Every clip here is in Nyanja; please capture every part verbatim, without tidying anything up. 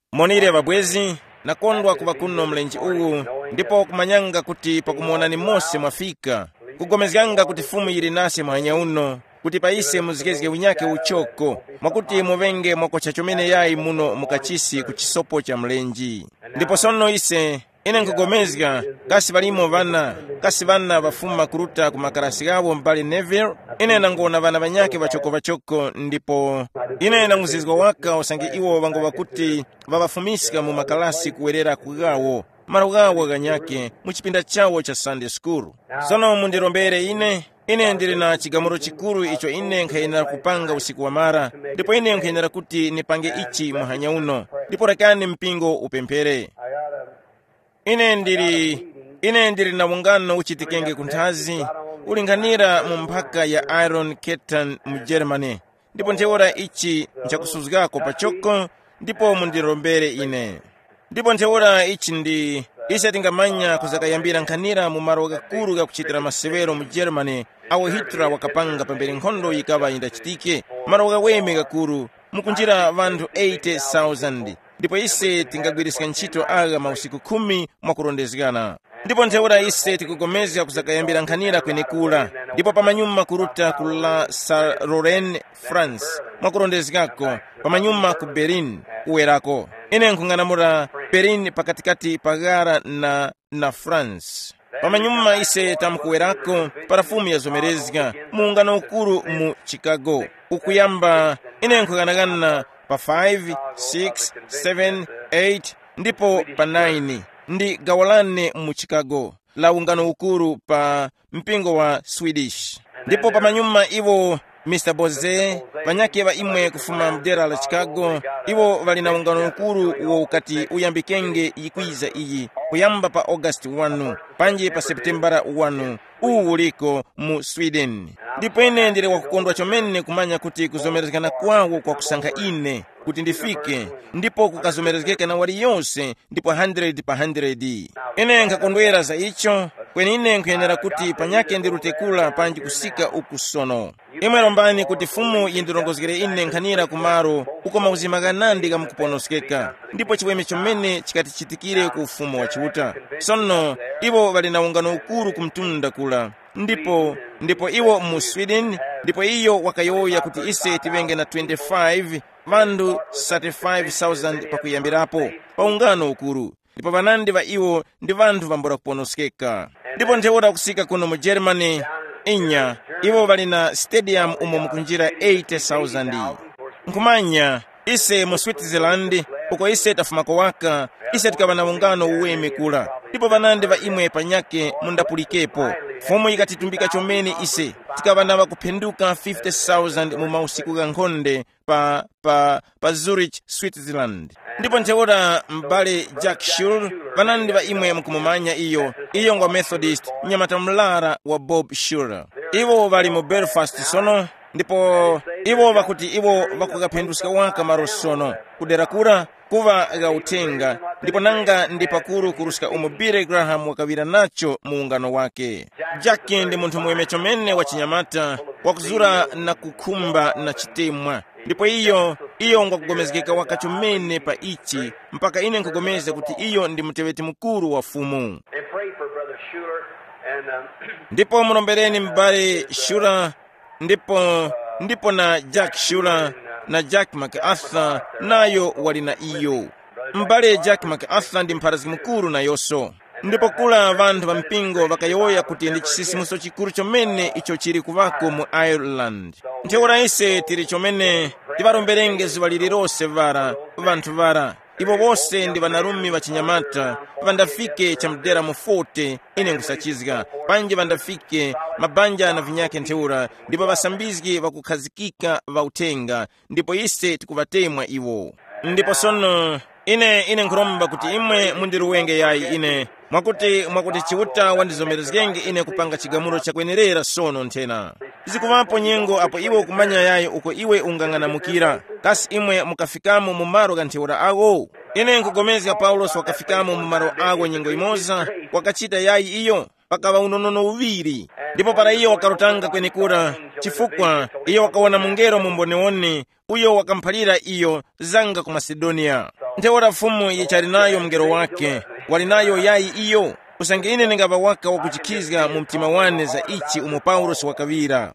monire babwezi nakondwa kuva kuno mlenji uwu ndipo kumanyanga kuti pakumuonani mose mwafika kugomezganga kuti fumu ili nase mwanya uno kuti paise muzikeze unyake uchoko mwakuti muvenge mwakocha chomene yayi muno mukachisi kuchisopo cha mlenji ndipo sono ise ine nkugomezga kasi balimo vana kasi vana vafuma kuruta kumakarasi gawo mbali Neville ine nangona vana vanyake vachoko vachoko ndipo ine nanguzizwa waka osangi iwo vango vakuti vavafumisika mu makalasi kuwerera kugawo maro gawo ganyake muchipinda chawo cha Sunday school sono mundirombere ine ine ndiri na chigamuro chikuru icho ine nkhayenera kupanga usiku wa mara ndipo ine nkhayenera kuti nipange ichi muhanya uno ndipo rekani mpingo upemphere ine ndiri ine ndiri na ungano uchitikenge kunthazi ulinganira mu mphaka ya Iron Curtain mu Germany ndipo ntheora ichi nchakusuzgako pachoko ndipo mundirombere ine ndipo ntheora ichi ndi ise tingamanya kuzakayambira nkhanira mu maro gakulu gakuchitira masevero mu Germany awo Hitler wakapanga pambere nkhondo ikava indachitike maro gaweme gakulu mukunjira vanthu eighty thousand ndipo ise tingagwirisika ntchito aga mausiku khumi mwakurondezgana ndipo ntheora ise tikugomezga kuzakayambira nkhanira kwenekula ndipo pamanyuma kuruta ku la Saint-Laurent France mwakurondezgako pamanyuma ku Berlin uwerako ine nkung'anamura Berlin pakatikati pagara na na France pamanyuma ise tamkuwerako parafumu ya zomerezga muungano ukuru mu Chicago ukuyamba ine nkung'anagana pa five, six, seven, eight ndipo pa nine ndi gawalane mu Chicago la ungano ukuru pa mpingo wa Swedish ndipo pamanyuma iwo Mister Boze vanyake va imwe kufuma mdera la Chicago iwo vali na ungano ukuru wo ukati uyambikenge ikwiza iyi kuyamba pa August first panje pa September first uwu uliko mu Sweden ndipo ine ndiri wakukondwa chomene kumanya kuti kuzomerezekana kwawo kwa kusankha ine kuti ndifike ndipo kukazomerezekeka na wali yonse ndipo one hundred pa one hundred ine nkakondwera za icho kweni ine nkuyenera kuti panyake ndirutekula panji kusika ukusono imwe lombani kuti fumu yindirongozgere ine nkhanira kumaro uko mauzima ganandi kamukuponoskeka ndipo chiweme chomene chikatichitikire ku ufumu wa chiuta sono iwo vali na ungano ukuru kumtunda kula ndipo ndipo iwo mu Sweden ndipo iyo wakayoya kuti ise tivenge na twenty-five vandu thirty-five thousand pakuyambirapo pa ungano ukuru ndipo vanandi va iwo ndi vanthu vambora kuponoskeka ndipo ntheora kusika kuno mu Germany inya iwo vali na stadium umo mukunjira eighty thousand nkumanya ise mu Switzerland uko ise tafumako waka ise tikava na ungano uweme kula ndipo vanandi va imwe panyake mundapulikepo fumu ikatitumbika chomene ise tikava na vakuphenduka fifty thousand mu mausiku ga nkhonde pa pa pa Zurich Switzerland ndipo ntheora mbale Jack Shule vanandi va imwe mkumumanya iyo iyo ngwa Methodist mnyamata mlara wa Bob Shule iwo vali mu Belfast sono ndipo iwo vakuti iwo vakukaphenduska waka marosono kudera kura kuva gautenga ndipo nanga ndi pakuru kurusika umu Billy Graham wakavira nacho muungano wake Jack ndi munthu muweme chomene wa chinyamata wakuzura na kukhumba na chitemwa ndipo iyo iyo ngakugomezgeka waka chomene pa ichi mpaka ine nkugomeza kuti iyo ndi mteweti mkuru wa fumu ndipo mulombereni mbale Shura ndipo ndipo na Jack Shura na Jack MacArthur nayo wali na iyo mbale Jack MacArthur ndi mpharaziki mkuru na yoso ndipo kula vanthu vampingo vakayoya kuti ndi chisisimuso chikuru chomene icho chiri kuvako mu Ireland ntheora ise tiri chomene tivaromberenge zuva lililonse vara vanthu vara ivo vose ndi vanarumi vachinyamata vandafike chamdera mu forty ine nkusachizga panje vandafike mabanja na vinyake ntheura ndipo vasambizgi vakukhazikika vautenga ndipo ise tikuvatemwa iwo ndipo sono ine ine nkuromba kuti imwe mundiruwenge yayi ine mwakuti mwakuti chiuta wandizomerezgenge ine kupanga chigamuro chakwenerera sono nthena zikuvapo nyengo apo iwe kumanya yayi uko iwe ungang'anamukira kasi imwe mukafikamo mu maro ga ntheura ago ine nkugomezga Paulos wakafikamo mu maro ago nyengo imoza wakachita yayi iyo pakava unonono uviri ndipo para iyo wakarutanga kwenekura chifukwa iyo wakaona mungero mumbonewoni uyo wakamphalira iyo zanga ku Macedonia. Ntheora mfumu yichali nayo mngero wake, wali nayo yayi iyo. Usange ine ningava waka wakuchikizga mu mtima wane za ichi umo Paulo wakavira.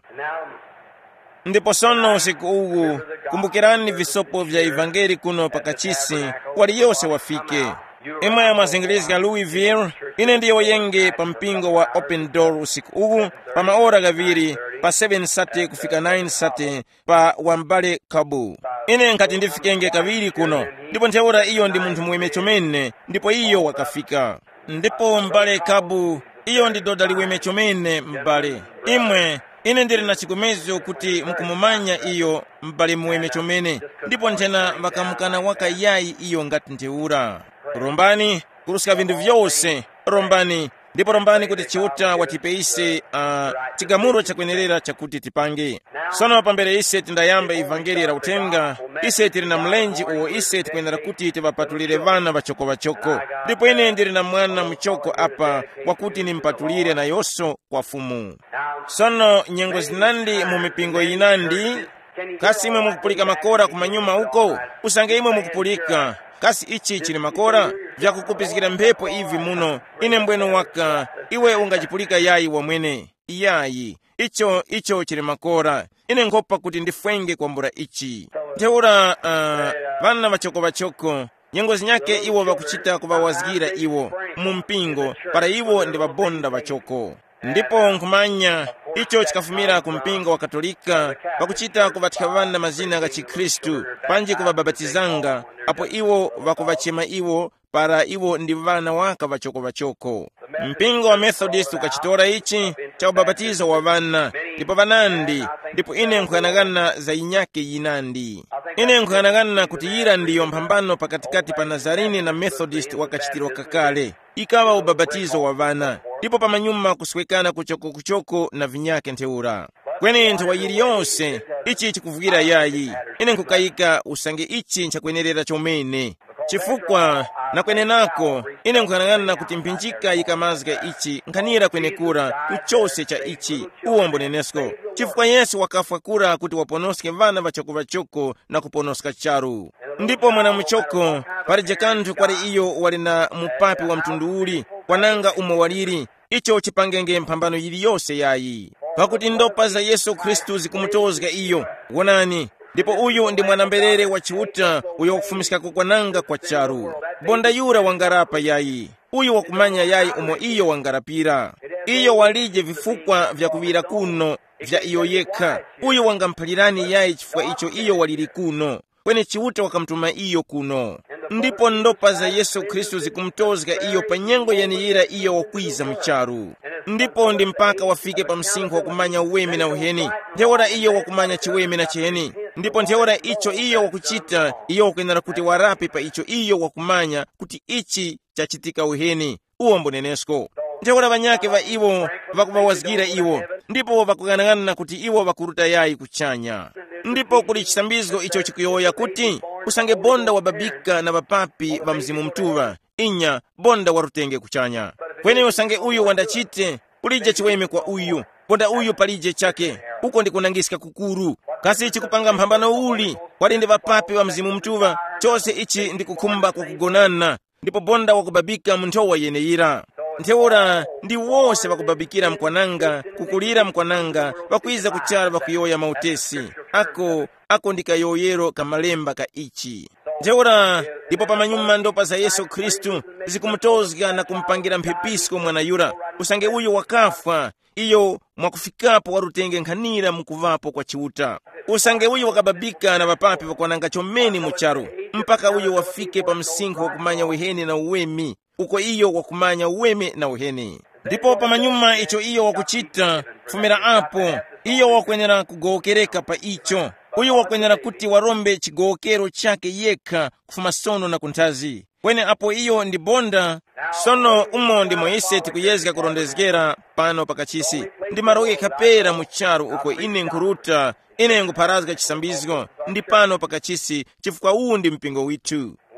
Ndipo sono usiku uwu kumbukirani visopo vya evangeli kuno pakachisi wali yose wafike. Ima ya mazingilizi ya Louisville, ine ndiyo yenge pa mpingo wa Open Door usiku uwu pa maora gaviri pa seven sate kufika nine sate pa Wambale Kabu. Ine nkati ndifikenge kaviri kuno, ndipo ntheora iyo ndi munthu muwemechomene, ndipo iyo wakafika. Ndipo Mbale Kabu iyo ndi doda liwemechomene mbale. Imwe ine ndiri na chikumezo kuti mkumumanya iyo mbale muwemechomene, ndipo nthena vakamukana waka yayi iyo ngati ntheura. Rombani kuruska vindu vyose, rombani ndipo rombani kuti chiuta watipeise uh, chigamuro chakwenerera chakuti tipange. Sono pambere ise tindayamba evangeli la utenga, ise tiri na mlenji uwo ise tikwenera kuti tivapatulire vana vachoko vachoko. Ndipo ine ndiri na mwana mchoko apa wakuti nimpatulire na yoso kwa fumu. Sono nyengo zinandi mumipingo inandi, kasi imwe mukupulika makora kumanyuma uko, usange imwe mukupulika kasi ichi chili makora vya kukupizikira mphepo ivi muno. Ine mbweno waka iwe ungachipulika yayi wamwene yayi icho icho chili makora. Ine nkhopa kuti ndifwenge kwambura ichi. Ntheura uh, vana vachoko vachoko nyengo zinyake iwo vakuchita kuvawazgira iwo mumpingo para iwo ndi vabonda vachoko. Ndipo nkumanya icho chikafumira kumpingo wa Katolika vakuchita kuvathika vana mazina ga Chikristu panji kuvababatizanga, apo iwo vakuvachema iwo para iwo ndi vana waka vachoko vachoko. Mpingo wa Methodist ukachitora ichi cha ubabatizo wa vana, ndipo vanandi, ndipo ine nkhuyanagana za inyake yinandi. Ine nkhuyanagana kuti ira ndiyo mphambano pakatikati pa Nazarini na Methodist wakachitirwa kakale, ikawa ubabatizo wa vana, ndipo pamanyuma kuswekana kuchoko kuchoko na vinyake ntheura. Kweni nthawa yili yonse ichi chikuvukira yayi. Ine nkukayika usange ichi nchakwenerera chomene, chifukwa nakwenenako ine nkhanangana kuti mpinjika yikamazga ichi nkhanira kwenekura kuchose cha ichi uwombo nenesko, chifukwa Yesu wakafwa kura kuti waponoske vana vachoko vachoko na kuponoska charu. Ndipo mwana mchoko parije kanthu kwali iyo wali na mupapi wa mtundu uli kwananga umo waliri, icho chipangenge mphambano yili yose yayi. Pakuti ndopa za Yesu Kristu zikumutozga iyo, wonani. Ndipo uyu ndi mwanamberere wa chiuta uyo wakufumisika kukwananga kwa charu. Bonda yura wangarapa yayi, uyu wakumanya yayi umo iyo wangarapira. Iyo walije vifukwa vya kuvira kuno vya iyo yekha, uyu wangamphalirani yayi chifukwa icho iyo waliri kuno, kweni chiuta wakamtuma iyo kuno. Ndipo ndopa za Yesu Kristu zikumtozga iyo panyengo yaniyira iyo wakwiza mcharu. Ndipo ndi mpaka wafike pa msinkhu wakumanya uwemi na uheni, ntheora iyo wakumanya chiwemi na chiheni. Ndipo ntheora icho iyo wakuchita iyo wakwenera kuti warape pa icho iyo wakumanya kuti ichi chachitika uheni uwombo nenesko. Ntheora vanyake va iwo vakuvawazgira iwo, ndipo vakukanangana kuti iwo vakuruta yayi kuchanya. Ndipo kuli chisambizgo icho chikuyoya kuti usange bonda wababika na vapapi va mzimu mtuva, inya bonda warutenge kuchanya. Kweni usange uyu wandachite ulije chiweme kwa uyu, bonda uyu palije chake, uko ndi kunangisika kukuru. Kasi ichi kupanga mphambano uli kwali ndi vapapi wa mzimu mtuva, chose ichi ndi kukhumba kwa kugonana, ndipo bonda wakubabika munthowa yeneyira. Ntheura ndi wose vakubabikira mkwananga, kukulira mkwananga, vakwiza kuchara vakuyoya mautesi. Ako, ako ndikayoyero kamalemba ka ichi. Ntheura ndipo pamanyuma ndopa za Yesu Kristu zikumutozga na kumpangira mphepisko mwana yura, usange uyu wakafwa, iyo mwakufikapo warutenge nkhanira mukuvapo kwa chiuta. Usange uyu wakababika na vapapi vakwananga chomeni mucharu, mpaka uyu wafike pa msinkhu wakumanya uheni na uwemi, uko iyo wakumanya uwemi na uheni. Ndipo pamanyuma icho iyo wakuchita fumira apo, iyo wakwenera kugokereka pa icho. Uyu wakwenera kuti warombe chigokero chake yekha kufuma sono na kuntazi. Kwene apo iyo ndi bonda, sono umo ndi Moise tikuyezga kurondezgera pano pakachisi. Ndi maroge kapera mucharu uko ine nkuruta, ine nkupharazga chisambizgo, ndi pano pakachisi chifukwa uwu ndi mpingo witu.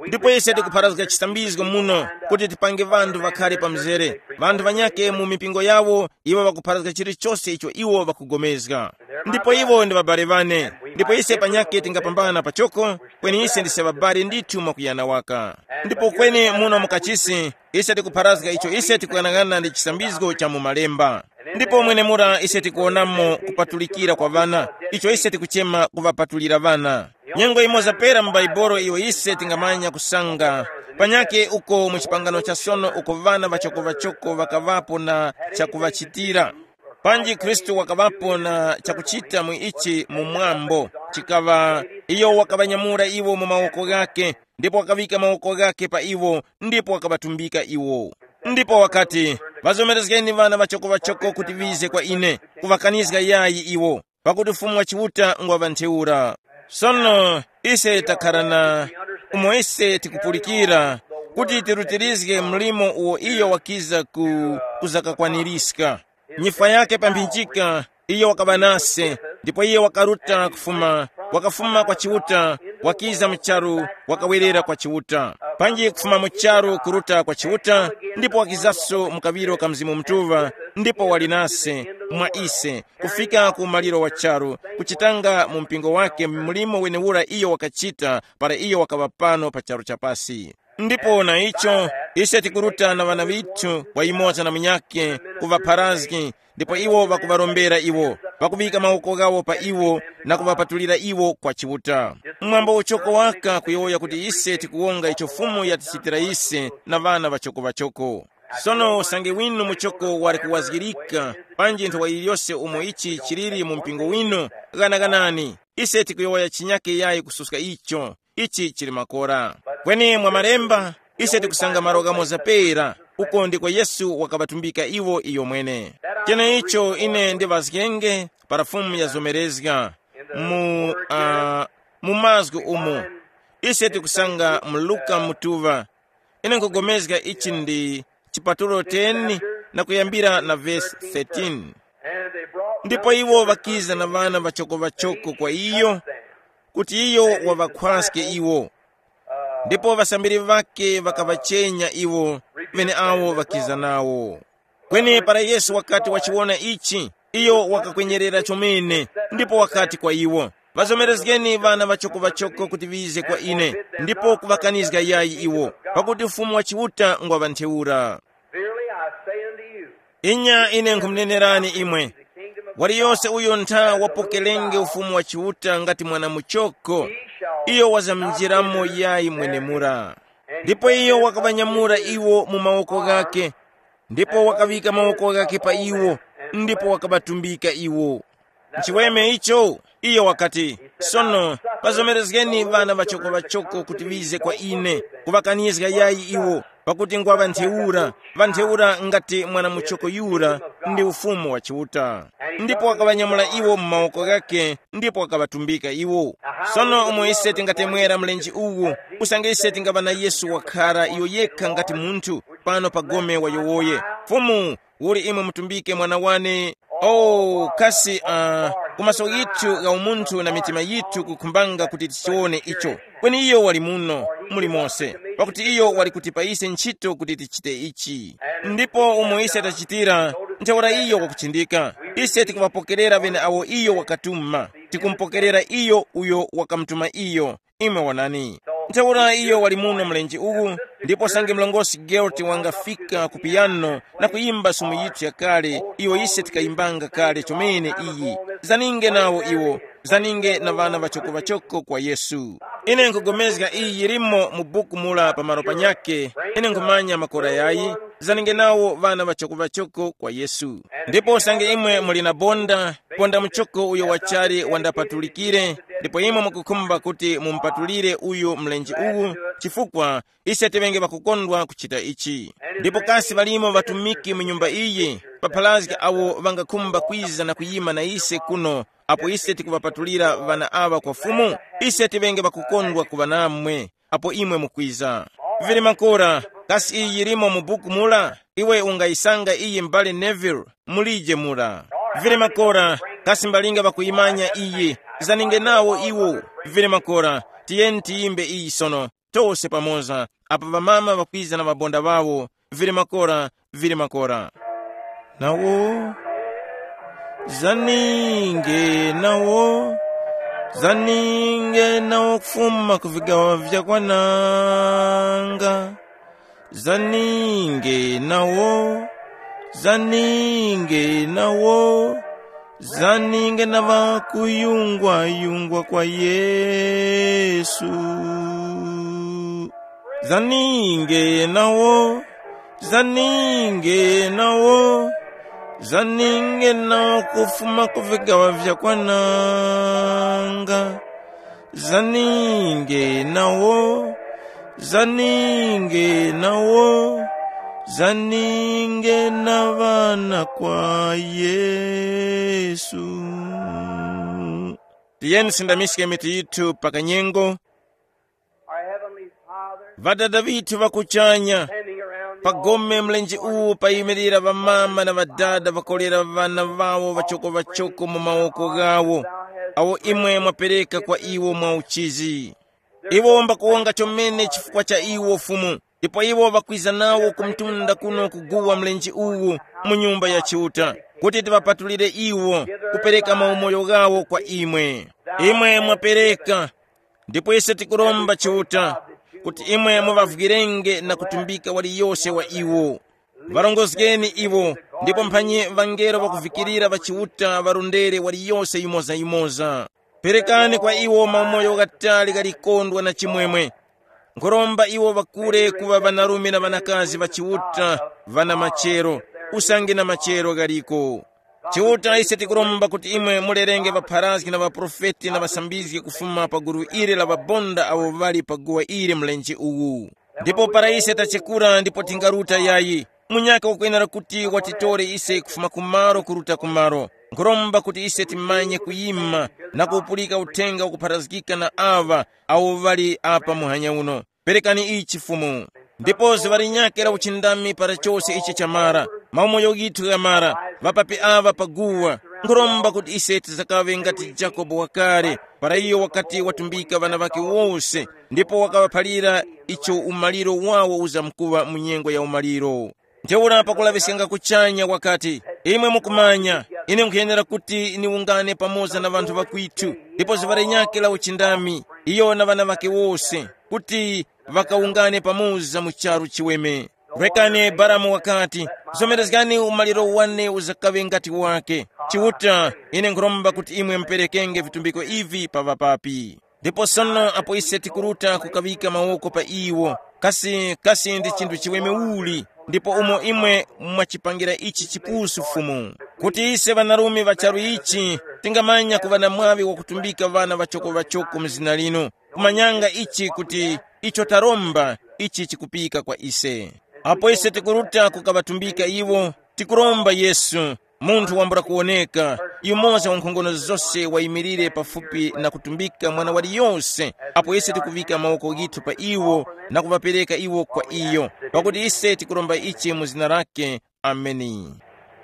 ndipo ise tikupharazika chisambizo muno kuti tipange vanthu vakhale pamzere, vanthu vanyake mu mipingo yawo, iwo vakupharazika chilichonse icho iwo vakugomezga. Ndipo iwo ndi babale vane, ndipo ise panyake tingapambana pachoko, kweni ise ndise babale ndithu mwakuyana waka. Ndipo kweni muno mukachisi ise tikupharazika icho ise tikuyang'ana ndi chisambizo cha mumalemba. Ndipo mwene mura ise tikuonamo kupatulikira kwa vana, icho ise tikuchema kuvapatulira vana. Nyengo imoza pera m'baibolo iyo ise tingamanya kusanga panyake uko muchipangano cha sono uko vana vachoko vachoko vakavapo na chakuvachitira. Panji Kristu wakavapo na chakuchita mu ichi mumwambo, chikava iyo wakavanyamura iwo mu mawoko gake, ndipo wakavika mawoko gake pa iwo, ndipo wakavatumbika iwo. Ndipo wakati vazomerezgeni vana vachoko vachoko kuti vize kwa ine, kuvakanizga yayi iwo, pakuti ufumu wa chiuta ngwavantheura. Sono ise takharana umo ise tikupulikira kuti tirutirizge mlimo uwo iyo wakiza ku kuzakakwaniriska. Nyifa yake pamphinjika iyo wakabanase, ndipo iyo wakaruta kufuma, wakafuma kwa chiuta, wakiza mcharu, wakawerera kwa chiuta. Panji kufuma mcharu kuruta kwa chiuta, ndipo wakizaso mkaviro ka mzimu mtuva, ndipo walinase mwa ise, kufika ku maliro wa charu, kuchitanga mu mpingo wake mlimo wenewura iyo wakachita, para iyo wakavapano pa charu chapasi. Ndipo na icho ise tikuruta na vana vitu waimoza na munyake kuvapharazgi, ndipo iwo vakuvarombera iwo, vakuvika mawoko gawo pa iwo na kuvapatulira iwo kwa chiuta. Mwambo uchoko waka kuyoya kuti ise tikuwonga icho fumu yatichitira ise na vana vachoko vachoko. Sono sange winu muchoko wari kuwazgirika, panji nthu wa iliyose umo ichi chiriri mu mpingo winu, ganaganani, ise tikuyoya chinyake yayi kususka icho, ichi chiri makora. Kweni mwa malemba, ise tikusanga maroga mozapera, uko ndiko Yesu wakabatumbika iwo iyo mwene. Chene icho ine ndivazgenge parafumu ya zomerezga, mu, uh, mu mazgu umu. Ise tikusanga mluka mutuva, ine nkugomezga ichi ndi chipatulo teni na kuyambira na verse thirteen. Ndipo iwo vakiza na vana vachoko vachoko kwa iyo, kuti iyo wavakhwaske iwo. Ndipo vasambiri vake vakavachenya iwo, vene awo vakiza nawo. Kweni para Yesu wakati wachiwona ichi, iyo wakakwenyerera chomene, ndipo wakati kwa iwo, vazomerezgeni vana vachoko vachoko kuti vize kwa ine, ndipo kuvakanizga yayi iwo, pakuti ufumu wa chiuta ngwavantheura. Inya ine nkumnenerani imwe, wali yose uyo ntha wapokelenge ufumu wa chiuta ngati mwana muchoko, iyo wazamjiramo yayi mwenemura. Ndipo iyo wakavanyamura iwo mu mawoko gake, ndipo wakavika mawoko gake pa iwo, ndipo wakabatumbika iwo. Nchiweme icho, iyo wakati, sono, vazomerezgeni vana vachoko vachoko kuti vize kwa ine, kuvakanizga yayi iwo, pakuti ngwavantheura, vantheura ngati mwana muchoko yura, ndi ufumu wa chiuta. Ndipo wakavanyamula iwo mu mawoko gake, ndipo wakabatumbika iwo. Sono umo ise tingatemwera mlenji uwu, usange ise tingavana Yesu wakhara iyo yekha ngati munthu, pano pagome wa yowoye. Fumu, uli imwe mutumbike mwana wane. Oh, kasi uh, kumaso yitu ga umunthu na mitima yitu kukumbanga kuti tichione icho. Kweni iyo wali muno, muli mose, pakuti iyo wali kutipa ise nchito kuti tichite ichi. Ndipo umo ise tachitira, nchaura iyo wakuchindika. Ise tikuvapokerera vene awo iyo wakatuma, tikumpokerera iyo uyo wakamtuma iyo, imwe wanani. Nchaura iyo wali muno mlenji uwu, ndipo sange mlongosi Gerti wangafika ku piano na kuimba sumu yitu ya kale, iyo ise tikaimbanga kale chomene iyi. Zaninge nawo iwo, zaninge na vana vachoko vachoko kwa Yesu. Ine nkugomezga iyi yirimo mu buku mula pamaro panyake, ine nkumanya makora yayi, zaninge nawo vana vachoko vachoko kwa Yesu. Ndipo sange imwe mulina bonda, bonda mchoko uyo wachari wandapatulikire, ndipo imwe mukukumba kuti mumpatulire uyo mlenji uwu, chifukwa ise tevenge vakukondwa kuchita ichi. Ndipo kasi valimo vatumiki mu nyumba iyi, papalazika awo vangakumba kwiza na kuyima na ise kuno, apo ise tikuvapatulira vana ava kwa fumu, ise tivenge vakukondwa kuvanamwe, apo imwe mukwiza. Vili makora, kasi iyi yirimo mu buku mula, iwe ungaisanga iyi mbali Neville, mulije mula. Vili makora, kasi mbalinga vakuyimanya iyi, zaninge nawo iwo. Vili makora, tiyeni tiyimbe iyi sono, tose pamoza apa vamama vakwiza na vabonda vavo vili makora vili makora nawo zaninge nawo zaninge nawo kufuma kuvigawa vya kwananga zaninge nawo zaninge nawo zaninge na vakuyungwa yungwa kwa Yesu zaninge nawo zaninge nawo zaninge nawo kufuma kuvigawa vya kwananga zaninge nawo zaninge nawo zaninge na vana kwa Yesu. Tiyeni sindamishike mitu yitu pakanyengo vadada vitu vakuchanya pagome mlenji uwu payimirira vamama na vadada vakolera vana vawo vachoko vachoko mu maoko gawo awo imwe mwapereka kwa iwo mwa uchizi iwo mbakuonga chomene chifukwa cha iwo fumu ndipo iwo vakwiza nawo kumtunda kuno kuguwa mlenji uwu mu nyumba ya chiuta kuti tivapatulire iwo kupereka maumoyo gawo kwa imwe imwe mwapereka ndipo ise tikuromba chiuta kuti imwe muvavugirenge na kutumbika wali yose wa iwo varongozgeni iwo ndipo mphanye vangero vakuvikirira vachiuta varondere wali yose imoza imoza perekani kwa iwo maumoyo gatali galikondwa na chimwemwe nkoromba iwo vakure kuva vanarume na vanakazi vachiuta vana machero usangi na machero galiko chiuta ise tikuromba kuti imwe mulerenge vapharazgi na vaprofeti na vasambizgi kufuma paguru ire la vabonda avo vali paguwa ire mlenji uwu ndipo para ise tachekura ndipo tingaruta yayi munyaka ukwenera kuti watitore ise kufuma kumaro kuruta kumaro nkoromba kuti ise timanye kuyima na kupulika utenga ukupharazgika na ava avo vali apa muhanya uno perekani ichi fumu ndipo zivalinyakera uchindami para chose ichi chamara maumoyo gitu gamara vapapi ava paguwa nkoromba kuti ise tizakave ngati Jakobo wakale para iyo wakati watumbika vana vake wose ndipo wakavaphalira icho umaliro wawo uzamkuva munyengo ya umaliro njeula pakulavisenga kuchanya wakati imwe mukumanya ine nkuyenera kuti niungane pamoza na vanthu vakwitu ndipo zivalinyakera uchindami iyo na vana vake wose kuti vakaungane pamoza mucharu chiweme rekane baramu wakati zomerezgani umaliro wane uzakave ngati wake chiuta ine nkuromba kuti imwe mperekenge vitumbiko ivi pavapapi ndipo sono apo ise tikuruta kukavika maoko pa iwo kasi kasi ndi chinthu chiweme uli ndipo umo imwe mwachipangira ichi chipusu fumu kuti ise vanarume vacharu ichi tingamanya kuvana mwavi wakutumbika vana vachoko vachoko mzina lino kumanyanga ichi kuti icho taromba ichi chikupika kwa ise apo ise tikuruta kukavatumbika iwo tikuromba Yesu munthu wambura kuoneka yumoza wankhongono zose waimirire pafupi na kutumbika mwana wali yonse apo ise tikuvika maoko gitu pa iwo na kuvapereka iwo kwa iyo pakuti ise tikuromba ichi muzina lake ameni.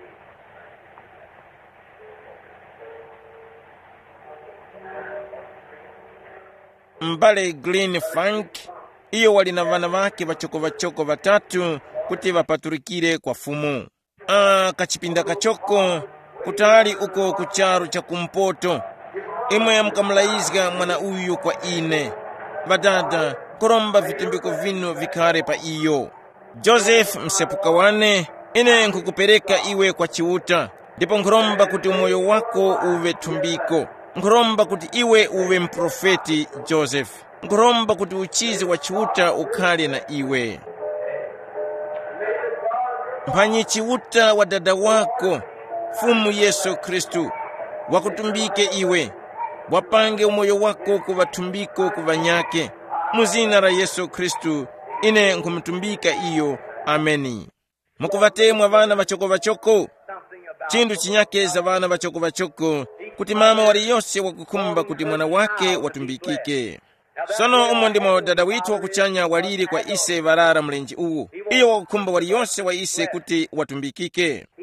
Mbale Green Funk iyo wali na vana vake vachoko vachoko vatatu kuti vapaturikire kwa fumu ah kachipinda kachoko kutali uko kucharu cha kumpoto imwe mkamulaizga mwana uyu kwa ine vadada koromba vitumbiko vino vikare pa iyo Joseph msepuka wane ine nkukupereka iwe kwa chiuta ndipo nkuromba kuti umoyo wako uve tumbiko nkuromba kuti iwe uve mprofeti Joseph nkuromba kuti uchizi wa chiuta ukhale na iwe mphanyi chiuta wa dada wako fumu Yesu Kristu wakutumbike iwe wapange umoyo wako kuva tumbiko kuvanyake muzina la Yesu Kristu ine nkumtumbika iyo ameni. Mukuvatemwa vana vachoko vachoko chindu chinyakeza vana vachoko vachoko kuti mama wali yose wakukumba kuti mwana wake watumbikike sono umo ndimo dada witu wakuchanya waliri kwa ise varara mlenji uwu iyo wakukumba wali yose wa ise kuti watumbikike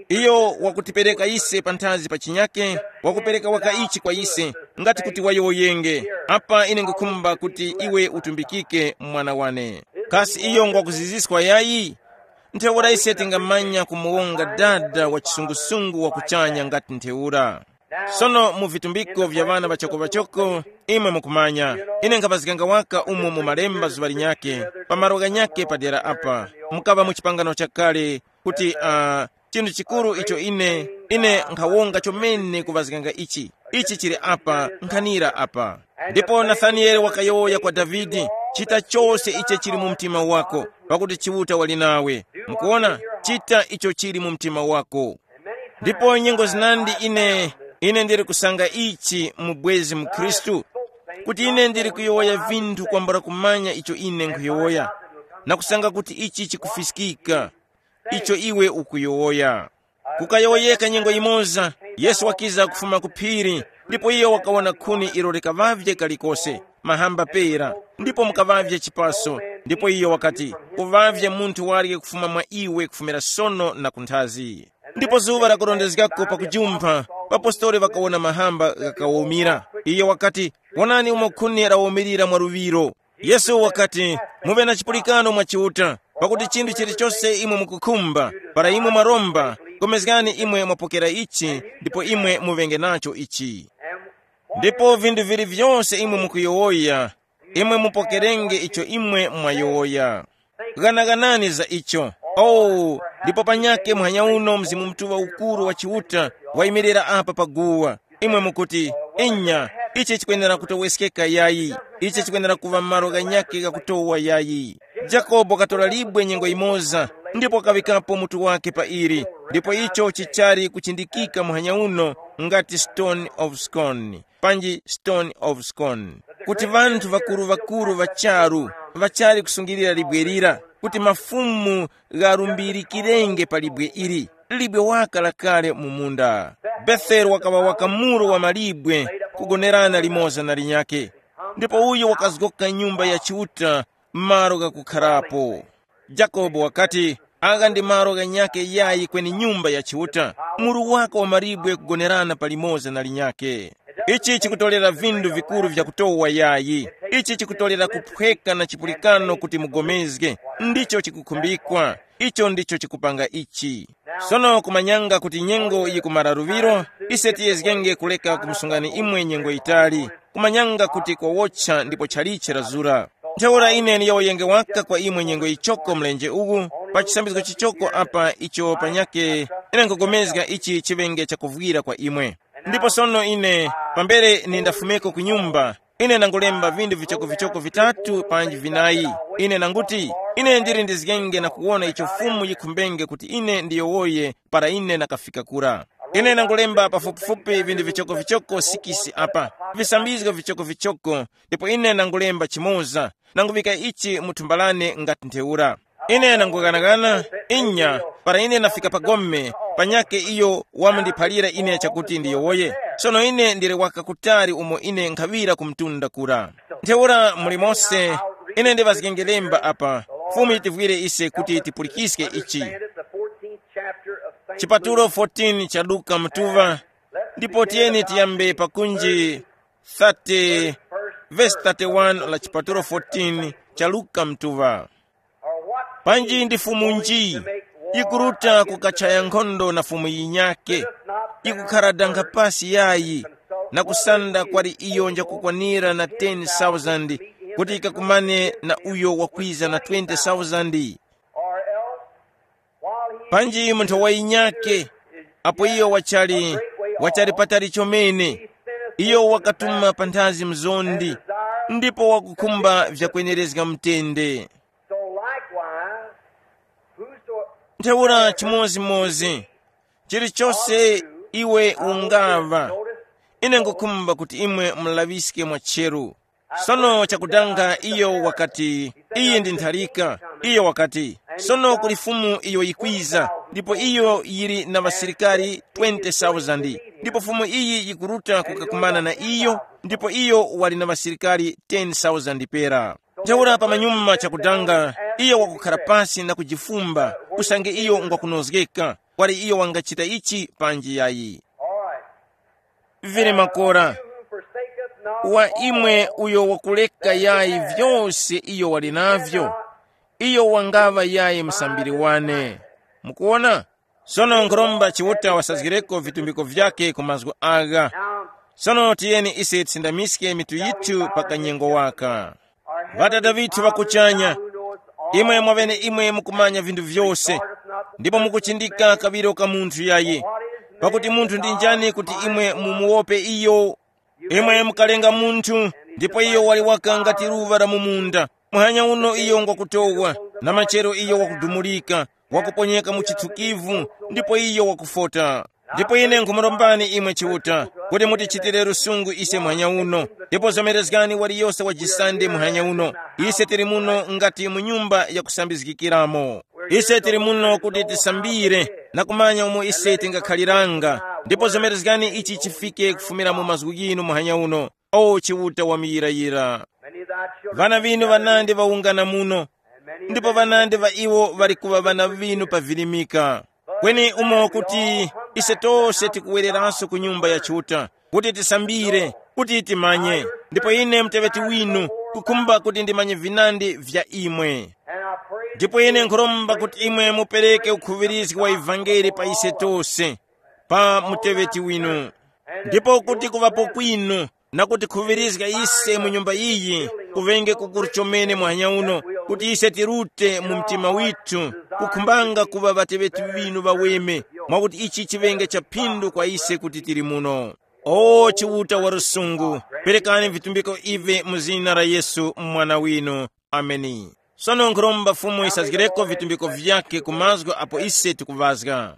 iyo wakutipereka ise panthazi pa chinyake, wakupereka waka ichi kwa ise ngati kuti wayoyenge apa. Ine ngikukhumba kuti iwe utumbikike mwana wane. Kasi iyo ngwakuziziswa yayi ntheura ise tingamanya kumuwonga dada wa chisungusungu wakuchanya ngati ntheura. Sono mu vitumbiko vya vana bachoko-bachoko imwe mukumanya ine ngapazikanga waka umo mu malemba zuva linyake pamaroga nyake padera apa mukava mu chipangano chakale kuti uh, chinthu chikulu icho ine ine nkhawonga chomene kuvazikanga ichi ichi chili apa nkhanira apa. Ndipo Nathanieli wakayoya kwa Davidi, chita chose iche chili mu mtima wako pakuti chiwuta wali nawe. Mukuona, chita icho chili mu mtima wako. Ndipo nyengo zinandi ine ine ndiri kusanga ichi mubwezi mu Kristu kuti ine ndiri kuyoya vinthu kwambara kumanya icho ine nkuyoya na kusanga kuti ichi chikufisikika icho iwe ukuyoya. Kukayoyeka nyengo imoza Yesu wakiza kufuma kuphiri, ndipo iyo wakaona khuni ilo likavavye kalikose mahamba pera, ndipo mukavavye chipaso, ndipo iyo wakati kuvavye munthu wali kufuma mwa iwe kufumira sono na kunthazi. Ndipo zuva lakulondezekako pakujumpha apostoli vakaona mahamba gakawumira. Iyo wakati wonani umo khuni lawumirira mwa luviro. Yesu wakati muve na chipulikano mwa chiuta pakuti chinthu chilichonse imwe mukukhumba para imwe maromba komezekani imwe mwapokera ichi ndipo imwe muvenge nacho ichi. Ndipo vinthu vili vyonse imwe mukuyowoya imwe mupokerenge icho imwe mwayowoya. Ganaganani za icho. Oh, ndipo panyake mhanya uno mzimu mtuva ukuru wa chiuta waimirira apa paguwa imwe mukuti enya ichi chikwenera kutowesekeka yayi, ichi chikwenera kuva maroga nyake gakutowa yayi. Jakobo katola libwe nyengo imoza ndipo kavikapo mutu wake pa iri, ndipo icho chichari kuchindikika mhanya uno ngati stone of scone, panji stone of scone, kuti vanthu vakuru vakuru vacharu vachari kusungirira libwe lira kuti mafumu garumbirikirenge pa libwe iri, libwe waka lakale mumunda. Bethel wakava wakamuro wa malibwe kugonerana limoza na linyake, ndipo uyo wakazigoka nyumba ya chiuta maro gakukharapo. Jakobo wakati aga ndi maro ganyake yayi kweni nyumba ya chiuta, muru waka wa malibwe kugonerana pa limoza na linyake. Ichi chikutolera vindu vikuru vya kutowa yayi, ichi chikutolera kuphweka na chipulikano kuti mugomezge, ndicho chikukhumbikwa, icho ndicho chikupanga ichi. Sono kumanyanga kuti nyengo yikumara ruviro, ise tiyezgenge kuleka kumsungani imwe nyengo itali, kumanyanga kuti kwa wocha ndipo chaliche razura. Ntheura ine ni yawoyenge waka kwa imwe nyengo ichoko mlenje ugu, pa chisambizgo chichoko apa icho panyake ine nkugomezga ichi chivenge chakuvwira kwa imwe. Ndipo sono ine pambere nindafumeko kunyumba ine nangolemba vindu vichoko vichoko vitatu panji vinayi. Ine nanguti ine ndiri ndizgenge na kuona icho fumu yikumbenge kuti ine ndiyowoye para ine nakafika kura. Ine nangolemba pafupifupi vindu vichoko vichoko sikisi apa visambizgo vichoko vichoko, ndipo ine nangolemba chimoza nanguvika ichi mutumbalane ngati ntheura. Ine nangoganagana inya para ine nafika pagome panyake iyo wamundiphalira ine chakuti ndiyowoye. Sono ine ndiri waka kutari umo ine nkhavira kumtunda kura. Ntheura muli monse ine ndivazgengelemba apa fumu itivwire ise kuti tipulikiske ichi. Chipatulo fourteen cha Luka mtuva, ndipo tiyeni tiyambe pakunji thirty verse thirty-one la chipatulo fourteen cha Luka mtuva. Panji ndi fumu nji ikuruta kukachaya nkhondo na fumu yinyake, ikukharadanga pasi yayi na kusanda kwali iyo nja kukwanira na ten thousand kuti ikakumane na uyo wakwiza na twenty thousand. Panji munthu wa yinyake apo iyo wachali wachali patali chomene iyo wakatuma panthazi mzondi ndipo wakukhumba vyakwenerezga mtende. Ntheura chimozimozi chilichonse iwe ungava ine ngukhumba kuti imwe mlaviske mwacheru. Sono chakudanga iyo wakati iyi ndi nthalika, iyo wakati sono kuli fumu iyo ikwiza, ndipo iyo yili na vasilikali twenty thousand, ndipo fumu iyi ikuruta kukakumana na iyo, ndipo iyo wali na vasilikali ten thousand pera. Ntheura pamanyuma chakudanga iyo wakukhala pasi na kujifumba kusange iyo ngwakunozgeka wali iyo wangachita ichi panji yayi. Vili makora wa imwe uyo wakuleka yayi vyose iyo wali navyo, iyo wangava yayi msambiri wane. Mukuona? Sono nkromba chiwuta wasazgireko vitumbiko vyake kumazgu aga. Sono tiyeni ise tsindamiske mitu yitu paka nyengo waka. Vatata vitu vakuchanya, imwe mwavene imwe mukumanya vindu vyose, ndipo mukuchindika kabiro ka muntu yayi. Pakuti muntu ndi njani kuti imwe mumuope iyo. Imwe mukalenga muntu, ndipo iyo wali waka ngati ruva la mumunda. Muhanya uno iyo ngwakutowa, na machero iyo wakudumulika, wakuponyeka muchitukivu, ndipo iyo wakufota. Ndipo ine nkumulombani imwe chiwuta, kuti mutichitire rusungu ise muhanya uno. Ndipo zomerezgani wali yose wajisande muhanya uno. Ise tiri muno ngati munyumba ya kusambizikikiramo. Ise tiri muno kuti tisambire, na kumanya umo ise tingakhaliranga. Ndipo zomerezgani ichi chifike kufumira mu mazgu yinu muhanya uno. O chiwuta wa miyirayira. Vana vinu vanandi vaungana muno, ndipo vanandi va iwo vari kuva vana vinu pavilimika. Kweni umo kuti ise tose tikuwereranso ku nyumba ya chiwuta, kuti tisambire, kuti timanye. Ndipo ine mteveti winu kukumba kuti ndimanye vinandi vya imwe. Ndipo ine nkuromba kuti imwe mupereke ukhuviriziki wa evangeli pa ise tose, pa mteveti winu. Ndipo kuti kuvapo kwinu, na kuti khuvirizika ise mu nyumba iyi, kuvenge kukuruchomene muhanya uno, kuti ise tirute mu mtima witu, kukhumbanga kuva vateveti vinu vaweme, mwakuti ichi chivenge cha phindu kwa ise kuti tiri muno. O chiwuta wa rusungu, perekani vitumbiko ive muzina la Yesu mwana winu. Ameni. Sono nkuromba fumu isazgireko vitumbiko vyake kumazgo apo ise tikuvazga.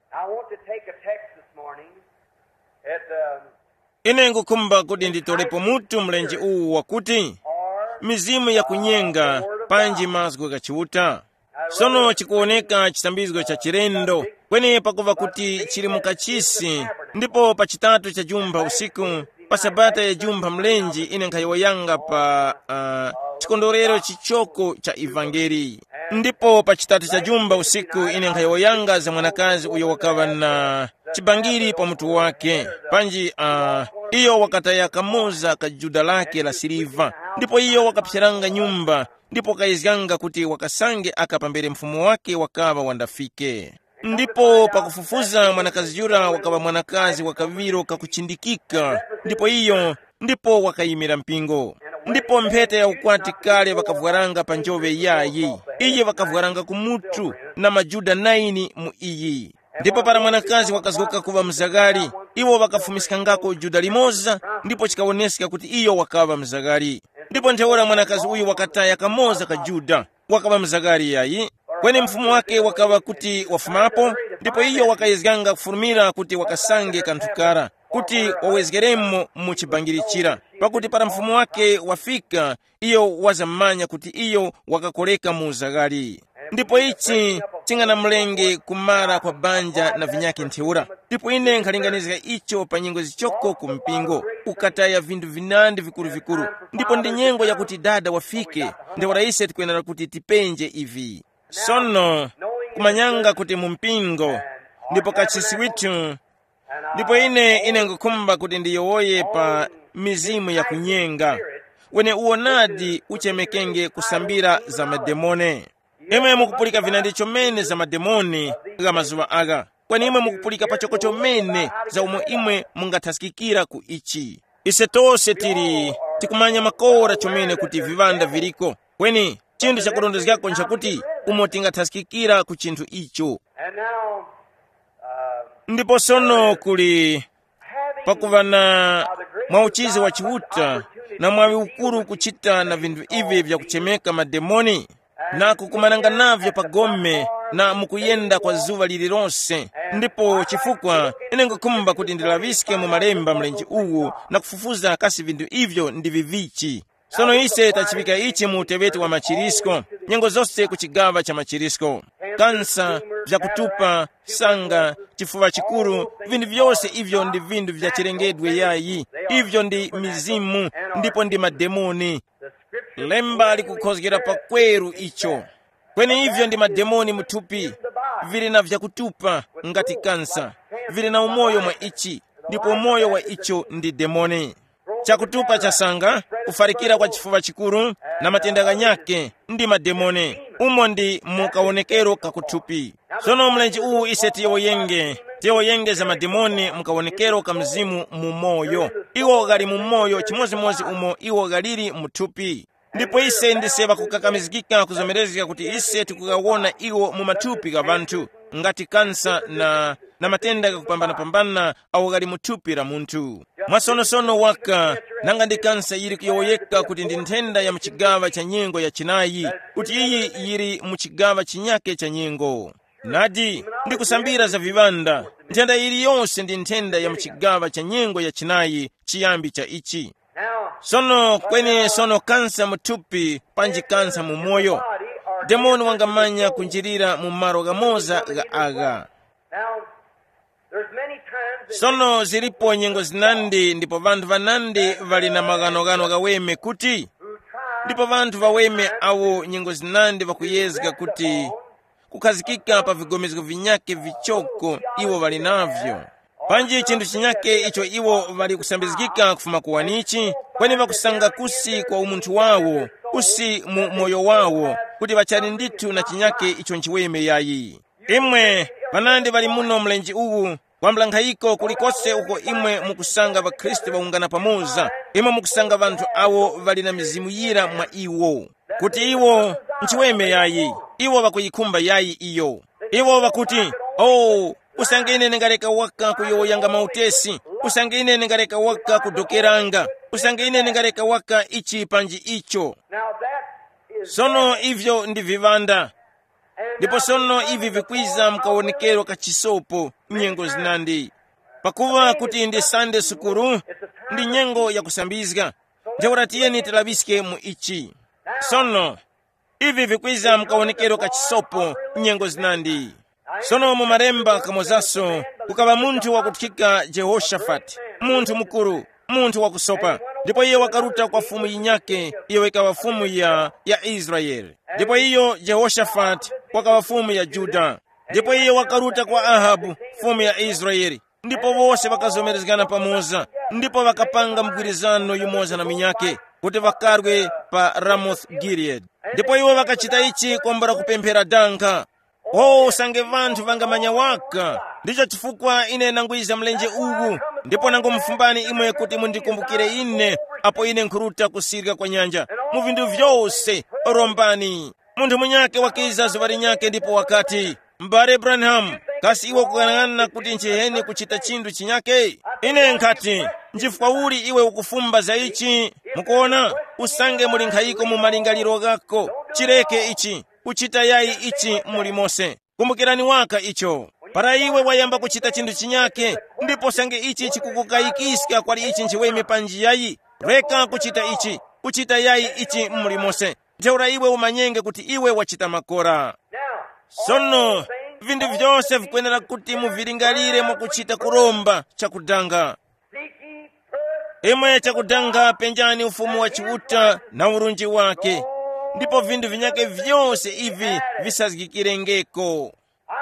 Ine ngukumba kuti nditolepo mutu mlenji uwu wakuti mizimu ya kunyenga panji mazgo ga chiwuta. Sono chikuoneka chisambizgo cha chirendo, kweni pakuva kuti chili mukachisi, ndipo pa chitatu cha jumba usiku, pa sabata ya jumba mlenji ine nkhayiwayanga pa uh, chikondorero chichoko cha evangeli. Ndipo pa chitatu cha jumba usiku ine nkhayiwayanga za mwanakazi uyo wakava na chibangiri pa mutu wake, panji uh, iyo wakataya kamoza ka juda lake la siliva. Ndipo iyo wakapsiranga nyumba, ndipo kaizganga kuti wakasange akapambere mfumu wake wakava wandafike. Ndipo pakufufuza mwanakazi yura wakava mwanakazi wakaviro kakuchindikika, ndipo iyo ndipo wakayimira mpingo. Ndipo mphete ya ukwati kale wakavwaranga pa njove yayi, iye wakavwaranga kumutu na majuda naini mu iyi. Ndipo para mwanakazi wakazuka kuva mzagali, iwo wakafumisikangako juda limoza, ndipo chikaonesika kuti iyo wakava mzagali. Ndipo ntheora mwanakazi uyu wakataya kamoza ka juda, wakava mzagali yayi. Kweni mfumu wake wakava kuti wafumapo, ndipo iyo wakayizganga kufurumira kuti wakasange kanthukara, kuti wawezgeremo mu chibangirichira. Pakuti para mfumu wake wafika, iyo wazamanya kuti iyo wakakoleka mu zagali. Ndipo ichi chingana mlenge kumara kwa banja na vinyake ntheura. Ndipo ine nkhalinganizika icho pa nyengo zichoko kumpingo, ukataya vindu vinandi vikuru vikuru. Ndipo ndi nyengo ya kuti dada wafike, ndewa raise tikuyenera kuti tipenje ivi. Sono kumanyanga kuti mumpingo, ndipo kachisi witu, ndipo ine ine ngukumba kuti ndiyowoye pa mizimu ya kunyenga, wene uonadi uchemekenge kusambira za mademone. Imwe mukupulika vinandi chomene za mademoni ga mazuwa aga, kweni imwe mukupulika pachoko chomene za umo imwe mungathasikikira ku ichi. Ise tose tiri tikumanya makora chomene kuti vivanda viriko, kweni chindu cha kulondezgako nchakuti umo tingathasikikira ku chinthu icho. Ndipo sono kuli pakuva na mwauchizi wa chiwuta na mwawi ukuru kuchita na vindu ivi vya kuchemeka mademoni, na kukumananga navyo pagome na mukuyenda kwa zuva lililonse. Ndipo chifukwa ine ngukumba kuti ndilaviske mu malemba mlenji uwu na kufufuza kasi vindu ivyo ndi vivichi. Sono ise tachivika ichi mu uteveti wa machirisko, nyengo zose kuchigava cha machirisko. Kansa, vya kutupa, sanga, chifuva chikuru, vindu vyose ivyo ndi vindu vya chirengedwe yayi. Ivyo ndi mizimu, ndipo ndi mademoni. Lemba likukhozgera pa kweru icho. Kweni ivyo ndi mademoni mutupi. vili na vyakutupa ngati kansa, vili na umoyo mwa ichi, ndipo umoyo wa icho ndi demoni. Chakutupa chasanga, kufarikira kwa chifuva chikuru na matenda ganyake ndi mademoni. Umo ndi mukaonekero kakutupi. Sono mlenji uwu ise tiyoyenge, tiyoyenge za mademoni mukaonekero ka mzimu mumoyo. Iwo gali mumoyo chimozi-mozi umo iwo galiri mutupi. Ndipo ise ndiseva kukakamizikika kuzomerezeka kuti ise tikukawona iwo mumatupi ka bantu ngati kansa na na matenda kakupambana-pambana awo gali mutupi la muntu. Mwasonosono waka nanga ndi kansa yiri kuyoyeka kuti ndi nthenda ya mchigava cha nyengo ya chinayi, kuti iyi yiri mchigava chinyake cha nyengo. Nadi ndi kusambira za vivanda, nthenda ili yonse ndi nthenda ya mchigava cha nyengo ya chinayi chiyambi cha ichi. Sono kweni sono kansa mutupi panji kansa mumoyo. Demoni wangamanya kunjirira mumaro gamoza ga aga. Sono zilipo nyengo zinandi ndipo vantu vanandi vali na maganogano gaweme kuti ndipo vantu vaweme awo nyengo zinandi vakuyezga kuti kukazikika pa vigomezgo vinyake vichoko iwo vali navyo. Panji chindu chinyake icho iwo vali kusambizikika kufuma kuwanichi, kweni vakusanga kusi kwa umuntu wawo, kusi mu moyo wawo, kuti vachali nditu na chinyake icho nchiweme yayi. Imwe vanandi vali muno mlenji uwu kwa mlankhayiko kulikose uko imwe mukusanga va Kristu vaungana pamoza, imwe mukusanga vantu awo vali na mizimu yira mwa iwo, kuti iwo nchiweme yayi, iwo vakuyikhumba yayi iyo. Iwo vakuti, oh, usangine ningaleka waka kuyoyanga mautesi, usangine ningaleka waka kudokeranga, usangine ningaleka waka ichi panji icho. Sono ivyo ndi vivanda. Ndipo sono ivi vikwiza mkaonekero kachisopo nyengo zinandi. Pakuva kuti ndi sande sukuru, ndi nyengo ya kusambizga. Jauratieni tilabiske mu ichi. Sono, ivi vikwiza mkaonekero kachisopo nyengo zinandi. Sono mu maremba kamozaso, kukava muntu wakutikika Jehoshafati, muntu mukuru, muntu wakusopa. Ndipo iye wakaruta kwa fumu yinyake, iyo ikawa fumu ya, ya Israeli. Ndipo iyo Jehoshafati wakawa fumu ya Juda. Ndipo iye wakaruta kwa Ahabu, fumu ya Israeli. Ndipo wose wakazomerezgana pamoza. Ndipo wakapanga mgwirizano yumoza na minyake, kuti wakarwe pa Ramoth Gilead. Ndipo iwo wakachita ichi kombara kupemphera danka. Oh, sange vantu vangamanya waka. Ndicho chifukwa ine nangwiza mlenje ugu. Ndipo nango mfumbani imwe kuti mundikumbukire ine, apo ine nkhuruta kusirika kwa nyanja. Muvindu vyose, rombani. Muntu munyake wakiza zuvari nyake ndipo wakati, Mbare Branham, kasi iwe kukanangana kuti nchiheni kuchita chindu chinyake? Ine nkati, njifukwa uli iwe ukufumba za ichi. Mukuona, usange mulinkhayiko mu malingaliro gako. Chireke ichi, kuchita yayi ichi muli mose. Kumbukirani waka icho. Para iwe wayamba kuchita chindu chinyake, ndipo sange ichi chikukukayikiska kwali ichi nchiweme panji yayi. Reka kuchita ichi, kuchita yayi ichi muli mose. Jaura iwe umanyenge kuti iwe wachita makora. Sono, vindu vyose vikwenera kuti muvilingalire mwakuchita kuromba chakudanga. Imwe chakudanga penjani ufumu wa chiuta na urunji wake. Ndipo vindu vinyake vyose ivi visazikirengeko.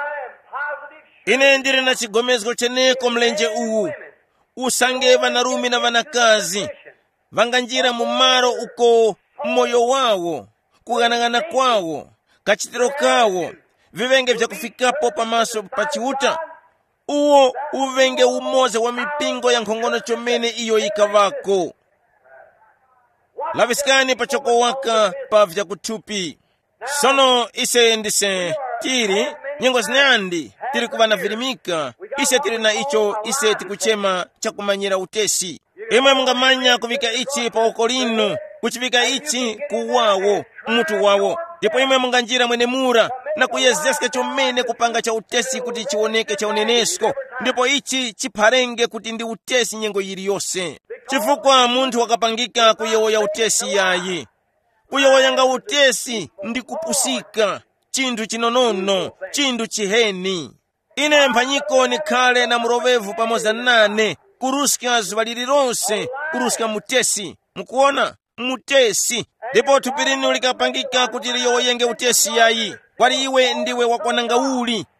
Ine ndiri na chigomezgo cheneko mlenje uwu. Usange vanarumi na vanakazi vanganjira mumaro uko moyo wawo, kuganagana kwawo, kachitiro kawo, vivenge vya kufikapo pamaso pachiuta. Uwo uvenge umoze wa mipingo ya nkhongono chomene iyo ikavako. Laviskani pachoko waka pa vya kutupi. Sono ise ndise tiri nyengo zinandi tiri kuvana vilimika. Ise tiri na icho ise tikuchema chakumanyira utesi. Imwe mungamanya kuvika ichi pa ukolino, kuchivika ichi kuwawo, mutu wawo. Ndipo imwe munganjira mwene mura na kuyezeska chomene kupanga cha utesi kuti chioneke cha unenesko. Ndipo ichi chipharenge kuti ndi utesi nyengo yiri yose. Chifukwa muntu wakapangika kuyewoya utesi yayi. Kuyewoyanga utesi ndi kupusika, chindu chinonono, chindu chiheni. Ine mphanyiko nikhale na murovevu pamoza nane, kuruska zuva lililonse, kuruska mutesi. Mukuona? Mutesi. Ndipo thupi linu likapangika kuti liyowoyenge utesi yayi. Kwali iwe ndiwe wakwananga uli.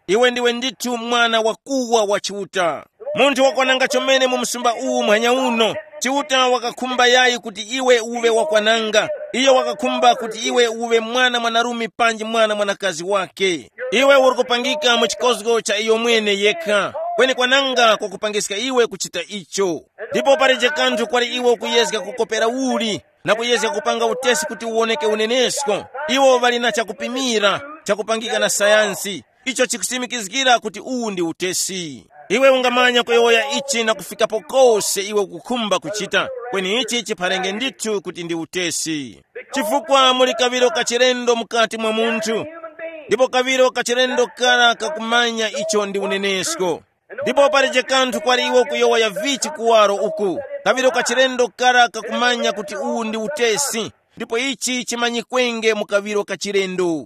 iwe ndiwe ndithu mwana wakuwa wa chiuta. Munthu wakwananga chomene mu msumba uwu mphanya uno. Chiuta wakakhumba yayi kuti iwe uwe wakwananga. Iyo wakakhumba kuti iwe uwe mwana mwanarume panji mwana mwanakazi wake. Iwe uri kupangika mu chikozgo cha iyo mwene yekha. Kweni kwananga kwa kupangisika iwe kuchita icho. Ndipo pareje kanthu kwali iwe kuyezga kukopera uli na kuyezga kupanga utesi kuti uoneke unenesko. Iwo vali na chakupimira chakupangika na sayansi. Icho chikusimikizgira kuti uwu ndi utesi. Iwe ungamanya kuyoya ichi na kufika pokose iwe kukhumba kuchita. Kweni ichi chipharenge ndithu kuti ndi utesi. Chifukwa muli kaviro kachirendo mukati mwa munthu. Ndipo kaviro kachirendo kala kakumanya icho ndi unenesko. Ndipo pareje kanthu kwali iwo kuyowa ya vichi kuwaro uku. Kaviro kachirendo kala kakumanya kuti uwu ndi utesi. Ndipo ichi chimanyikwenge mukaviro kachirendo.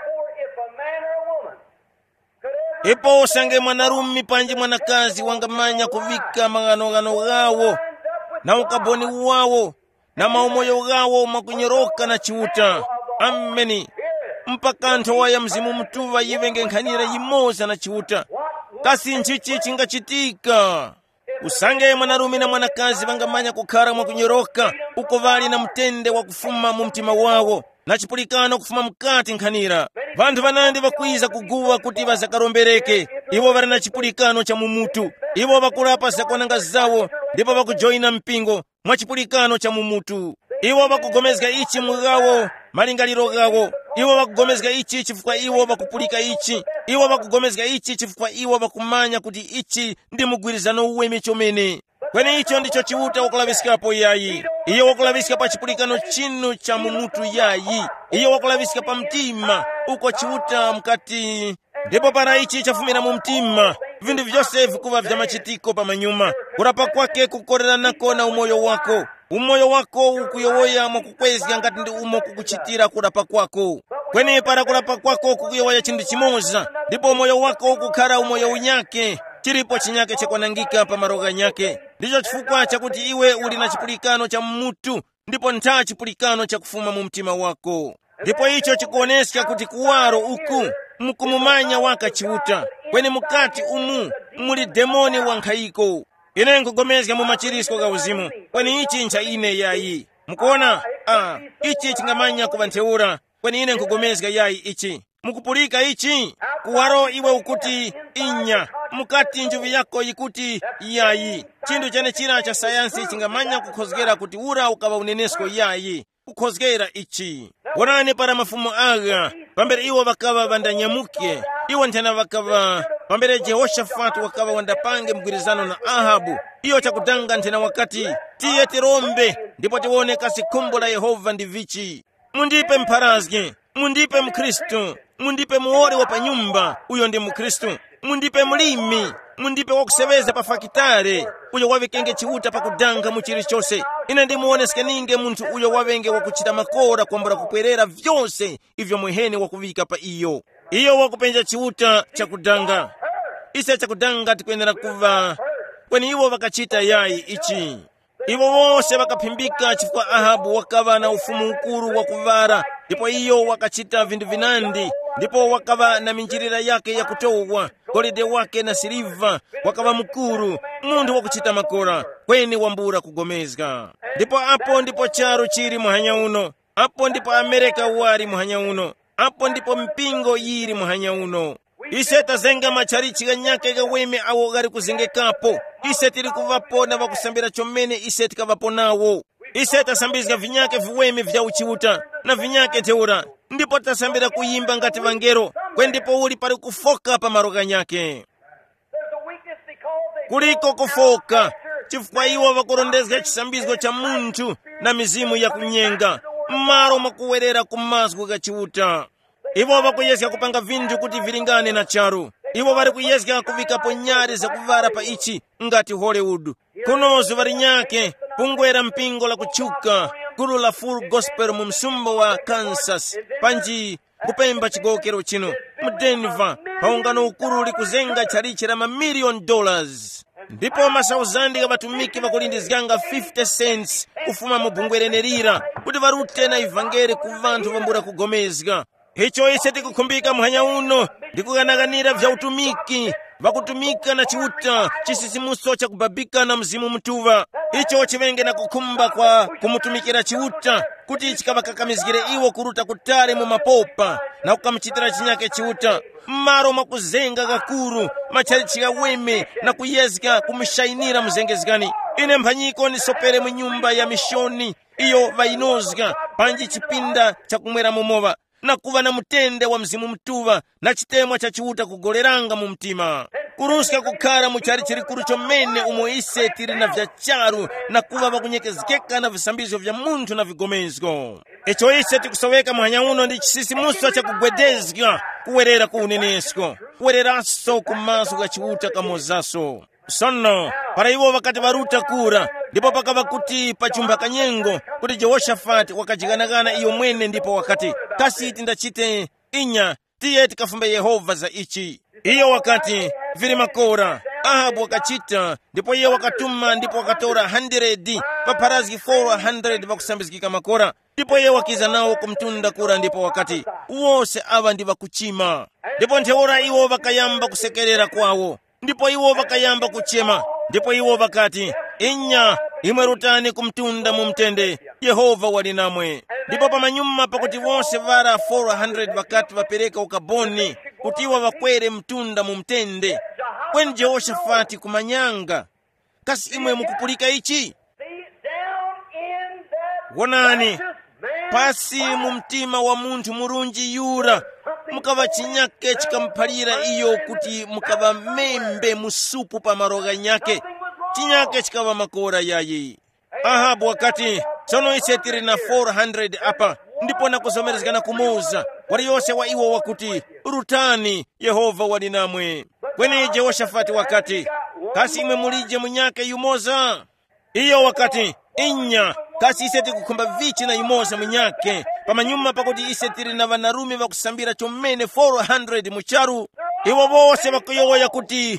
Ipo sange mwanarume panji mwanakazi wangamanya kuvika mang'ano-ng'ano gawo na ukaboni wawo na maumoyo gawo makunyoroka na chiuta. Ameni. Mpaka nthowa ya mzimu mtuva yivenge nkhanira yimoza na chiuta. Kasi nchichi chingachitika. Usange mwanarume na mwanakazi vangamanya kukhala mwakunyoroka uko vali na mtende wa kufuma mu mtima wawo na chipulikano kufuma mkati nkhanira. Vanthu vanandi vakwiza kuguwa kuti vazakarombereke. Iwo vari na chipulikano cha mumutu. Iwo vakulapa zakwananga zawo ndipo vakujoina mpingo mwa chipulikano cha mumutu. Iwo vakugomezga ichi mugawo malingaliro gawo. Iwo vakugomezga ichi chifukwa iwo vakupulika ichi. Iwo vakugomezga ichi chifukwa iwo vakumanya kuti ichi ndi mugwirizano uweme chomene. Kweni icho ndicho chiuta wakulavisikapo yayi. Iyo wakulavisika pa chipulikano chinu cha mumutu yayi. Iyo wakulavisika pa mtima uko chiuta mkati. Ndipo para ichi chafumira mu mtima. Vindu vyose vikuva vya machitiko pa manyuma. Kurapa kwake kukorera nako na umoyo wako. Umoyo wako ukuyowoya mwakukwezga ngati ndi umo kukuchitira kurapa kwako. Kweni para kurapa kwako kukuyowoya chindu chimoza. Ndipo umoyo wako ukukhala umoyo unyake. Chilipo chinyake chekwanangika pa maroga nyake. Ndicho chifukwa chakuti iwe uli na chipulikano cha mmutu. Ndipo nta chipulikano cha kufuma mu mtima wako. Ndipo icho chikuoneska kuti kuwaro uku mkumumanya waka chiuta. Kweni mukati umu muli demoni wankhaiko. Ine nkugomezga mu machirisko ga uzimu. Kweni ichi ncha ine yayi. Mukuona? Ah, ichi chingamanya kuvantheura. Kweni ine nkugomezga yayi ichi. Mukupulika ichi. Kuwaro iwe ukuti inya. Mukati njuvi yako ikuti yayi. Chindu chane chira cha sayansi chingamanya kukhozgera kuti ura ukava unenesko yayi. Kukhozgera ichi. Wonani para mafumo aga. Pambere iwo vakava vandanyamuke. Iwo ntena vakava. Pambere Jehoshafati wakava wandapange mgwirizano na Ahabu. Iyo chakudanga ntena wakati. Tiye tirombe. Ndipo tiwone kasi kumbo la Yehova ndivichi. Mundipe mparazge. Mundipe mkristo. Mundipe muori wa panyumba. Uyo ndi mkristo. Mundipe mulimi. Mundipe wakuseveza pa fakitare. Uyo wavekenge chiuta pa kudanga muchiri chose. Ina ndi muoneske ninge muntu uyo wavenge wakuchita makora kwambura kupwerera vyose. Ivyo muheni wakuvika pa iyo. Iyo wakupenja chiuta chakudanga. Ise chakudanga tikuendera kuva. Kweni iwo wakachita yayi ichi. Iwo wose wakapimbika chifukwa Ahabu wakava na ufumu ukuru wakuvara. Ndipo iyo wakachita vindu vinandi. Ndipo wakava na minjirira yake ya kutowa. Golide wake na siliva. Wakava mkuru. Mundu wakuchita makora. Kweni wambura kugomezga. Ndipo apo ndipo charo chiri muhanya uno. Apo ndipo Amerika wari muhanya uno. Apo ndipo mpingo yiri muhanya uno. Ise tazenga macharichi ganyake gaweme awo gari kuzengekapo. Ise tiri kuvapo na wakusambira chomene ise tikavapo nawo. Ise tasambizga vinyake viweme vya uchiuta na vinyake teura. Ndipo tasambira kuyimba ngati vangero. Kwendipo uli pari kufoka pa maroga nyake. Kuliko kufoka. Chifukwa iwo wakurondezga chisambizgo cha muntu na mizimu ya kunyenga. Maro makuwerera kumazgu gachiuta. Iwo wakuyezga kupanga vindu kuti vilingane na charu. Iwo vari kuyezga kuvikapo nyari za kuvara pa ichi ngati Hollywood. Kunozu vari nyake pungwera mpingo la kuchuka. Guru la Full Gospel mu msumbo wa Kansas. Panji kupemba chigokero chino. Mu Denver paungano ukuru likuzenga charichi la mamilion dollars. Ndipo masauzandi ga batumiki bakulindizganga fifty cents kufuma mu bungwerenerira kuti varute na ivangere ku vantu vambura kugomezga. icho ise tikukhumbika mphanya uno ndikuyang'anira vya utumiki vakutumika na chiuta chisisimuso cha kubabika na mzimu mtuva. Icho chivenge na kukhumba kwa kumutumikira chiuta kuti chikavakakamizikire iwo kuruta kutali mu mapopa na kukamchitira chinyake chiuta mmaro makuzenga kakuru machalichika weme na kuyezika kumshayinira muzengezikani. Ine mphanyiko nisopere mu nyumba ya mishoni iyo vainozika panji chipinda cha kumwera momova na kuva na mutende wa mzimu mtuva na chitemwa cha chiuta kugoleranga mu mtima kuruska kukhala mu chali chilikulu chomene umo ise tili na vya charu na kuva vakunyekezekeka na visambizyo vya munthu na vigomezgo. Icho ise tikusoweka mphanya uno ndi chisisimuso cha kugwedezga kuwerera ku unenesko kuwereraso kumaso ka chiuta kamozaso. Sono para iwo vakati varuta kura ndipo pakava kuti pachumba kanyengo kuti Jehoshafati wakajiganagana iyo mwene ndipo wakati kasiti ndachite inya tiye tikafumbe Yehova za ichi. Iyo wakati vili makora Ahabu wakachita ndipo iye wakatuma ndipo wakatora hundred paparazi four hundred vakusambizikika makora ndipo iye wakiza nawo kumtunda kura ndipo wakati wose ava ndi vakuchima ndipo ntheora iwo vakayamba kusekerera kwawo ndipo iwo vakayamba kuchema ndipo iwo vakati inya imwe rutani kumtunda mumtende Yehova wali namwe. Ndipo pamanyuma pakuti wonse vara four hundred vakati vapereka ukaboni kuti iwo vakwere mtunda mumtende kweni Jehoshafati kumanyanga kasi imwe mukupulika ichi. Wonani pasi mu mtima wa munthu murunji yura mukava chinyake chikamphalira iyo kuti mukava membe musupu pa maroga nyake chinyake chikava makora yayi. Ahabu wakati sono ise tiri na four hundred apa ndipo nakusomerezekana kumoza wali yose wa iwo wakuti rutani Yehova wali namwe. Kweni Jehoshafati wakati kasi imwe mulije munyake yumoza. Iyo wakati inya kasi ise tikukhumba vichi na yumoza munyake pamanyuma pakuti ise tiri na vanarume vakusambira chomene four hundred mucharu iwo vose vakuyowoya kuti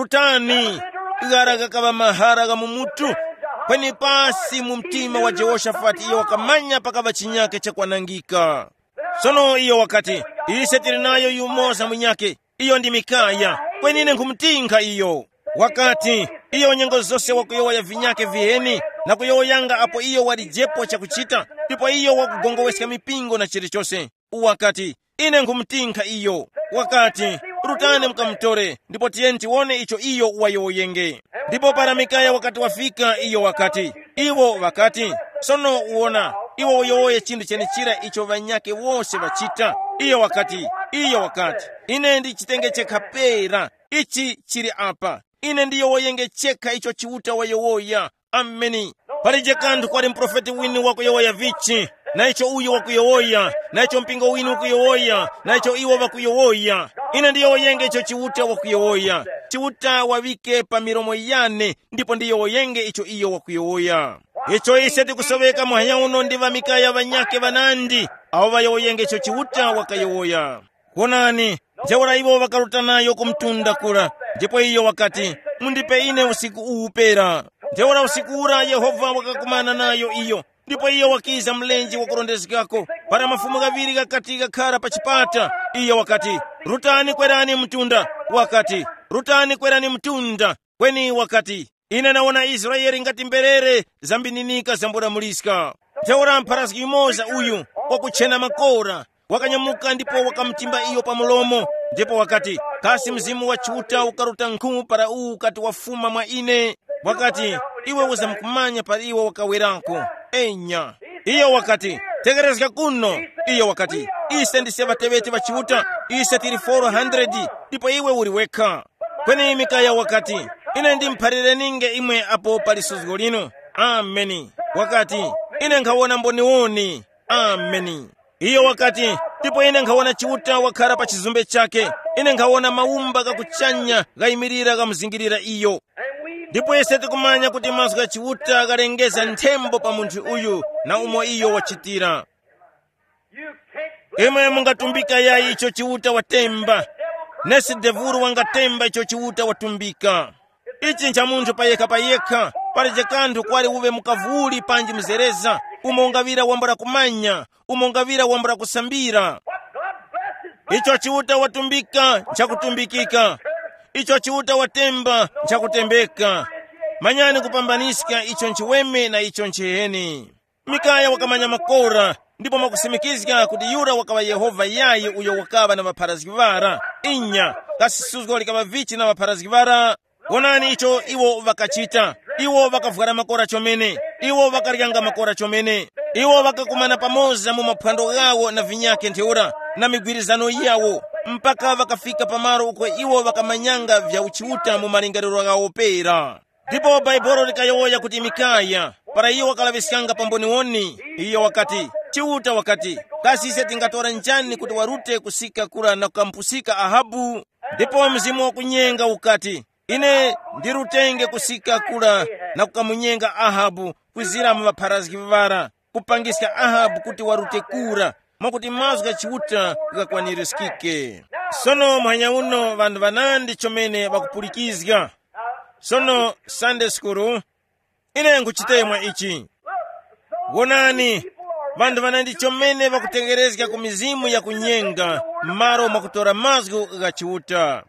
rutani igaraga kava maharaga mumutu kweni pasi mu mtima wa Jehoshafati iyo wakamanya pakava chinyake chakwanangika. Sono iyo wakati ise tiri nayo yumoza munyake iyo ndi Mikaya kweni ine nkumtinka iyo wakati iyo nyengo zose wakuyowoya vinyake viheni na kuyowoyanga apo iyo walijepo chakuchita ndipo iyo wakugongoweseka mipingo na chilichose wakati ine nkumtinka iyo wakati rutane mkamtore ndipo tiyenti wone icho iyo wayowoyenge. Ndipo para Mikaya wakati wafika iyo wakati iwo wakati sono uona iwo uyowoye chindu chenichira icho vanyake wose vachita iyo wakati iyo wakati ine ndi chitenge chekapera ichi chiri apa ine ndiyo woyenge cheka icho chiuta wayowoya. Ameni. Palije kandu kwali mprofeti wini wakuyowoya vichi na icho uyo wakuyowoya na icho mpingo wini wakuyowoya na icho iwo wakuyowoya ine ndiyo woyenge icho chiuta wakuyowoya chiuta wavike pa miromo yane ndipo ndiyo woyenge icho iyo wakuyowoya. Icho ise tikusoweka mphanya uno ndi va Mikaya vanyake vanandi awo vayowoyenge icho chiuta wakayowoya. Konani ntheora iwo vakaruta nayo kumtunda kula ndipo iyo wakati mundipe ine usiku uupera. Ntheora usiku ura Yehova wakakumana nayo iyo ndipo iyo wakiza mlenji wakurondezekako para mafumu gaviri gakati gakhala pa chipata. Iyo wakati rutani kwerani mtunda wakati rutani kwerani mtunda kweni wakati ine naona Israeli ngati mberere zambininika zambura muliska. Ntheora mpharasi imoza uyu wakuchena makora wakanyamuka ndipo wakamtimba iyo pa mulomo ndipo wakati kasi mzimu wa chiuta ukaruta nkhumu para uwu kati wafuma mwa ine wakati iwe uzamkumanya para iwe wakawerako enya. Iyo wakati tegerezeka kuno iyo wakati ise ndise vateveti va chiuta ise tiri four hundred ndipo iwe uliweka. Kweni Mikaya wakati ine ndimpharire ninge imwe apo palisuzgo lino. Ameni. Wakati ine nkawona mboniwoni. Ameni. Iyo wakati ndipo ine nkawona chiuta wakhala pa chizumbe chake ine nkawona maumba gakuchanya gayimirira gamuzingirira iyo ndipo ise tikumanya kuti maso ga chiuta galengeza nthembo pa munthu uyu na umo iyo wachitira. Imwe mungatumbika yayi icho chiuta watemba nesi devuru wangatemba icho chiuta watumbika. Ichi ncha munthu payekha payekha palije kanthu kwali uve mukavuli panji mzereza umongavira wambara kumanya umongavira wambara kusambira. Icho chiuta watumbika nchakutumbikika, icho chiuta watemba nchakutembeka. Manyani kupambaniska icho nchiweme na icho nchiheni. Mikaya wakamanya makora, ndipo makusimikizika kuti yura wakava Yehova yayi uyo wakava na vaparazgivara. Inya, kasisuzgo likava vichi na vaparazgivara. Onani icho iwo vakachita, iwo vakavwara makora chomene, iwo vakaryanga makora chomene, iwo vakakumana pamoza mu maphwando gawo na vinyake ntheura na migwirizano yawo, mpaka vakafika pamaro uko iwo vakamanyanga vya uchiuta mu malingaliro gawo pera. Ndipo Baibolo likayowoya kuti Mikaya para iyo wakalavisikanga pamboni woni, iyo wakati chiuta wakati kasise tingatora njani kuti warute kusika kula na kukampusika Ahabu. Ndipo mzimu wa kunyenga ukati ine ndirutenge kusika kula na kukamunyenga Ahabu kwizira mu vaparazgivara, kupangiska Ahabu kuti warute kura mwakuti mazu ga chiuta gakwanirizikike. Sono mwanya uno vandu vanandi chomene vakupulikizga. Sono Sunday school ine nkuchitemwa ichi. Wonani vandu vanandi chomene vakutengerezga ku mizimu ya kunyenga maro mwakutora mazgu ga chiuta.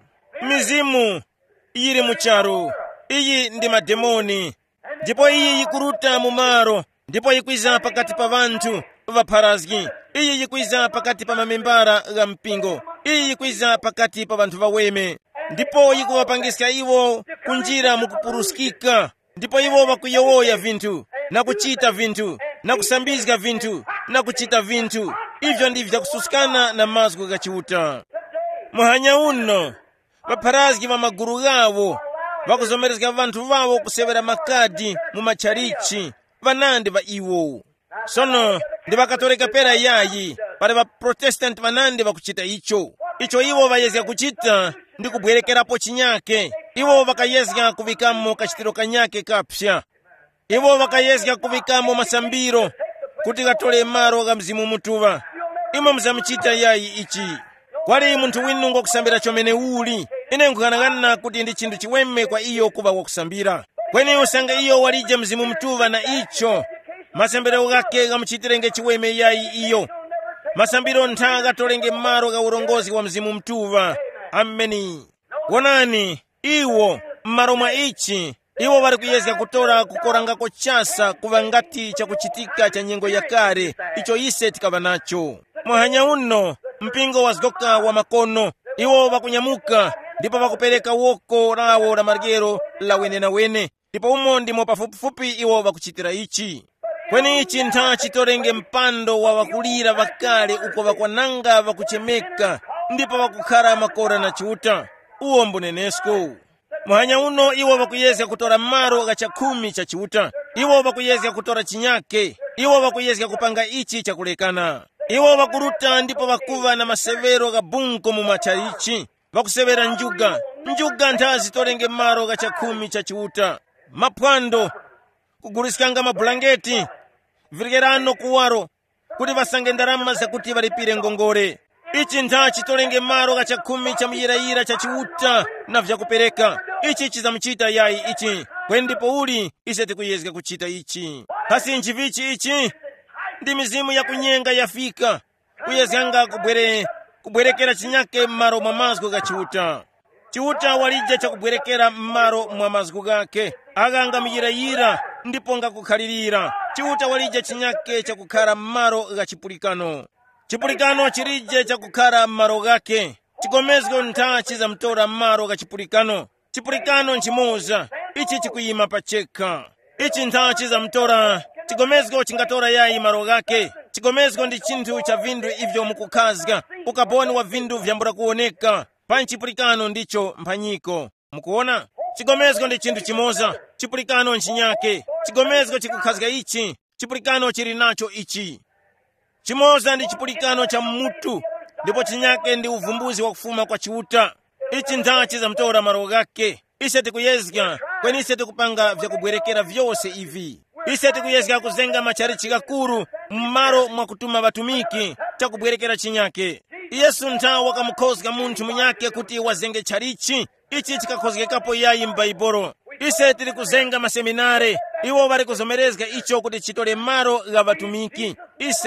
Mizimu iyiri mucharo, iyi ndi mademoni, ndipo iyi yikuruta mu maro, ndipo yikwiza pakati pa vantu vaparazgi, iyi yikwiza pakati pa mamembara ga mpingo, iyi yikwiza pakati pa vantu vaweme, ndipo yikuwapangiska iwo kunjira mukupuruskika, ndipo iwo vakuyowoya vintu na kuchita vintu na kusambizga vintu na kuchita vintu. Ivyo ndivyo kususikana na mazgu ga chiuta. Muhanya uno vaparazgi va maguru gawo vakuzomerezga vantu vawo kusevera makadi mu macharichi vanandi va iwo. Sono ndi vakatolika pera yayi pale va protestant vanandi vakuchita icho. Icho iwo vayezga kuchita ndi kubwerekerapo chinyake. Iwo vakayezga kuvikamo kachitiro kanyake kapsya. Iwo vakayezga kuvikamo masambiro kuti katole maro ga mzimu mutuva. Imo mzamuchita yayi ichi. Kwali muntu winu ngokusambira chomene uli. Ine nkukanangana kuti ndi chindu chiweme kwa iyo kuva wakusambira. Kweni usanga iyo walija mzimu mtuva na icho masambiro gake gamuchitirenge chiweme yayi iyo. Masambiro nthaga tolenge maro ga urongozi wa mzimu mtuva. Ameni. Wonani iwo mmaro mwa ichi iwo vari kuyezga kutora kukoranga kochasa kuva ngati chakuchitika cha nyengo ya kare icho ise tikava nacho. Muhanya uno mpingo wazgoka wa makono iwo vakunyamuka ndipo vakupereka woko lawo la margero la wene na wene, ndipo umo ndimo pafupifupi iwo vakuchitira ichi. Kweni ichi ntha chitorenge mpando wa vakulira vakale uko vakwananga vakuchemeka ndipo vakukhala makora na chiuta. Uwo mbunenesko. Muhanya uno iwo vakuyezga kutora maro ga chakhumi cha chiuta. Iwo vakuyezga kutora chinyake. Iwo vakuyezga kupanga ichi chakulekana. Iwo vakuruta ndipo vakuva na masevero ga bunko mu macharichi. Vakusevera njuga. Njuga nthazi tolenge maro ga chakhumi cha chiuta. Maphwando kugulisikanga mabulangeti virigerano kuwaro kuti vasange ndarama zakuti valipire ngongore. Ichi ntha chitolenge maro ga chakhumi cha muyirayira cha chiuta na vyakupereka. Ichi chizamuchita yayi ichi. Kwendipo uli ise tikuyezga kuchita ichi. Hasi nchivichi ichi ndi mizimu ya kunyenga yafika kuyezganga kubwere kubwerekera chinyake maro mwa mazgu ga chiuta. Chiuta walija cha kubwerekera maro mwa mazgu gake aganga muyirayira ndipo nga kukhalirira. Chiuta walija chinyake cha kukhala maro ga chipulikano. Chipulikano chirije cha kukhala maro gake. Chikomezgo ntha chizamtora maro ga chipulikano. Chipulikano nchimoza ichi chikuyima pacheka. Ichi ntha chizamtora chigomezgo chingatora yayi maro gake. Chigomezgo ndi chinthu cha vindu ivyo mukukhazga ukaponi wa vindu vyambura kuoneka. Panchipulikano ndicho mphanyiko. Mukuona? Chigomezgo ndi chinthu chimoza. Chipulikano nchinyake. Chigomezgo chikukhazga ichi. Chipulikano chiri nacho ichi. Chimoza ndi chipulikano cha mutu. Ndipo chinyake ndi uvumbuzi wa kufuma kwa chiuta. Ichi ntha chizamtora maro gake. Ise tikuyezga kweni ise tikupanga vya kubwerekera vyose ivi. Ise tikuyezga kuzenga macharichi gakuru mmaro mwa kutuma vatumiki cha kubwerekera chinyake. Yesu ntha wakamukhozga munthu munyake kuti wazenge charichi. Ichi chikakhozgekapo yayi m'Baibolo. Ise tiri kuzenga maseminare. Iwo vari kuzomerezga icho kuti chitole maro ga vatumiki. Ise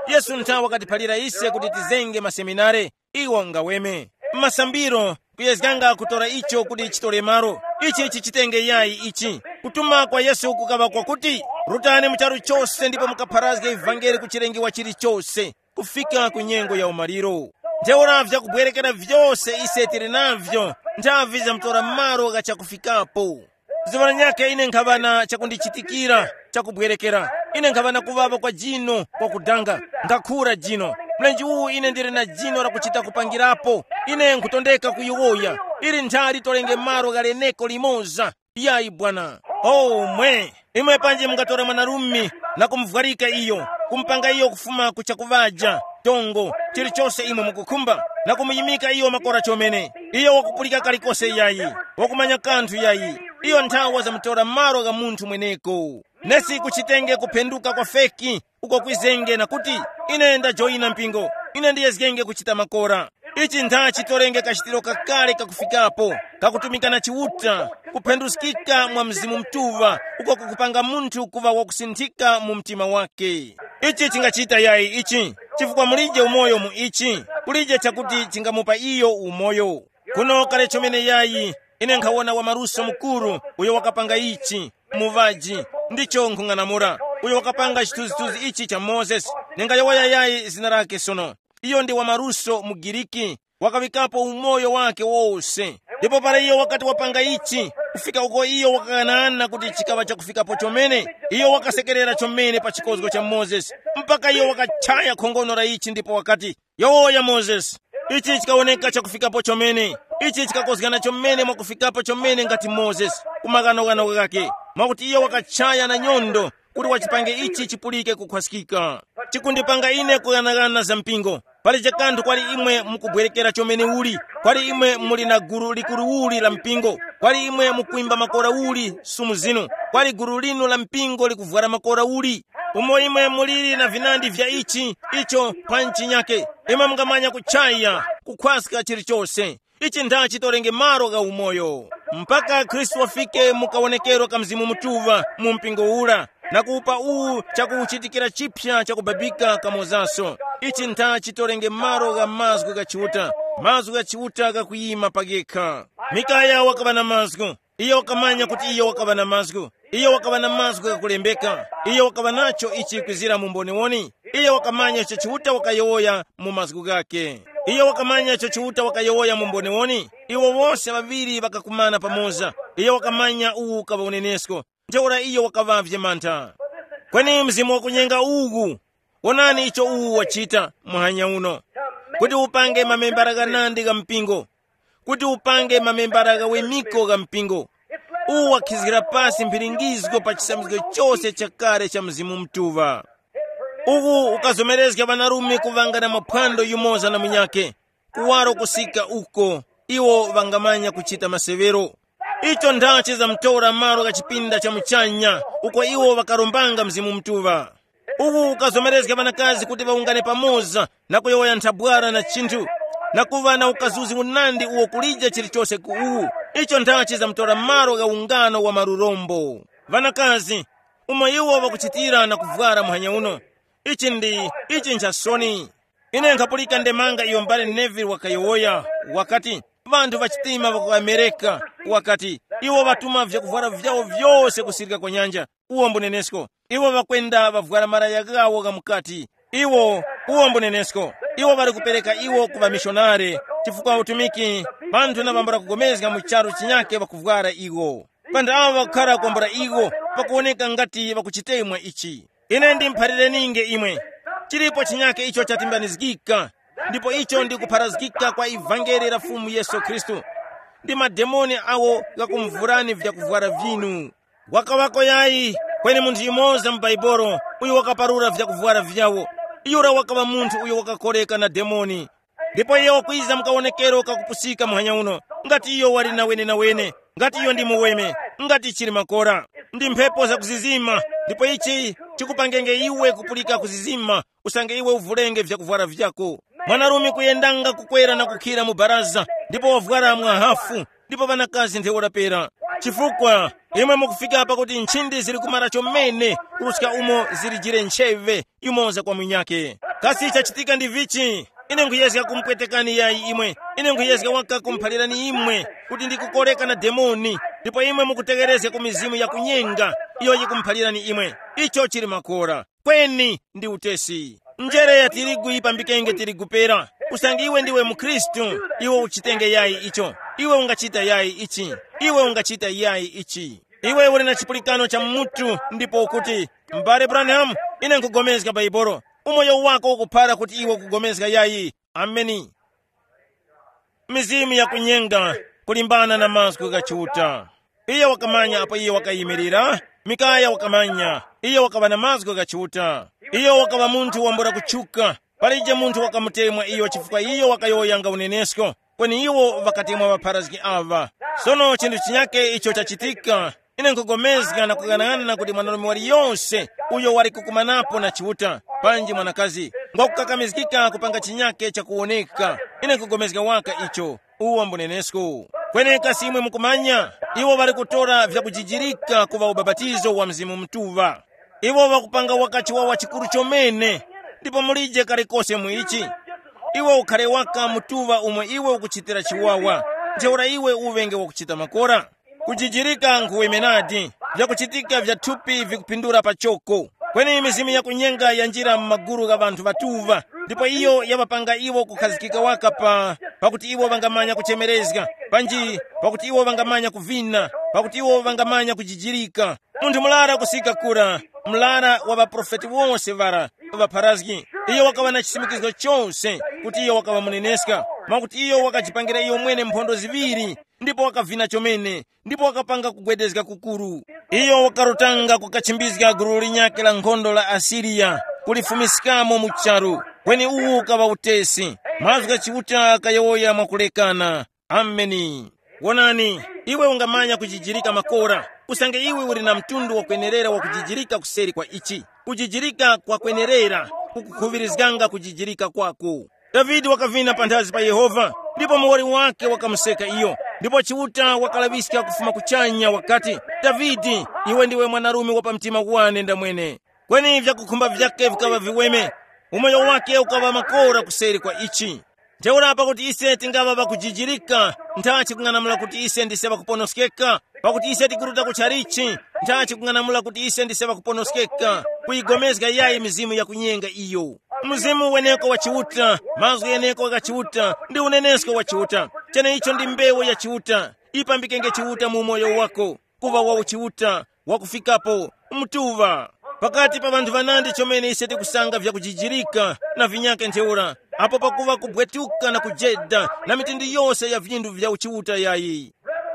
Yesu nthawi akatiphalira ise kuti tizenge maseminare iwo ngaweme masambiro kuyezganga kutora icho kuti chitole maro ichi chichitenge yayi ichi kutuma kwa Yesu kukaba kwa kuti rutani mucharu chose ndipo mukapharazge ivangeli kuchilengiwa chilichonse kufika ku nyengo ya umaliro. Ntheura vyakubwerekera vyose ise tili navyo nthavi za mtora maro gachakufikapo. Zivana nyake ine nkhavana chakundichitikira chakubwerekera. Ine nkhavana kuvava kwa jino kwa kudanga ngakhura jino. Mlenji uwu ine ndiri na jino la kuchita kupangirapo. Ine nkutondeka kuyiwoya ili nthali tolenge maro galeneko limoza yayi bwana. Oh mwe imwe panje mungatora mwanarumi na kumvwarika iyo kumpanga iyo kufuma kuchakuvaja tongo chilichonse imwe mukukhumba na kumuyimika iyo makora chomene iyo wakupulika kalikose yayi wakumanya kanthu yayi iyo nthawa za mtora maro ga munthu mweneko nesi kuchitenge kuphenduka kwa feki uko kwizenge na kuti ine ndajoyina mpingo ine ndiyezgenge kuchita makora. Ichi ntha chitolenge kachitiro kakale kakufikapo kakutumika na chiuta kuphenduskika mwa mzimu mtuva uko kukupanga munthu kuva wakusinthika mu mtima wake. Ichi chingachita yayi ichi chifukwa mulije umoyo mu ichi kulije chakuti chingamupa iyo umoyo. Kuno kale chomene yayi ine nkhawona wa maruso mkuru uyo wakapanga ichi muvaji ndicho nkhung'anamura uyo wakapanga chituzituzi ichi cha Moses nenga yawaya yayi zina lake sono iyo ndi wa maruso mugiriki wakavikapo umoyo wake wose. Ndipo para iyo wakati wapanga ichi kufika uko iyo wakakanaana kuti chikava chakufikapo chomene iyo wakasekerera chomene pa chikozgo cha Moses mpaka iyo wakachaya khongono la ichi ndipo wakati yowoya Moses ichi chikaoneka chakufikapo chomene ichi chikakozgana chomene mwakufikapo chomene ngati Moses kumakanokano kake mwakuti iyo wakachaya na nyondo kuti wachipange ichi chipulike kukhwasikika. Chikundipanga ine kuyanagana za mpingo pali chakanthu kwali imwe mukubwerekera chomene uli kwali imwe muli na guru likulu uli la mpingo kwali imwe mukuimba makora uli sumu zinu kwali guru linu la mpingo likuvwara makora uli umo imwe mulili na vinandi vya ichi icho panchi nyake imwe mungamanya kuchaya kukhwasika chilichonse. Ichi ntha chitolenge maro ga umoyo mpaka Kristu wafike mukaonekero ka mzimu mtuva mu mpingo ula na kupa uu chakuchitikira chipya chakubabika kamozaso. Ichi ntha chitolenge maro ga mazgu ga chiuta mazgu ga chiuta ga kuyima pagekha. Mikaya wakava na mazgu iyo wakamanya kuti iyo wakava na mazgu iyo wakava na mazgu ga kulembeka iyo wakava nacho ichi kwizira mumboniwoni iyo wakamanya cho chiuta wakayoya mu mazgu gake iyo wakamanya cho chiuta wakayoya mumboniwoni iwo wose vaviri vakakumana pamoza iyo wakamanya uwu kava unenesko njeura iyo wakavavye mantha. Kweni mzimu wakunyenga ugu wonani icho uwu wachita muhanya uno kuti upange mamembara ga nandi ga mpingo kuti upange mamembara ga wemiko ga mpingo uwu wakhizgira pasi mphiringizgo pa chisamizgo chose chakale cha mzimu mtuva. Ugu ukazomerezga vanarume kuvangana maphwando yumoza na munyake kuwaro kusika uko iwo vangamanya kuchita masevero. Icho ndache za mtora maro ga chipinda cha mchanya uko iwo vakarombanga mzimu mtuva. Ugu ukazomerezga vanakazi kuti vaungane pamoza na kuyoya nthabwara na chinthu na kuva na ukazuzi unandi uwo kulija chilichose kuuu. Icho ndache za mtora maro ga ungano wa marurombo. Vanakazi umo iwo vakuchitira na kuvwara muhanya uno. Ichi ndi ichi nchasoni ine nkapulika ndemanga iyo mbale Neville wakayowoya wakati vantu vachitima vaku Amerika wakati iwo vatuma vyakuvwara vyawo vyose kusirika kwa nyanja uwo mbunenesko iwo vakwenda vavwara maraya gawo gamukati iwo uwo mbunenesko iwo vari kupereka iwo kuva mishonare chifukwa utumiki vantu na vambora kugomezga mucharo chinyake vakuvwara iwo vantu ava vakukhala kuombora iwo vakuoneka ngati vakuchitemwa ichi. Ine ndi mpharire ninge imwe chilipo chinyake icho chatimbanizgika ndipo icho ndi kupharazgika kwa ivangeli la fumu Yesu Kristu ndi mademoni awo gakumvurani vyakuvwara vinu wakawako yayi kweni munthu yumoza m'baibolo uyu wakaparura vyakuvwara vyawo iyura wakava munthu uyu wakakoleka na demoni ndipo iyo wakwiza mkaonekero kakupusika muhanya uno ngati iyo wali na wene na wene ngati iyo ndi muweme ngati chili makora ndi mphepo za kuzizima ndipo ichi chikupangenge iwe kupulika kuzizima usange iwe uvulenge vyakuvwara vyako. Mwanarume kuyendanga kukwera na kukhira mu baraza ndipo wavwara mwa hafu ndipo vanakazi ntheura pera chifukwa imwe mukufika apa kuti nchindi zili kumara chomene kulusika umo zilijire ncheve yumoza kwa mwinyake kasi chachitika ndi vichi. Ine nkuyezeka kumpwetekani yayi imwe. Ine nkuyezeka waka kumphalirani imwe kuti ndikukoleka na demoni, ndipo imwe mukutegereze ku mizimu yakunyenga iyo yikumphalirani imwe. Icho chili makora kweni ndi utesi. Njere ya tirigu ipambikenge tirigu pera. Usangi iwe ndiwe Mkristu, iwe uchitenge yayi icho. Iwe ungachita yayi ichi. Iwe ungachita yayi ichi. Iwe uli na chipulikano cha mutu, ndipo ukuti mbale Branham, ine nkugomezeka Baibolo. Umoyo wako ukuphara kuti iwe kugomezeka yayi. Ameni. Mizimu ya kunyenga kulimbana na mazwi gachuta. Iye wakamanya apo iye wakayimirira. Mikaya wakamanya iye wakaba na mazwi gachuta. Iye wakaba muntu wambura kuchuka. Palije muntu wakamutemwa iyo chifukwa iyo wakayoyanga unenesko. Kweni iwo vakatemwa vaparaziki ava. Sono chindu chinyake icho chachitika. Ine nkugomezeka na kuganana kuti mwanalume wali yonse uyo wali kukumanapo na chiuta panji mwanakazi ngokukakamizikika kupanga chinyake cha kuoneka. Ine nkugomezeka waka icho uwa mbunenesko. Kweneka simwe mukumanya iwo wali kutora vya kujijirika kuva ubabatizo wa mzimu mtuva. Iwo wakupanga wakachi wa wachikuru chomene ndipo mulije kalikose muichi. Iwe ukhale waka mtuva umwe iwe ukuchitira chiwawa. Njeura iwe uvenge wakuchita makora. Kujijirika nkuwemenadi vya kuchitika vya tupi vikupindura pachoko. Kweni mizimu ya kunyenga ya njira maguru ga bantu batuva. Ndipo iyo yabapanga iwo kukazikika waka pa pakuti iwo vangamanya kuchemerezga. Panji pakuti iwo vangamanya kuvina. Pakuti iwo vangamanya kujijirika. Muntu mulara kusika kura. Mlara wa baprofeti wonse vara vaparazgi. Iyo wakawa na chisimikizo chonse kuti iyo wakawa muneneska. Makuti iyo wakajipangira iyo mwene mpondo ziviri. Ndipo wakavina chomene. Ndipo wakapanga kugwedezga kukuru. Iyo wakarutanga kukachimbizga guru linyake la nkhondo la Asiria kulifumisikamo mucharu. Kweni uwu kava utesi. Mazga chiuta kayoya mwakulekana. Ameni. Wonani, iwe ungamanya kujijirika makora. Usange iwe uli na mtundu wa kwenerera wa kujijirika kuseri kwa ichi. Kujijirika kwa kwenerera kukukuvirizganga kujijirika kwako. Davidi wakavina pandazi pa Yehova. Ndipo muwali wake wakamuseka iyo. Ndipo chiuta wakalavisika kufuma kuchanya wakati Davidi, iwe ndiwe mwanarume wapa mtima wane nda mwene. Kweni vya kukumba vyake vikava viweme. Umoyo wake ukava makora kuseri kwa ichi. Nteura hapa kuti ise tingava bakujijirika. Ntachi kunganamula kuti ise ndiseba kuponoskeka. Pakuti ise tikuruta kucharichi. Ntachi kunganamula kuti ise ndiseba kuponoskeka. Kuigomezga yayi mizimu ya kunyenga iyo. Mzimu weneko wa chiuta. Mazwi yeneko wa chiuta. Ndi unenesko wa chiuta. Chene icho ndi mbewo ya chiuta. Ipambikenge chiuta mu moyo wako. Kuva wa uchiuta. Wakufikapo. Mtuva. Pakati pa bantu vanandi chomene ise tikusanga vya kujijirika na vinyake nteura. Apo pakuva kubwetuka na kujeda na mitindi yose ya vindu vya uchiuta yayi.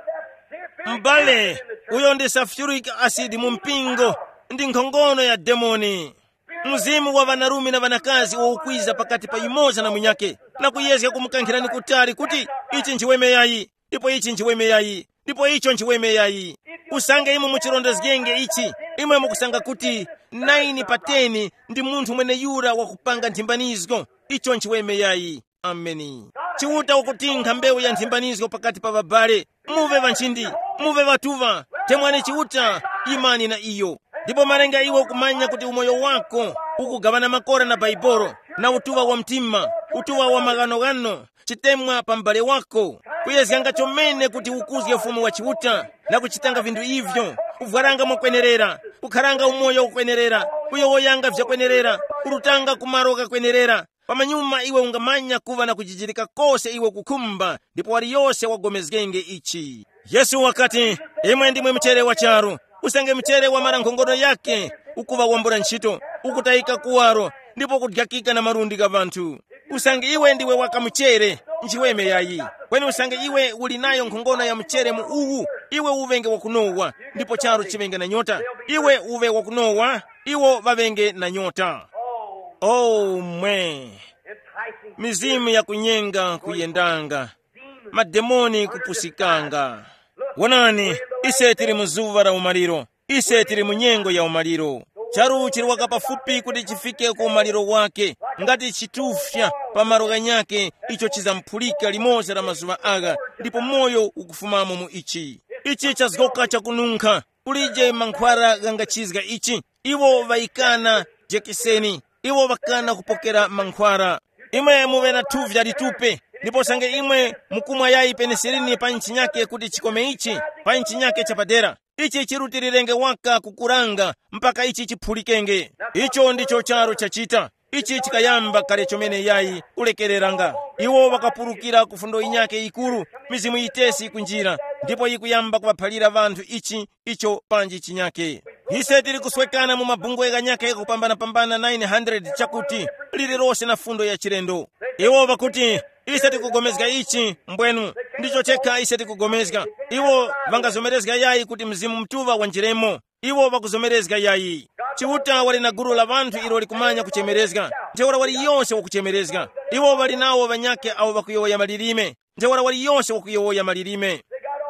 Mbale, uyo ndi sulfuric acid mumpingo, ndi nkhongono ya demoni. Mzimu wa vanarumi na vanakazi wa ukwiza pakati pa imoza na mwinyake. Na kuyezga kumukankhirani kutali kuti ichi nchiweme yayi, ndipo ichi nchiweme yayi, ndipo icho nchiweme yayi. Usange imu muchironda zgenge ichi, imwe mukusanga kuti naini pateni ndi munthu mwene yura wakupanga nthimbanizgo. Icho nchiweme yayi. Ameni. Chiuta ukutinka mbewu ya nthimbanizgo pakati pa babale. Muve vanchindi, muve vatuva. Temwani chiuta, imani na iyo. Ndipo marenga iwe ukumanya kuti umoyo wako ukugavana makora na Baibolo na utuva wa mtima, utuva wa maganogano, chitemwa pambale wako. Kuyezganga chomene kuti ukuzge ufumu wa chiuta na kuchitanga vindu ivyo. Uvwaranga mwakwenerera, ukharanga umoyo ukwenerera, kuyowoyanga vya kwenerera, urutanga kumaroka kwenerera. Pamanyuma iwe ungamanya kuva na kujijirika kose iwe kukumba, ndipo wali yose wagomezgenge ichi. Yesu wakati, imwe ndimwe mchere wa charu, usange mchere wa mara nkhongono yake, ukuva wambura nchito, ukutaika kuwaro, ndipo kudyakika na marundi ga bantu. Usange iwe ndiwe waka mchere, nchiweme yayi. Kweni usange iwe ulinayo nkhongono ya mchere mu uwu, iwe uvenge wakunowa, ndipo charu chivenge na nyota. Iwe uve wakunowa, iwo vavenge na nyota. Oh mwe, mizimu ya kunyenga kuyendanga, mademoni kupusikanga. Wonani, ise tiri muzuva ra umaliro, ise tiri munyengo ya umaliro. Charu chiri waka pafupi kuti chifike ku umaliro wake, ngati chitufya pa maroga nyake, icho chizampulika limoza la mazuva aga, ndipo moyo ukufumamo mu ichi. Ichi chazgoka chakununkha, kulije mankhwara ganga chizga ichi, iwo vaikana jekiseni, iwo bakana kupokera mankhwala. Imwe muvena thuvya litupe, ndipo sange imwe mukumwa yayi penesilini pa ntchi nyake kuti chikome ichi pa ntchi nyake chapadera. Ichi chirutilirenge waka kukuranga mpaka ichi chiphulikenge. Icho ndicho charo chachita. Ichi chikayamba kale chomene yayi ulekereranga. Iwo bakapulukira kufundo inyake ikulu, mizimu itesi kunjira, ndipo ikuyamba kupaphalira vanthu ichi icho panji chinyake. Ise tili kuswekana mu mabungwe ganyake kupambana-pambana nine hundred chakuti lililonse na fundo ya chilendo. Iwo bakuti ise tikugomezga ichi mbwenu ndicho chekha ise tikugomezga. Iwo vangazomerezga yayi kuti mzimu mtuva wanjiremo. Iwo bakuzomerezga yayi. Chiuta wali na guru la vanthu ilo likumanya kuchemerezga. Njewala wali yonse wakuchemerezga. Iwo wali nawo vanyake awo bakuyowoya malilime. Njewala wali yonse wakuyowoya malilime.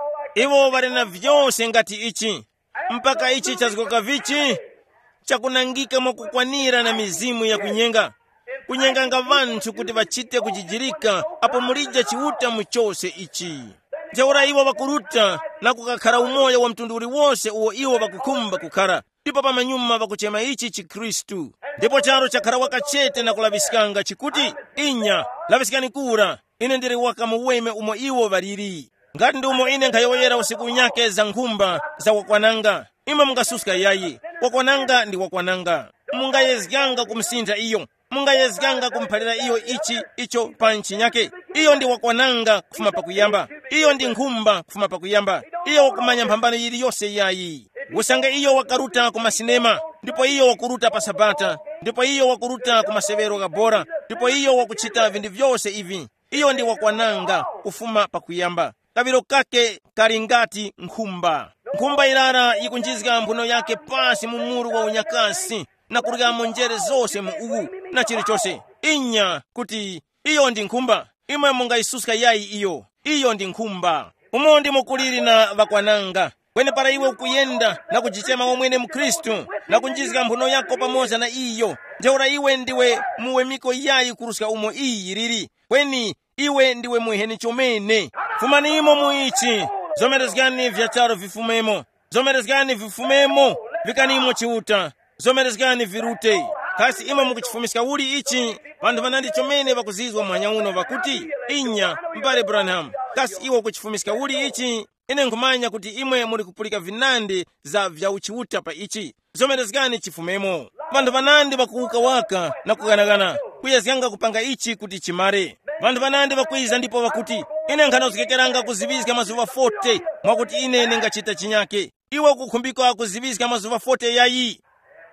Iwo wali na vyonse ngati ichi. Mpaka ichi chazikoka vichi chakunangika mwakukwanira na mizimu ya kunyenga. Kunyenganga vanthu kuti vachite kuchijirika apo mulija chiuta muchose ichi. Njewala iwo bakuruta na kukakhala umoya wa mtundu uliwonse uwo iwo bakukhumba kukhala. Ndipo pamanyuma bakuchema ichi chikristu. Ndipo charo chakhala wakachete na kulavisikanga chikuti inya lavisikani kura. Ine ndiri waka muweme umo iwo baliri. Ngati ndi umo ine nkhayoyera usiku nyake za nkhumba za wakwananga. Ima mungasuska yayi. Wakwananga ndi wakwananga. Mungayezganga kumsintha iyo. Mungayezganga kumphalira iyo ichi icho panchi nyake. Iyo ndi wakwananga kufuma pakuyamba. Iyo ndi nkhumba kufuma pakuyamba. Iyo wakumanya mphambano yili yonse yayi. Usange iyo wakaruta kuma sinema, ndipo iyo wakuruta pa sabata, ndipo iyo wakuruta kuma severo gabora, ndipo iyo wakuchita vindu vyose ivi. Iyo ndi wakwananga kufuma pakuyamba. Kabiro kake karingati nkhumba. Nkhumba ilala ikunjizga mphuno yake pasi mumuru wa unyakasi na kurigamo njere zose mu uwu na chilichose. Inya kuti iyo ndi nkhumba. Imwe mungayisuska yayi iyo. Iyo ndi nkhumba. Umo ndi mukuliri na vakwananga. Kwene para iwe ukuyenda na kujichema omwene mkristu na kunjizga mphuno yako pamoza na iyo. Njewala iwe ndiwe muwe miko yayi kuruska umo iyi riri. Kweni iwe ndiwe muheni chomene. Fumani imo muichi. Zomerezgani vyacharo vifumemo. Zomerezgani vifumemo. Vikanimo chiuta. Zomerezgani virute. Kasi imo mukuchifumiska uli ichi. Vandu vanandi chomene vakuzizwa mwanya uno vakuti inya mbale Branham. Kasi iwo kuchifumiska uli ichi. Ine nkumanya kuti imwe muri kupulika vinandi za vya uchiuta pa ichi. Zomerezgani chifumemo. Vandu vanandi vakuuka waka na kuganagana. Kuyezganga kupanga ichi kuti chimare. Vandu vanandi vakuiza ndipo vakuti ine nkhanozikekeranga kuzivizika mazuva forty mwakuti ine ningachita chinyake. Iwe kukhumbika kuzivizika mazuva forty yayi.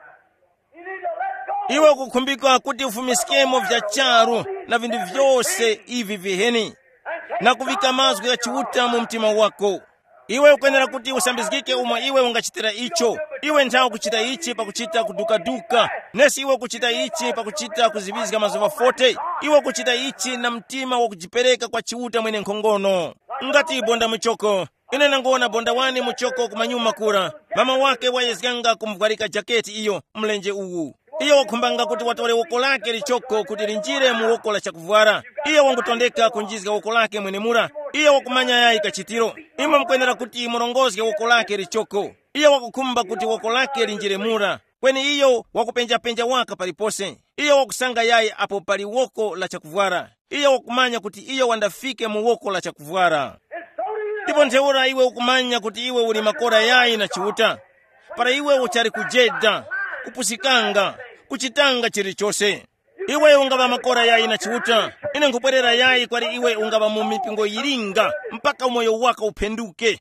Iwe kukhumbika kuti ufumisikemo vya charu na vindu vyose ivi viheni na kuvika mazwi ya chiuta mu mtima wako. Iwe ukwenera kuti usambizgike umo iwe ungachitira icho. Iwe njao kuchita ichi pa kuchita kuduka-duka. Nesi iwe kuchita ichi pa kuchita kuzivizika mazuva forty. Iwe kuchita ichi na mtima wa kujipereka kwa chiuta mwene nkhongono. Ngati bonda muchoko. Ine nangoona bonda wani muchoko kumanyuma kura. Mama wake wayezganga kumvwarika jaketi iyo mlenje uwu. Iyo wakhumbanga kuti watole woko lake lichoko kuti linjire mu woko la chakuvwara. Iyo wangutondeka kunjizga woko lake mwene mura. Iyo wakumanya yayi kachitiro. Ima mkwenera kuti mulongozge woko lake lichoko. Iyo wakukhumba kuti woko lake linjire mura. Kweni iyo wakupenja-penja waka palipose. Iyo wakusanga yayi apo pali woko la chakuvwara. Iyo wakumanya kuti iyo wandafike mu woko la chakuvwara. Ndipo ntheura iwe ukumanya kuti iwe uli makora yayi na chiuta. Para iwe uchari kujeda, kupusikanga, kuchitanga chilichose. Iwe ungava makora yayi na chiuta. Ine nkupwerera yayi kwali iwe ungava mu mipingo yilinga mpaka umoyo waka upenduke.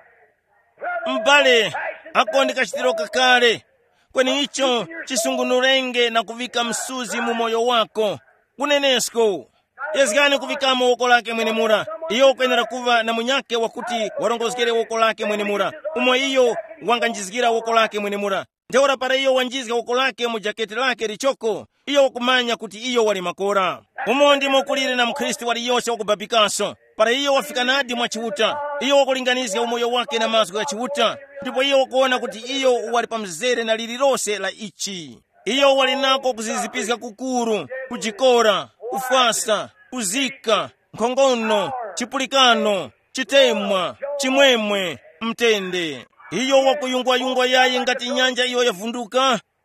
Mbale akonde kachitiro kakale. Kweni icho chisungunurenge na kuvika msuzi mu moyo wako. Kunenesko. Yezgani kuvikamo woko lake mwene mura. Iyo kwenera kuva na munyake wakuti warongozgere woko lake mwene mura. Umo iyo wanganjizgira woko lake mwene mura. Njawara para iyo wanjizga woko lake mu jaketi lake lichoko. Iyo wakumanya kuti iyo wali makora. Umo ndimo kulire na mkristi wali yose wakubabikaso. Para iyo wafika nadi mwa chiuta. Iyo wakulinganizga umoyo wake na mazgu ya chiuta. Ndipo iyo wakuona kuti iyo wali pamzere na lililose la ichi. Iyo wali nako kuzizipizga kukuru, kujikora, ufasa, kuzika, nkhongono, chipulikano, chitemwa, chimwemwe, mtende. Iyo wakuyungwa-yungwa yayi ngati nyanja iyo yavunduka.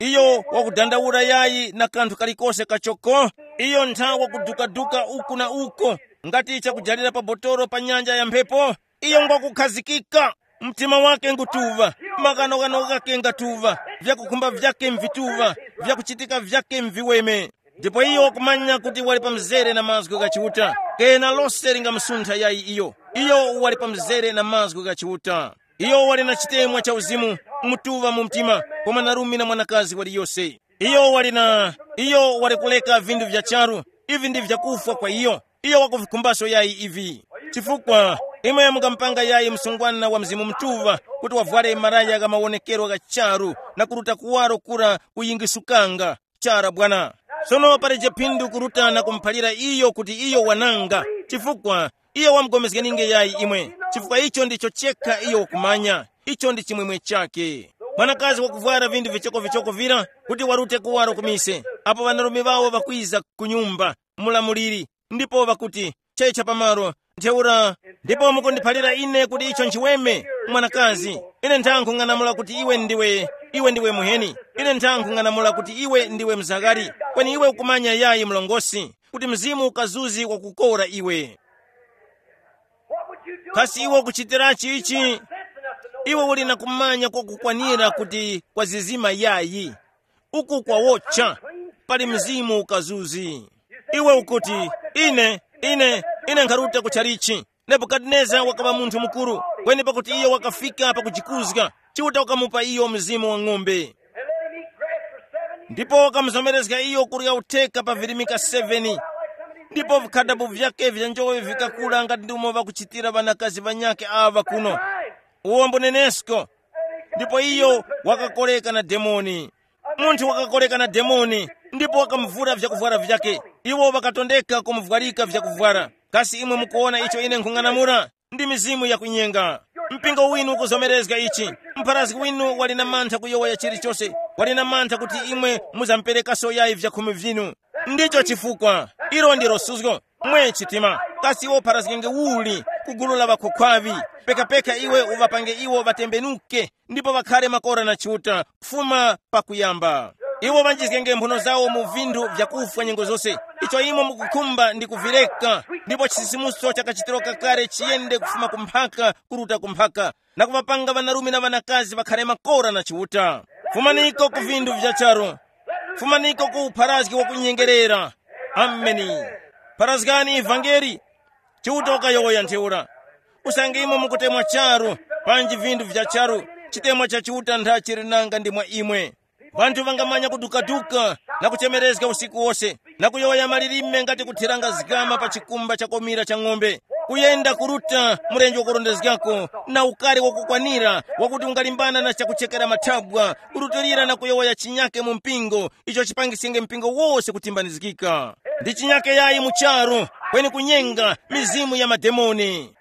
iyo wakudandaula yayi na kanthu kalikose kachoko, iyo nthawi kudukaduka uku na uko ngati chakujalira pa botoro pa nyanja ya mphepo, iyo ngokukhazikika. Mtima wake ngutuva, makanokano kake ngatuva, vyakukhumba vyake mvituva, vyakuchitika vyake mviweme. Ndipo iyo kumanya kuti wali pa mzere na mazwi kachiuta, kena lonse lingamsuntha yayi iyo. Iyo wali pa mzere na mazwi kachiuta. Iyo wali na chitemwa cha uzimu mutuva mu mtima kwa mwanarume na mwanakazi wali yose. Iyo wali na iyo wali kuleka vindu vya charu, ivi ndi vyakufa kwa iyo. Iyo wakuvikumbaso yayi ivi. Chifukwa imwe mukampanga yayi msungwana wa mzimu mtuva kuti wavwale maraya kama wonekero ka charu na kuruta kuwaro kura kuyingisukanga chara bwana. Sono pali pindu kuruta na kumphalira iyo kuti iyo wananga, chifukwa iyo wamgomezgeninge yayi imwe. Chifukwa icho ndicho cheka iyo kumanya, icho ndi chimwemwe chake. Mwanakazi wakuvwara vindu vichoko vichoko vira kuti warute kuwaro kumise. Apo wanarume bawo bakwiza kunyumba mulamuliri, ndipo bakuti checha pamaro ntheura, ndipo mukundiphalira ine kuti icho nchiweme. Mwanakazi, ine nthankhu ng'anamula kuti iwe ndiwe iwe ndiwe muheni. Ine nthankhu ng'anamula kuti iwe ndiwe mzagari. Kweni iwe ukumanya yayi mlongosi kuti mzimu ukazuzi wakukora iwe. Kasi iwe kuchitirachi ichi, iwe uli na kumanya kwa kukwanira kuti kwa zizima yayi uku kwa wocha pali mzimu ukazuzi. Iwe ukuti ine ine ine nkharuta kucharichi. Nebukadneza wakaba munthu mukuru, kweni pakuti iyo wakafika pakujikuzga chiuta wakamupa iyo mzimu wa ng'ombe, ndipo wakamzomerezga iyo kurya uteka pa vilimika seveni. Ndipo vikhadabu vyake vyanjowe vikakula ngati ndimo vakuchitira vanakazi vanyake ava kuno uwombo nenesko. Ndipo iyo wakakoleka na demoni, munthu wakakoleka na demoni, ndipo wakamvura vyakuvwara vyake. Iwo wakatondeka kumvwarika vyakuvwara. Kasi imwe mukuona icho ine nkhung'anamura ndi mizimu yakunyenga. Mpingo winu ukuzomerezga ichi. Mpharazgi winu wali na mantha kuyowa chilichonse, wali na mantha kuti imwe muzamperekaso yayi vyakhumi vinu. Ndicho chifukwa ilo ndilo suzgo mwe chitima. Kasi iwo pharazgi uli kugulu la vakhokhwavi, pekapeka iwe uvapange iwo vatembenuke, ndipo vakhale makora na chiuta kufuma pakuyamba. Iwo vanjizgenge mphuno zawo mu vindu vyakufwa nyengo zonse. Icho imwe mukukhumba ndi kuvileka, ndipo chisisimuso chakachitiro kakare chiyende kufuma kumphaka kuruta kumphaka, na kuvapanga vanarume na vanakazi vakhale makora na chiuta. Fumaniko ku vindu vyacharo, fumaniko ku pharazgi wakunyengerera. Ameni. Pharazgani ivangeri chiuta wakayoya ntheura. Usange imwe mukutemwa charo panji vindu vya charo, chitemwa cha chiuta ndachirinanga ndi mwa imwe. Vantu vangamanya kudukaduka na kuchemerezga usiku wose na kuyoya malilime ngati kuthiranga zigama pa chikumba cha komira cha ng'ombe, kuyenda kuruta murenji wakurondezgako na ukali wakukwanira wakuti ungalimbana na chakuchekera mathabwa, kurutilira na kuyoya chinyake mu mpingo. Icho chipangisinge mpingo wose kutimbanizikika ndi chinyake yayi mucharo, kweni kunyenga mizimu ya mademoni.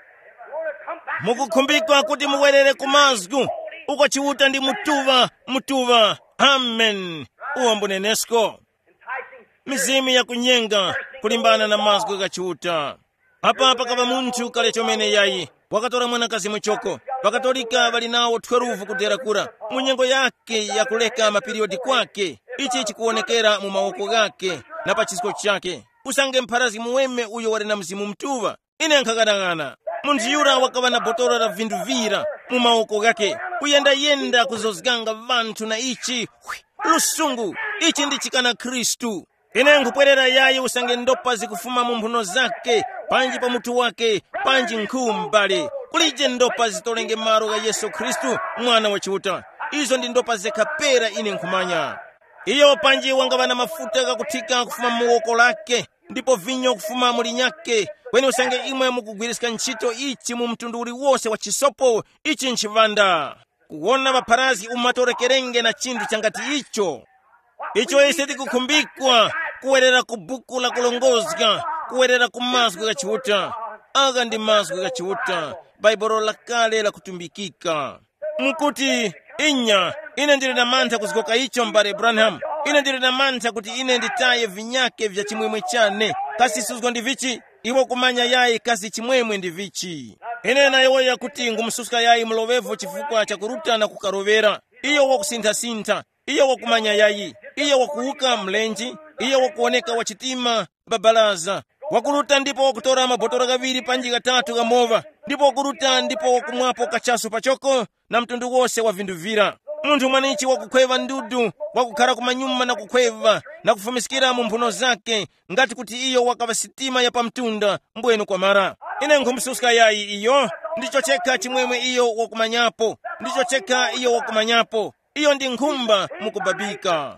Mukukhumbika kuti muwerere kumazgu uko chiuta ndi mutuva mutuva. Amen. Uwambo nenesko mizimu ya kunyenga kulimbana na mazgu ka chiuta. Apa apa kava munthu kale chomene yayi wakatora mwanakazi muchoko. Vakatolika vali nawo tweruvu kudera kura munyengo yake ya kuleka mapiriodi kwake. Ichi chikuonekera mu maoko gake na pa chisiko chake. Usange mpharazgi muweme uyo wali na mzimu mtuva. Ine nkhakadang'ana munthu yura wakava na botoro la vindu vira mu maoko gake, kuyenda yenda kuzozganga vanthu na ichi hui, lusungu. Ichi ndi chikana Khristu. Ine nkupwerera yayi usange ndopa zikufuma mu mphuno zake, panji pa mutu wake, panji nkhumbale. Kulije ndopa zitolenge maro ga Yesu Khristu mwana wa chiuta. Izo ndi ndopa zekapera ine nkhumanya. Iyo panji wangava na mafuta kakuthika kufuma muwoko lake, ndipo vinyo kufuma mulinyake. Kweni usange imwe mukugwirisika ntchito ichi mu mtundu uliwose wa chisopo, ichi nchivanda. Kuona vapharazgi umatorekerenge na chindu changati icho. Icho ise tikukhumbikwa kuwerera ku buku la kulongozga, kuwerera ku mazgu ka chiuta. Aga ndi mazgu ka chiuta, baibolo la kale la kutumbikika. Mkuti inya ine ndili na mantha kuzikoka icho mbale Branham. Ine ndili na mantha kuti ine nditaye vinyake vya chimwemwe chane. Kasi suzgo ndi vichi, iwo kumanya yayi kasi chimwemwe ndi vichi. Ine nayoya kuti ngumsuska yayi mlovevu chifukwa cha kuruta na kukarovera. Iyo wakusintha-sintha, iyo wakumanya yayi, iyo wakuuka mlenji, iyo wakuoneka wachitima babalaza, wakuluta ndipo wakutora mabotoro gaviri panji gatatu gamova, ndipo wakuruta ndipo wakumwapo kachasu pachoko na mtundu wose wa vindu vira. Munthu mwanichi wakukweva ndudu, wakukhala kumanyuma na kukweva na kufumisikira mu mphuno zake ngati kuti iyo wakava sitima ya pamtunda mbwenu kwa mara. Ine nkhumsuska yayi iyo, ndicho chekha chimwemwe iyo wakumanyapo, ndicho chekha iyo wakumanyapo. Iyo ndi nkhumba mukubabika.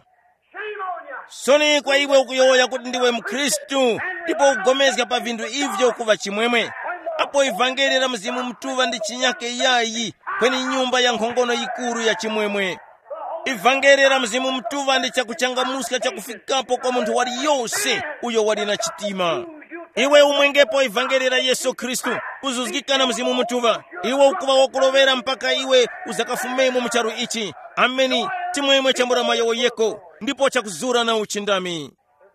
Soni kwa iwe ukuyoya kuti ndiwe Mkhristu, ndipo ugomezga pa vindu ivyo kuva chimwemwe. Apo ivangeli la Mzimu Mtuva ndi chinyake yayi kweni nyumba ya nkhongono ikuru ya chimwemwe. Ivangeli la Mzimu Mtuva ndi chakuchangamuska chakufikapo kwa munthu wali yose uyo wali na chitima. Iwe umwengepo ivangeli la Yesu Kristu, kuzuzikika na Mzimu Mtuva, iwe ukuva wakulovera mpaka iwe uzakafumemo mcharu ichi. Ameni, chimwemwe cha murama yawo yeko, ndipo chakuzura na uchindami.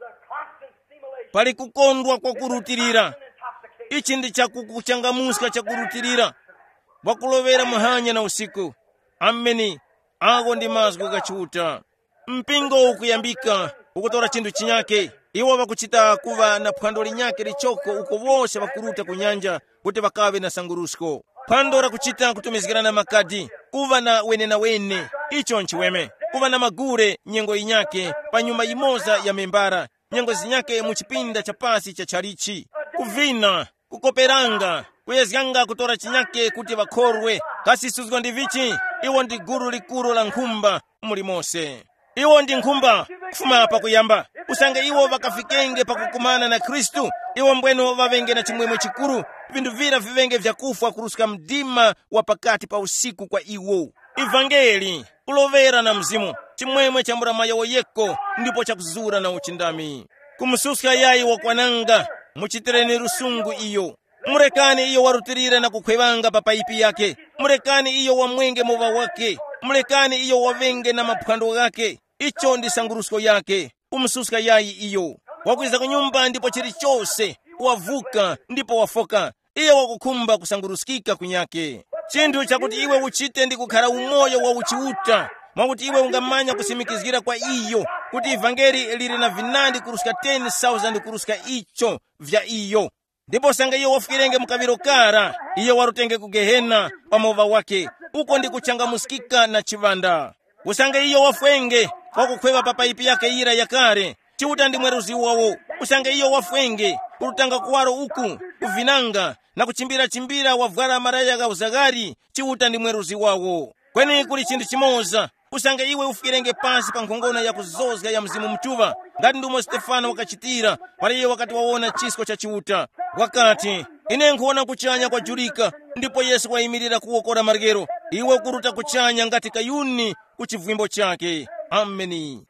Pali kukondwa kwa kurutirira. Ichi ndi chakukuchangamuska chakurutirira. Wakulovera muhanya na usiku. Ameni, ago ndi mazgu gachuta. Mpingo ukuyambika, ukutora chindu chinyake. Iwo wakuchita kuva na phwando linyake lichoko uko wose wakuruta kunyanja kuti wakawe na sangurusko. Phwando la kuchita kutumizikirana makadi, kuva na wene na wene, icho nchiweme. Kuva na magure nyengo inyake pa nyumba imoza ya membara, nyengo zinyake muchipinda cha pasi cha charichi. Kuvina, kukoperanga, kuyezganga kutora chinyake kuti wakorwe. Kasi suzgo ndi vichi, iwo ndi guru likuru la nkhumba muli mose. Iwo ndi nkhumba kufuma pa kuyamba. Usange iwo wakafikenge pa kukumana na Kristu, iwo mbweno wavenge na chimwemwe chikuru, vindu vira vivenge vya kufa kuruska mdima wa pakati pa usiku kwa iwo. Ivangeli, kulovera na mzimu, chimwemwe cha murama yawo yeko, ndipo chakuzura na uchindami. Kumususka yayi wakwananga, muchitireni rusungu iyo. Murekani iyo warutirira na kukwevanga pa paipi yake. Murekani iyo wamwenge mova wake. Murekani iyo wavenge na maphwando gake. Icho ndi sangurusko yake. Kumususka yayi iyo. Wakwiza kunyumba ndipo chiri chose. Wavuka ndipo wafoka. Iyo wakukumba kusanguruskika kunyake. Chindu chakuti iwe uchite ndi kukhala umoyo wa uchiuta. Mwakuti iwe ungamanya kusimikizgira kwa iyo. Kuti ivangeli liri na vinandi kuruska ten thousand kuruska icho vya iyo. Ndipo sanga iyo wafikirenge mukaviro kara. Iyo warutenge kugehena pamova wake. Uko ndi kuchangamuskika na chivanda. Usange iyo wafwenge wakukweva papaipi yake ira yakare. Chiuta ndi mweruzi wawo. Usange iyo wafwenge kurutanga kuwaro uku kuvinanga na kuchimbira chimbira wavwara maraya ga uzagari. Chiuta ndi mweruzi wawo. Kweni kuli chindu chimoza. Usange iwe ufikirenge pasi pa nkhongona ya kuzozga ya Mzimu Mtuva. Ngati ndumo Stefano wakachitira paliye wakati waona chisko cha chiuta. Wakati ine nkuona kuchanya kwa jurika, ndipo Yesu wayimirira kuwokora margero. Iwe kuruta kuchanya ngati kayuni kuchivwimbo chake. Ameni.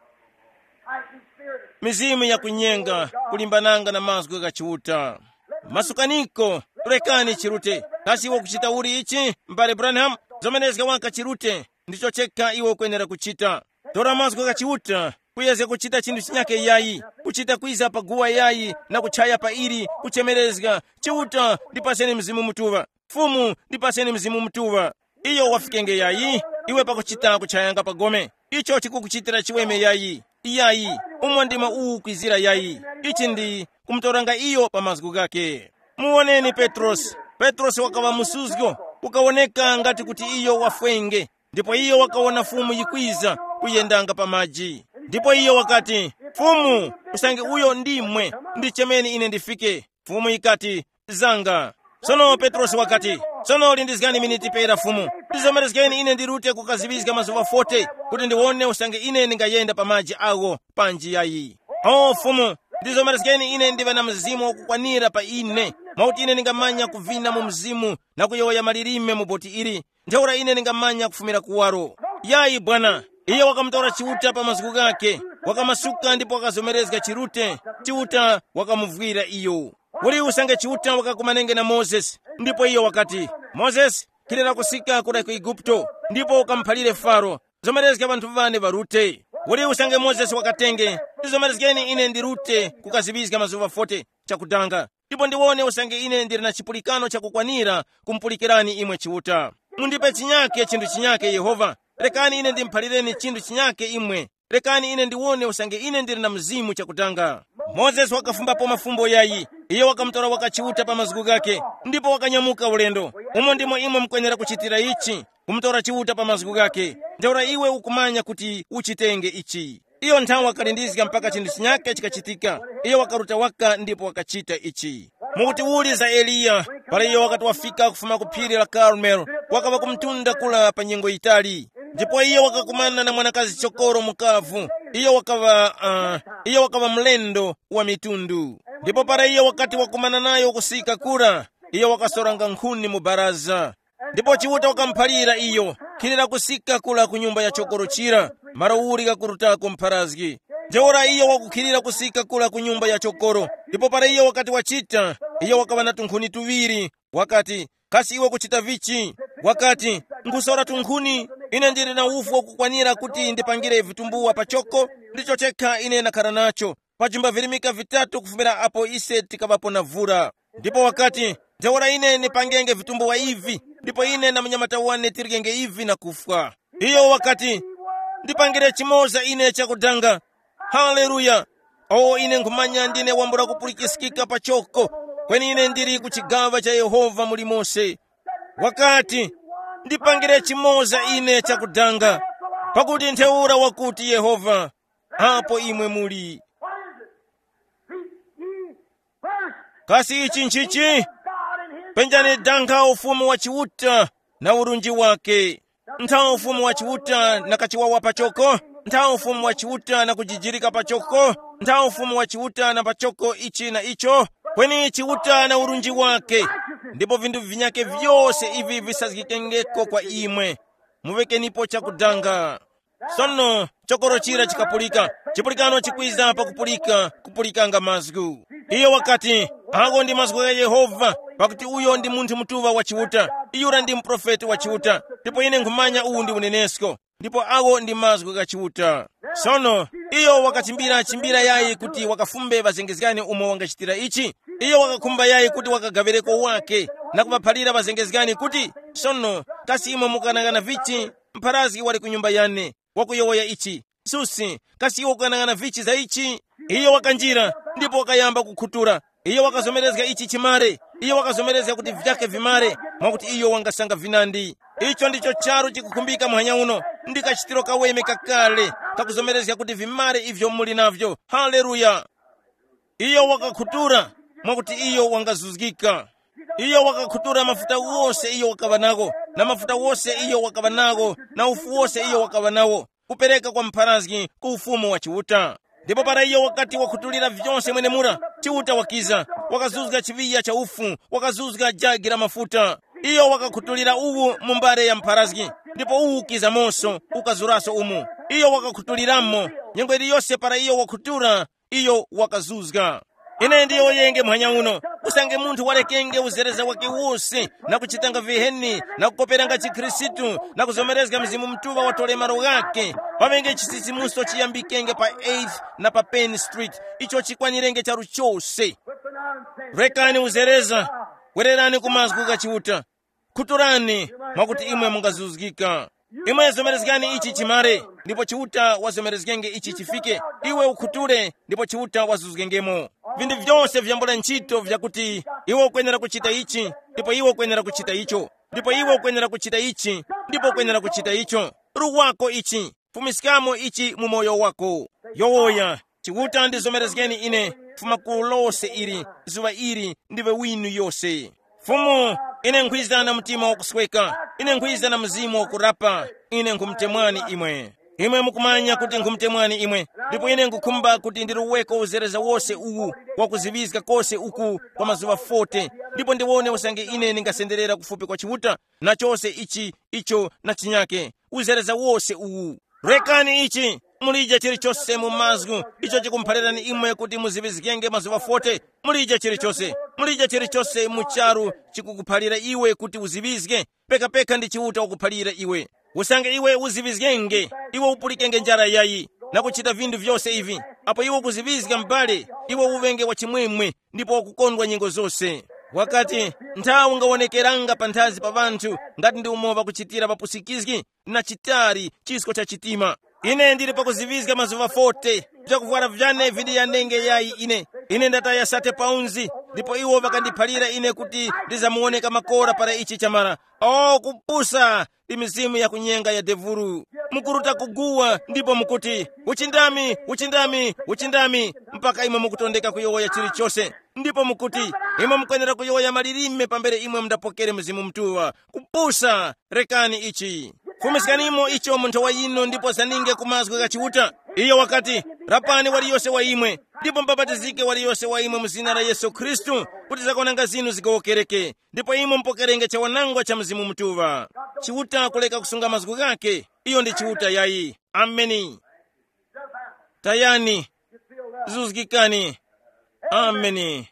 Mizimu ya kunyenga kulimbananga na mazgu ga chiuta. Masukaniko turekani chirute. Kasi iwe kuchita uri ichi mbale Branham zomenezga waka chirute. Ndicho cheka iwe kwenera kuchita. Tora mazgu ga chiuta. Kuyeze kuchita chindu chinyake yayi, kuchita kwiza pa guwa yayi na kuchaya pa iri, kuchemerezga. Chiuta ndipaseni Mzimu Mtuva. Fumu ndipaseni Mzimu Mtuva. Iyo wafikenge yayi, iwe pa kuchita kuchayanga pa gome. Icho chikukuchitira chiweme yayi. Yayi, umwa ndima uu kwizira yayi. Ichi ndi kumtoranga iyo pa mazgu gake. Muoneni Petros. Petros wakawa musuzgo, ukawoneka ngati kuti iyo wafwenge. Ndipo iyo wakaona fumu yikwiza kuyendanga pa maji. Ndipo iyo wakati, fumu, usange uyo ndimwe, ndichemeni ine ndifike. Fumu ikati, zanga. Sono Petros wakati, sono lindizgani miniti pera fumu. Ndizomerezgeni ine ndirute kukazibizga mazuva forty, kuti ndiwone usange ine ningayenda pa maji ago panji yayi. Oh fumu, ndizomerezgeni ine ndive na mzimu wakukwanira pa ine. Mauti ine ningamanya kuvina mu mzimu na kuyoya malirime mu boti iri. Ntheura ine ningamanya kufumira kuwaro. Yayi bwana. Iyo wakamtora chiuta pa mazgu gake, wakamasuka ndipo wakazomerezga chirute, chiuta wakamuvwira iyo. Uli usange chiuta wakakumanenge na Moses, ndipo iyo wakati, Moses, kilera kusika kuda ku Igupto, ndipo ukamphalire Faro, zomerezga bantu vane varute. Uli usange Moses wakatenge, zomerezgeni ine ndirute kukazibizga mazuva forty chakudanga. Ndipo ndiwone usange ine ndiri na chipulikano chakukwanira kumpulikirani imwe chiuta. Mundipe chinyake chindu chinyake Yehova. lekani ine ndimphalireni chinthu chinyake imwe, lekani ine ndiwone usange ine ndili na mzimu chakutanga. Moses wakafumbapo mafumbo yayi, iye wakamutora wakachiuta pa maziko gake, ndipo wakanyamuka ulendo. Umo ndimo imwe mukwenera kuchitira ichi, kumutora chiuta pa maziko gake. Njaura iwe ukumanya kuti uchitenge ichi. Iyo nthawi wakalindizika mpaka chinthu chinyake chikachitika. Iye wakaruta waka ndipo wakachita ichi. Mukuti uli za Eliya, pala iye wakati wafika kufuma ku phiri la Karmel, wakava kumtunda kula pa nyengo itali. Ndipo iye wakakumana na mwanakazi chokoro mukavu. Iye wakava uh, iye wakava mlendo wa mitundu. Ndipo para iye wakati wakumana nayo kusika kura, iye wakasoranga nkhuni mu baraza. Ndipo chiuta wakamphalira iyo, khilira kusika kula ku nyumba ya chokoro chira, mara uli kakurutako mpharazgi. Njaura iyo wakukhilira kusika kula ku nyumba ya chokoro. Ndipo para iyo wakati wachita, iyo wakava na tunkhuni tuwiri, wakati kasi iwe kuchita vichi, wakati nkusora tunkhuni, ine ndili na ufu wakukwanira kuti ndipangire vitumbuwa pachoko, ndicho chekha ine nakhala nacho. Pajumba vilimika vitatu kufumira apo ise tikavapo na vura. Ndipo wakati njaura ine nipangenge vitumbuwa ivi, ndipo ine na mnyamata wane tirigenge ivi na kufwa. Iyo wakati ndipangire chimoza ine chakudanga. Haleluya! O ine nkumanya ndine wambura kupulikisikika pachoko, kweni ine ndiri kuchigava cha Yehova muli Mose. Wakati ndipangire chimoza ine chakudanga, pakuti ntheura wakuti Yehova, hapo imwe muli. Kasi ichi nchichi, penjani danga ufumu wa chiuta na urunji wake. Ntha ufumu wa chiuta na kachiwawa pachoko, ntha ufumu wa chiuta na kujijirika pachoko, ntha ufumu wa chiuta na pachoko ichi na icho, kweni chiuta na urunji wake. Ndipo vindu vinyake vyose ivi visazikengeko kwa imwe, muvekenipo chakudanga. Sono chokoro chira chikapulika, chipulikano chikwiza pa kupulika, kupulikanga mazgu. Iyo wakati ago ndi mazgu ya Yehova, pakuti uyo ndi munthu mutuva wa chiuta, iyura ndi mprofeti wa chiuta. Ndipo ine nkumanya uwu ndi unenesko, ndipo ago ndi mazgu ya chiuta. Sono iyo wakachimbira chimbira yayi kuti wakafumbe bazengezgani umo wangachitira ichi. Iyo wakakumba yayi kuti wakagavereko wake, na kupaphalira bazengezgani kuti sono kasi imo mukanangana vichi, mpharazgi wali kunyumba yane wakuyowoya ichi. Susi kasi iwo kukanangana vichi za ichi. Iyo wakanjira ndipo wakayamba kukhutura. Iyo wakazomerezga ichi chimare. Iyo wakazomerezga kuti vyake vimare, mwakuti iyo wangasanga vinandi. Icho ndicho charo chikukumbika mwanya uno, ndikachitiro kaweme kakale kakuzomerezga kuti vimare ivyo muli navyo. Haleluya! Iyo wakakhutura mwakuti iyo wangazuzgika. Iyo wakakhutura mafuta wose iyo wakava nago, na mafuta wose iyo wakava nago, na ufu wose iyo wakava nawo, kupereka kwa mpharazgi ku ufumu wa chiuta. Ndipo para iyo wakati wakhutulira vyonse mwene mura, chiuta wakiza, wakazuzga chiviya cha ufu, wakazuzga jagi la mafuta. Iyo wakakhutulira uwu mumbare ya mpharazgi, ndipo uwu ukiza moso, ukazuraso umu. Iyo wakakhutuliramo, nyengweri yose para iyo wakhutura, iyo wakazuzga. Ine ndiyo yenge mwanya uno, usange munthu walekenge uzereza wake wose, na kuchitanga viheni, na kukoperanga chikrisitu, na kuzomerezga mzimu mtuva watole maro gake. Pamenge chisisimuso chiyambikenge pa eighth na pa Penn Street, icho chikwanirenge charu chose. Rekani uzereza, wererani kumazgu ga chiuta. Khuturani, mwakuti imwe mungazuzgika. Imwe yazomerezgani ichi chimare, ndipo chiuta wazomerezgenge ichi chifike. Iwe ukhuture, ndipo chiuta wazuzgengemo. Vindu vyonse vyambula nchito vyakuti iwe ukwenera kuchita ichi, ndipo iwe ukwenera kuchita icho, ndipo iwe ukwenera kuchita ichi, ndipo ukwenera kuchita icho. Ruwako ichi, fumisikamo ichi mu moyo wako. Yoya, chiuta ndizomerezgeni ine, fuma kulose iri, zuva iri, ndive winu yose. Fumu, ine nkhwiza na mtima wakusweka, ine nkhwiza na mzimu wakurapa, ine nkumtemwani imwe. Imwe mukumanya kuti nkumtemwani imwe, ndipo ine nkukhumba kuti ndiruweko uzereza wose uwu, wakuzivizika kose uku kwa mazuva forty, ndipo ndiwone usange ine ningasenderera kufupi kwa chiuta, na chose ichi, icho na chinyake, uzereza wose uwu. Rekani ichi, mulija chilichose mu mazgu, icho chikumphalirani imwe kuti muzivizikenge mazuva forty, mulija chilichose. Mulija chilichose mucharu chikukuphalira iwe kuti uzivizike, peka peka ndi chiuta wakuphalira iwe. Usange iwe uzivizikenge, iwe upulikenge njara yayi, na kuchita vindu vyose ivi, apo iwe kuzivizika mbale, iwe uvenge wa chimwemwe, ndipo wakukondwa nyengo zose. wakati nthawi ngawonekeranga pa nthazi pa vanthu ngati ndi umova kuchitira papusikiziki na chitari chisko cha chitima. Ine ndili pakuzivizika mazuva forty bzakuvwala bzane vidi ya ndenge yayi ine ine ndataya sate paunzi ndipo iwo vakandiphalira ine kuti ndizamuoneka makora para ichi chamara. Oh, kupusa ndi mizimu ya kunyenga ya devuru. Mukuruta kuguwa ndipo mukuti uchindami uchindami uchindami mpaka imwe mukutondeka kuyowoya chilichonse, ndipo mukuti imwe mukwenera kuyowoya malilime pambere imwe mndapokere mzimu mtuwa. Kupusa, rekani ichi fumisikanimo icho munthu wa ino ndipo zaninge kumazwi kachiuta iyo wakati rapani waliyonse wa imwe ndipo mpabatizike waliyonse wa imwe mzina la Yesu Khristu kuti zakonanga zinu zikawokereke ndipo imwe mpokerenge cha wanangwa cha mzimu mtuwa. Chiuta kuleka kusunga mazwi kake, iyo ndi chiuta yayi. Ameni. Tayani zuzikikani. Ameni.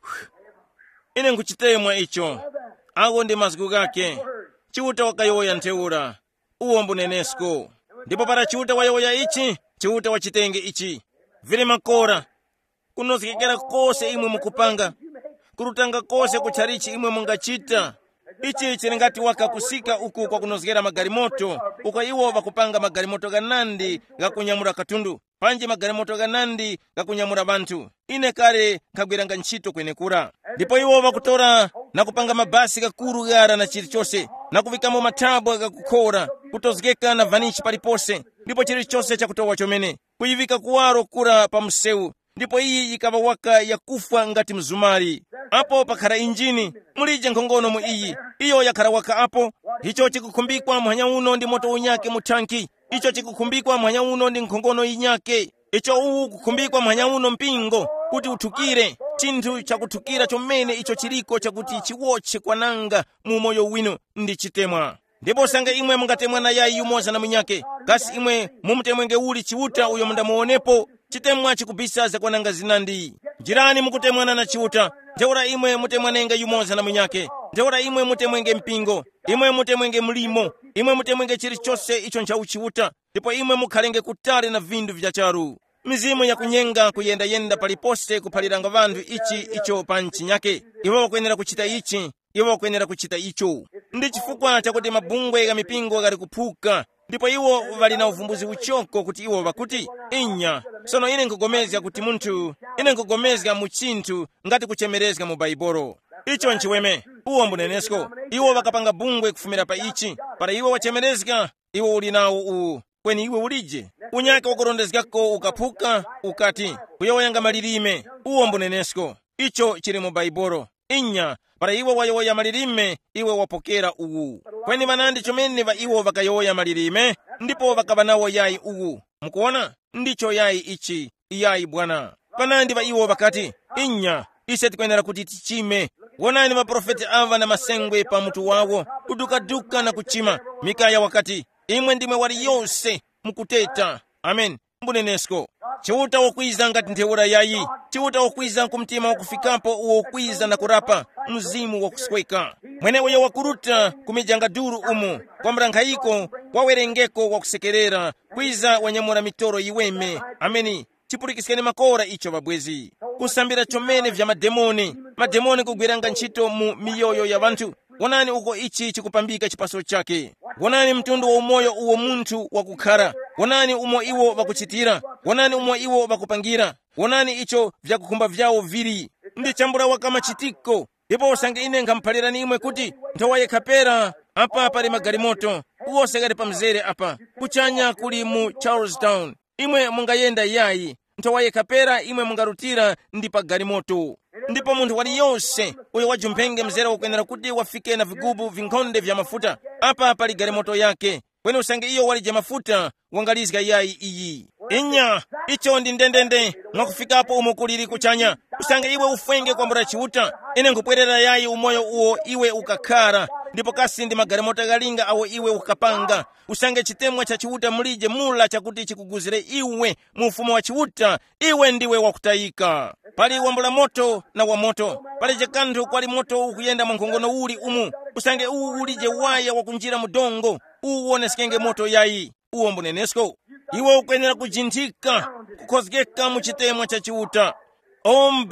Ine nkuchitemwa icho ako ndi mazwi kake. Chiuta wakayowoya ntheura uwo mbunenesko ndipo para chiuta wayowoya ichi chiuta wachitenge ichi vile makora kunozikekera kose imwe mukupanga kurutanga kose kucharichi imwe mungachita. Ichi chili ngati wakakusika uku kwa kunozikera magalimoto uko iwo vakupanga magalimoto ganandi gakunyamura katundu panji magalimoto ganandi gakunyamura bantu. Ine kale nkagwiranga ntchito kwenekura ndipo iwo vakutora na kupanga mabasi gakuru gara na chilichonse na kuvikamo mathabwa gakukhora kutozikeka na vanichi palipose ndipo chilichonse chakutowa chomene kuyivika kuwaro kura pa msewu ndipo iyi ikava waka yakufa ngati mzumari. Apo pakhala injini mulije nkhongono mu iyi iyo yakhala waka apo. Icho chikukhumbikwa mwanya uno ndi moto unyake mu tanki. Icho chikukhumbikwa mwanya uno ndi nkhongono inyake. Icho uwu kukhumbikwa mwanya uno mpingo kuti uthukire chinthu chakuthukira chomene icho chiliko chakuti chiwotche kwananga mu moyo wino ndi chitemwa. Ndipo sange imwe mungatemwa na yayi yumoza na munyake kasi imwe mumutemwenge uli chiuta uyo mundamuonepo chitemwa chikubisa zakwananga zinandi. Jirani mukutemwana na chiuta ntheura imwe mutemwanenge yumoza na munyake ntheura imwe mutemwenge mpingo imwe mutemwenge mlimo imwe mutemwenge chilichonse icho ncha uchiuta ndipo imwe mukhalenge kutali na vindu vya charu. Mizimu ya kunyenga kuyenda-yenda palipose kuphaliranga vanthu ichi icho pa nchinyake. Iwo wakwenera kuchita ichi iwo wakwenera kuchita icho. Ndi chifukwa chakuti mabungwe ga mipingo gali kuphuka ndipo iwo vali na uvumbuzi uchoko kuti iwo vakuti inya sono ine nkugomezga kuti munthu ine nkugomezga mu chinthu ngati kuchemerezga mu baibolo. Icho nchiweme uwo mbunenesko iwo vakapanga bungwe kufumira pa ichi para iwo wachemerezga iwo uli nawo uwu kweni iwe ulije unyake wakurondezgako ukaphuka ukati kuyowoyanga malilime uwo mbunenesko icho chili mu baibolo. Inya para iwo wayowoya malilime iwe wapokera uwu kweni vanandi chomene va iwo vakayowoya malilime ndipo vakava nawo yayi uwu. Mukuona ndicho yayi ichi yayi bwana. Vanandi va iwo vakati inya ise tikwenera kuti tichime. Wonani maprofeti ava na masengwe pa mutu wawo kudukaduka na kuchima. Mikaya wakati imwe ndimwe wali yonse mukuteta. Amen. Mbunenesko chiuta wokwiza ngati ntheura yayi chiuta wokwiza nkumtima wakufikapo uwo wokwiza na kurapa mzimu wakusweka mwene uyo wakuruta kumijanga duru umu kwa mrankhaiko wawerengeko wakusekerera kwiza wanyamura mitoro iweme. Ameni. Chipulikisikeni makora icho babwezi kusambira chomene vya mademoni mademoni kugwiranga ntchito mu miyoyo ya vanthu. Wonani uko ichi chikupambika chipaso chake. Wonani mtundu wa umoyo uwo munthu wakukhara. Wonani umo iwo vakuchitira. Wonani umo iwo vakupangira. Wonani icho vyakukhumba vyawo vili ndi chambula wakamachitiko. Ipo usange ine nkamphalirani imwe kuti nthawa yekhapera apa pali magalimoto uwo sekati pamzere apa kuchanya kuli mu Charlestown. Imwe mungayenda yayi nthawa yekhapera imwe mungarutira ndi pa galimoto. Ndipo munthu waliyonse uyo wajumphenge mzere wakwenera kuti wafike na vigubu vinkhonde vya mafuta apa pali galimoto yake kweni usange iyo walije mafuta wangalizga yayi iyi. Inya icho ndi ndendende mwakufikapo umo kuliri kuchanya usange iwe ufwenge kwambura chiuta. Ine nkupwerera yayi umoyo uwo iwe ukakhara ndipo kasi ndi magalimoto galinga awo iwe ukapanga usange chitemwa cha chiuta mulije mula chakuti chikuguzire iwe mu ufumu wa chiuta. Iwe ndiwe wakutayika. Pali wambula moto na wa moto pali chakanthu kwali moto ukuyenda mwankhongono uli umu usange uwu ulije waya wakunjira mudongo uwonesikenge moto yayi uwo mbunenesko. Iwe ukwenera kujinthika kukhozgeka mu chitemwa cha chiuta. O mbale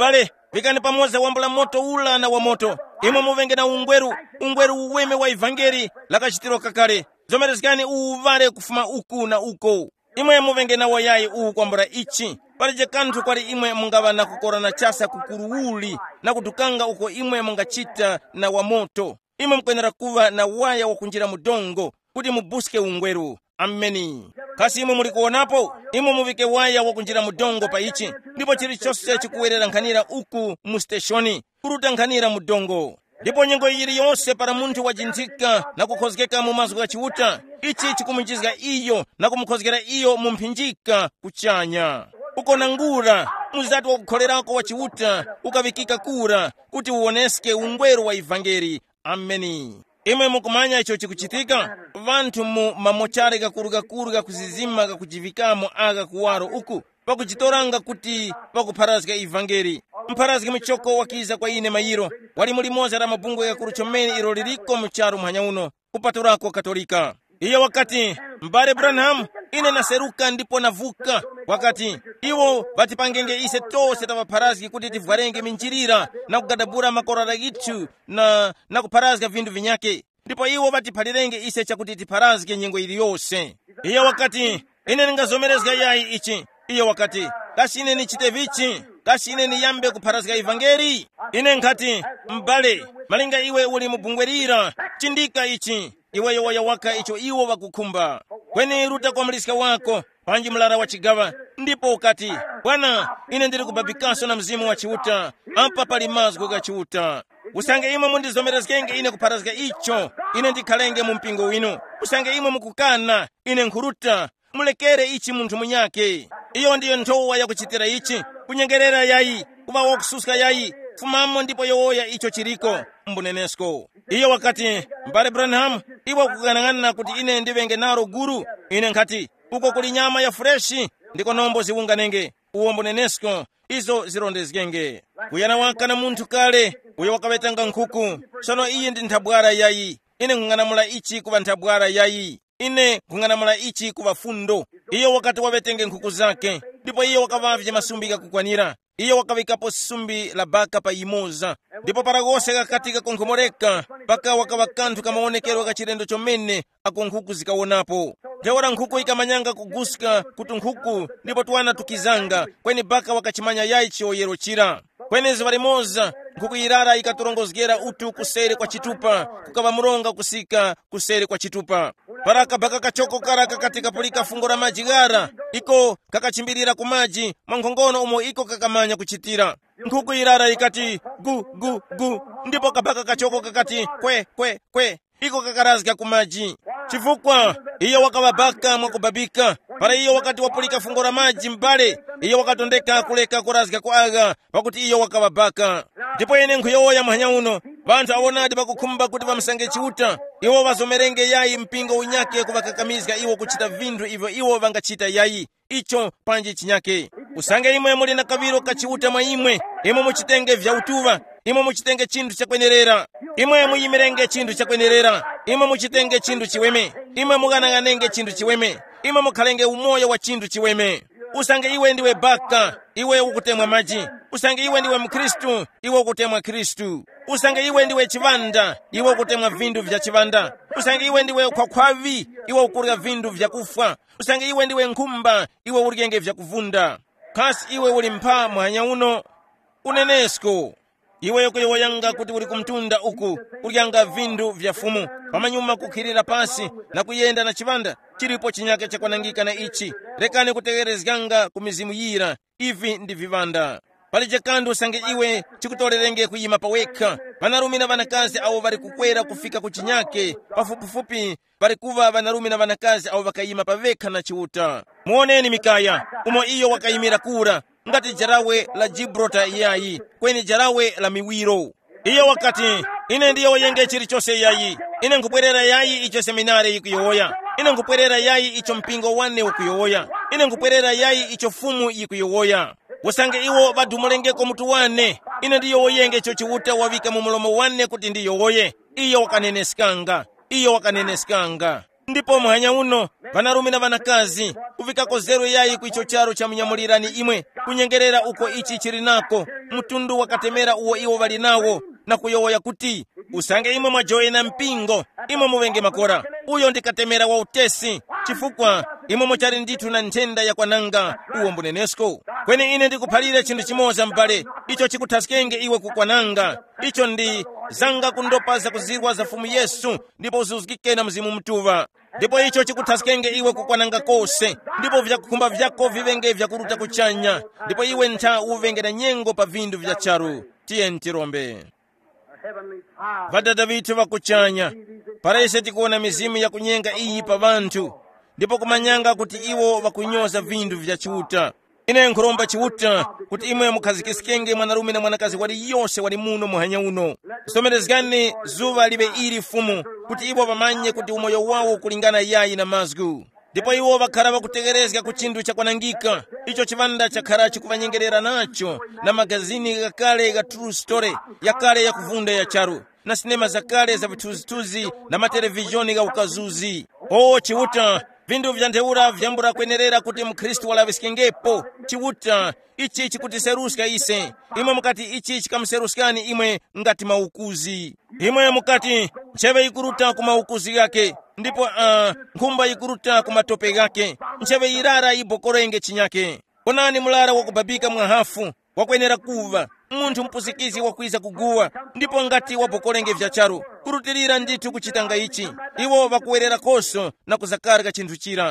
vikani pamodzi wambula moto ulana wa moto imwe muvenge na ungweru ungweru uweme wa ivangeli lakachitiro kakale zomerezekani uuvale kufuma uku na uko imwe muvenge nawo yayi uwu kwambura ichi palije kanthu kwali imwe mungava na kukora na chasa kukuruuli na kutukanga uko imwe mungachita na wa moto imwe mkwenera kuva na waya wakunjira mudongo kuti mubuske ungweru. Ameni. Kasi imwe muli kuonapo imwe muvike waya wakunjira mudongo pa ichi ndipo chilichonse chikuwerera nkhanira uku mu steshoni kuruta nkhanira mudongo ndipo nyengo ili yonse para munthu wajinthika na kukhozekeka mu mazwi achiuta ichi chikumunjizga iyo na kumukhozekera iyo mumphinjika kuchanya ukona ngura muzati wakukholerako wachiuta ukavikika kura kuti uoneske ungweru wa ivangeli. Ameni. Imwe mukumanya icho chikuchitika vanthu mu mamochare kakuru kakuzizima kakuchivikamo aga kuwaro uku pakuchitoranga kuti pakupharazika ivangeli mpharazike michoko wakiza kwa ine mayiro wali mulimoza la mabungo yakuru chomeni ilo liliko mcharo mhanya uno kupaturako katolika iyo wakati mbale Branham ine naseruka ndipo navuka wakati iwo batipangenge ise tose tavaparazike kuti tivwarenge minjirira na kugadabura makorara gitu na na kuparazika vindu vinyake ndipo iwo batiphalirenge ise chakuti tipharazike nyengo ili yose. Iyo wakati ine ningazomerezga yayi ichi iyo wakati kasi ine nichite vichi kasi ine niyambe kupharazika ivangeli ine nkati mbale malinga iwe uli mubungwerira chindika ichi iwe yowoya waka icho iwo wakukhumba kweni ruta kwa mlisika wako panji mlara wa chigava ndipo ukati bwana ine ndiri kubabikaso na mzimu wa chiuta apa pali mazgo ga chiuta usange imwe mundizomerezgenge ine kupharazika icho ine ndikhalenge mu mpingo wino usange imwe mukukana ine nkhuruta mulekere ichi munthu munyake iyo ndiyo nthowa yakuchitira ichi kunyengerera yayi kuva wakususka yayi fumamo ndipo yowoya icho chiriko mbunenesko. Iyo wakati mbale Branham iwo kukanang'ana kuti ine ndivenge naro guru ine nkati uko kuli nyama ya freshi ndiko nombo ziwunganenge uwo mbunenesko izo zirondezgenge kuyana wakana munthu kale uyo wakawetanga nkhuku sono iye ndi nthabwara yayi ine nkung'anamula ichi kuva nthabwara yayi ine nkung'anamula ichi kuva fundo. Iyo wakati wawetenge nkhuku zake ndipo iyo wakavavye masumbi kakukwanira iyo wakavikapo sumbi la baka pa imoza ndipo paragose kakatika konkhomoreka paka wakava kanthu kamaonekero kachilendo chomene ako nkhuku zikawonapo njawora nkhuku ikamanyanga kuguska kuti nkhuku ndipo twana tukizanga kweni baka wakachimanya yayi chiwoyero chira kweni zivalimoza nkhuku irara ikaturongozgera utu kuseri kwa chitupa kukava muronga kusika kuseri kwa chitupa paraka baka kachoko kara kakatika pulika fungo la maji gara iko kakachimbirira ku maji mwankhongono umo iko kakamanya kuchitira nkhuku irara ikati gu gu gu ndipo kabaka kachoko kakati kwe kwe kwe iko kakarazga ku maji chifukwa iyo wakavabaka mwakubabika para iyo wakati wapulika fungo la maji mbale iyo wakatondeka kuleka kurazga ku aga pakuti iyo wakavabaka ndipo ine nkhuyowoya mhanya uno vanthu awonadi pakukhumba kuti vamsange chiuta iwo vazomerenge yayi mpingo unyake kuvakakamizga iwo kuchita vinthu ivyo iwo vangachita yayi icho panji chinyake usange imwe muli na kaviro kachiuta mwa imwe imwe muchitenge vya utuva imwe muchitenge chinthu chakwenerera imwe muyimirenge chinthu chakwenerera imwe muchitenge chinthu chiweme imwe mukanang'anenge chinthu chiweme imwe mukhalenge umoyo wa chinthu chiweme usange iwe ndiwe baka iwe ukutemwa maji usange iwe ndiwe mkristu iwe ukutemwa kristu usange iwe ndiwe chivanda iwe ukutemwa vindu vya chivanda usange iwe ndiwe khwakhwavi iwe ukurya vindu vya kufa usange iwe ndiwe nkhumba iwe uryenge vya kuvunda kasi iwe uli mpha mwanya uno unenesko iwe yokuyowoyanga kuti uli kumtunda uku uryanga vindu vya fumu pamanyuma kukhirira pasi na kuyenda na chivanda chilipo chinyake chakwanangika na ichi lekani kutegerezganga ku mizimu yira ivi ndi vivanda palije kandi usange iwe chikutolelenge kuyima pawekha vanarume na vanakazi awo vari kukwera kufika ku chinyake pafupifupi vari kuva vanarume na vanakazi awo vakayima pavekha na chiuta. Muoneni Mikaya umo iyo wakayimira kura ngati jarawe la Gibrota yayi kweni jarawe la miwiro iyo wakati ine ndiyo yenge chilichonse yayi ine nkupwerera yayi icho seminari ikuyowoya ine nkupwerera yayi icho mpingo wane ukuyowoya ine nkupwerera yayi icho fumu ikuyowoya usange iwo vadumulengeko mutu wane ine ndiyo woyenge icho chiuta wavika mu mulomo wane kuti ndiyo woye iyo wakaneneskanga iyo wakaneneskanga ndipo muhanya uno vanarume na vanakazi kufikako zero yayi kuicho charo cha mnyamulirani imwe kunyengerera uko ichi chiri nako mtundu wakatemera uwo iwo vali nawo na kuyowoya kuti usange imwe mwajoyena mpingo imwe muvenge makora uyo ndikatemera wa utesi chifukwa imwe muchali ndithu na nthenda yakwananga uwo mbunenesko kweni ine ndikuphalire chinthu chimoza mbale icho chikuthasikenge iwe kukwananga icho ndi zanga kundopa zakuzirwa za fumu Yesu ndipo uzuzikike na mzimu mtuva ndipo icho chikuthasikenge iwe kukwananga kose ndipo vyakukhumba vyako vivenge vyakuruta kuchanya ndipo iwe ntha uvenge na nyengo pa vindu vya charu tiye ntirombe. Vadada vitu vakuchanya parese tikuona mizimu ya kunyenga iyi pa vantu ndipo kumanyanga kuti iwo vakunyoza vindu vya chiuta. Ine nkuromba chiuta kuti imwe mukhazikisikenge mwanarume na mwanakazi wali yonse wali muno muhanya uno somerezgani zuva libe ili fumu kuti iwo vamanye kuti umoyo wawo kulingana yayi na mazgu ndipo iwo vakhala vakutegerezga ku chinthu chakwanangika icho chivanda chakhala chikuvanyengerera nacho na magazini gakale ga true story yakale ya kuvunda ya charu na sinema zakale za vituzituzi na matelevizhoni ga ukazuzi. O chiuta vindu vyantheura vyambura kwenerera kuti mkristu walaviskengepo chiuta ichi chikutiseruska ise imwe mukati ichi chikamseruskani imwe ngati maukuzi imwe mukati ncheve ikuruta ku maukuzi yake ndipo uh, nkhumba ikuruta ku matope yake ncheve irara ibokorenge chinyake onani mulara wakubabika mwahafu wakwenera kuva munthu mpusikizi wakwiza kuguwa ndipo ngati wabokolenge vya charu kurutirira ndithu kuchitanga ichi iwo vakuwerera koso na kuzakarika chinthu chira.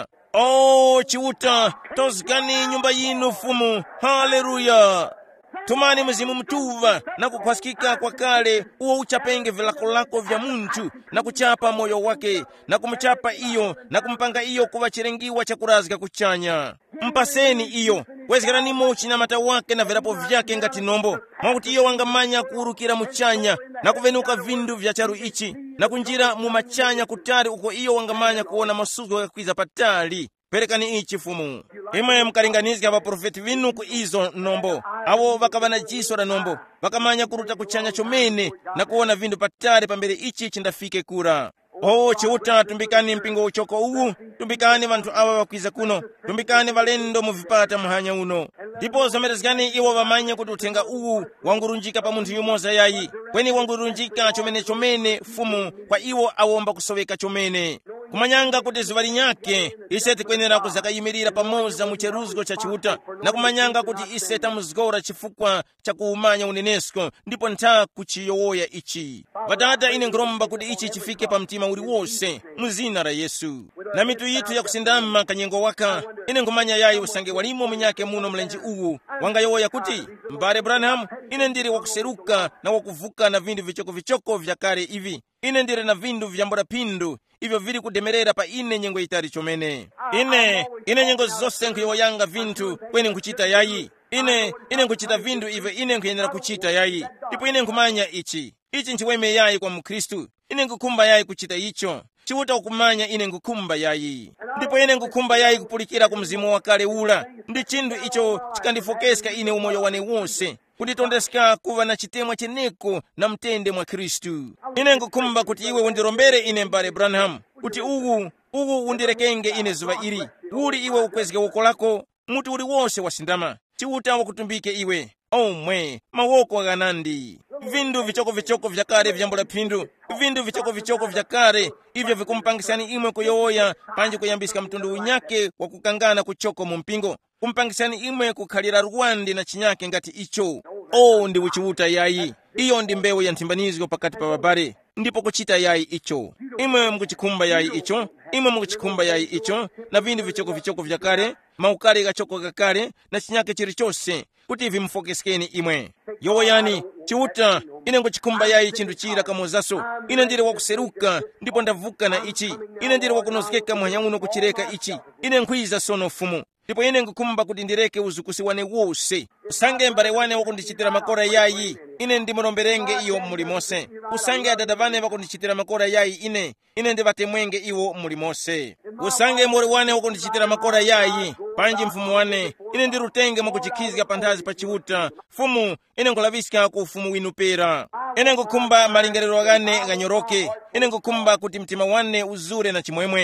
O chiuta tozgani nyumba yinu fumu haleluya tumani mzimu mtuva na kukhwasikika kwa kale uwo uchapenge vilakolako vya munthu na kuchapa moyo wake na kumchapa iyo na kumpanga iyo kuva chirengiwa cha kurazga kuchanya. Mpaseni iyo wezgerani mochi na mata wake na virapo vyake ngati nombo mwakuti iyo wangamanya kuurukira muchanya na kuvenuka vindu vya charu ichi na kunjira mumachanya kutari uko iyo wangamanya kuona masuko yakwiza patali. Perekani ichi fumu imwe mkalinganizika vaprofeti vinu ku izo nombo awo vakavana jiso la nombo vakamanya kuruta kuchanya chomene na kuona vindu patali pambere ichi chindafike kura. O chiuta tumbikani mpingo uchoko uwu tumbikani vantu awa wakwiza kuno tumbikani valendo muvipata muhanya uno ndipo zomerezgani iwo vamanya kuti uthenga uwu wangurunjika pa munthu yumoza yayi kweni wangurunjika chomene chomene fumu kwa iwo awomba kusoweka chomene kumanyanga kuti zuva linyake ise tikwenera kuzakayimirira pamoza mu cheruzgo cha chiuta na kumanyanga kuti ise tamuzgora chifukwa cha kuumanya unenesko ndipo ntha kuchiyowoya ichi. Vatata ine ngromba kuti ichi chifike pa mtima uli wose muzina la Yesu na mitu yitu ya kusindama kanyengo waka ine ngumanya yayi usange walimo mnyake muno mlenji uwu wangayowoya kuti mbare Branham ine ndiri wakuseruka na wakuvuka na vindu vichoko vichoko vya kale ivi ine ndiri na vindu vyambura pindu ivyo vili kudemerera pa ine nyengo itari chomene ine ine nyengo zose nkuyoyanga vintu kweni nkuchita yayi ine ine nkuchita vindu ivyo ine nkuyenera kuchita yayi ndipo ine nkumanya ichi ichi nchiweme yayi kwa mkristu ine nkukumba yayi kuchita icho chiuta ukumanya ine nkukumba yayi ndipo ine nkukumba yayi kupulikira ku mzimu wakale ula ndi chindu icho chikandifokeska ine umoyo wane wonse kunditondesika kuva na chitemwa cheneko na mtende mwa Kristu. Ine nkukumba kuti iwe undirombere ine mbale Branham kuti uwu uwu undirekenge ine zuva ili uli iwe ukwezge uko lako mutu uli wonse wasindama chiuta wakutumbike iwe omwe mawoko aganandi vindu vichoko vichoko vya kale vyambula pindu vindu vichoko vichoko vya kale ivyo vikumpangisani imwe kuyowoya panje kuyambisika mtundu unyake wa kukangana kuchoko mu mpingo kumpangisani imwe kukhalira ruwandi na chinyake ngati icho. O ndi uchiuta yayi iyo ndi mbewu ya ntimbanizo pakati pa babare ndipo kuchita yayi icho imwe mukuchikumba yayi icho imwe mukuchikumba yayi icho na vindu vichoko vichoko vya kale maukale gachoko gakale na chinyake chiri chose kuti ivi mfokeskeni imwe yowoyani chiuta ine nguchikumba yayi chindu chira kamozaso ine ndiri wakuseruka ndipo ndavuka na ichi ine ndiri wakunozekeka mwanya uno kuchireka ichi ine nkwiza sono fumu ndipo ine ngukumba kuti ndireke uzukusi wane wose usange mbale wane wakundichitira makora yayi ine ndimuromberenge iyo mulimose usange adada vane wakundichitira makora yayi ine ine ndivatemwenge iwo mulimose usange mure wane wakundichitira makora yayi panji mfumu wane ine ndirutenge mwakuchikizika panthazi pa chiuta fumu ine ngulavisika ku ufumu winu pera ine ngukumba malingaliro agane ganyoroke ine ngukumba kuti mtima wane uzure na chimwemwe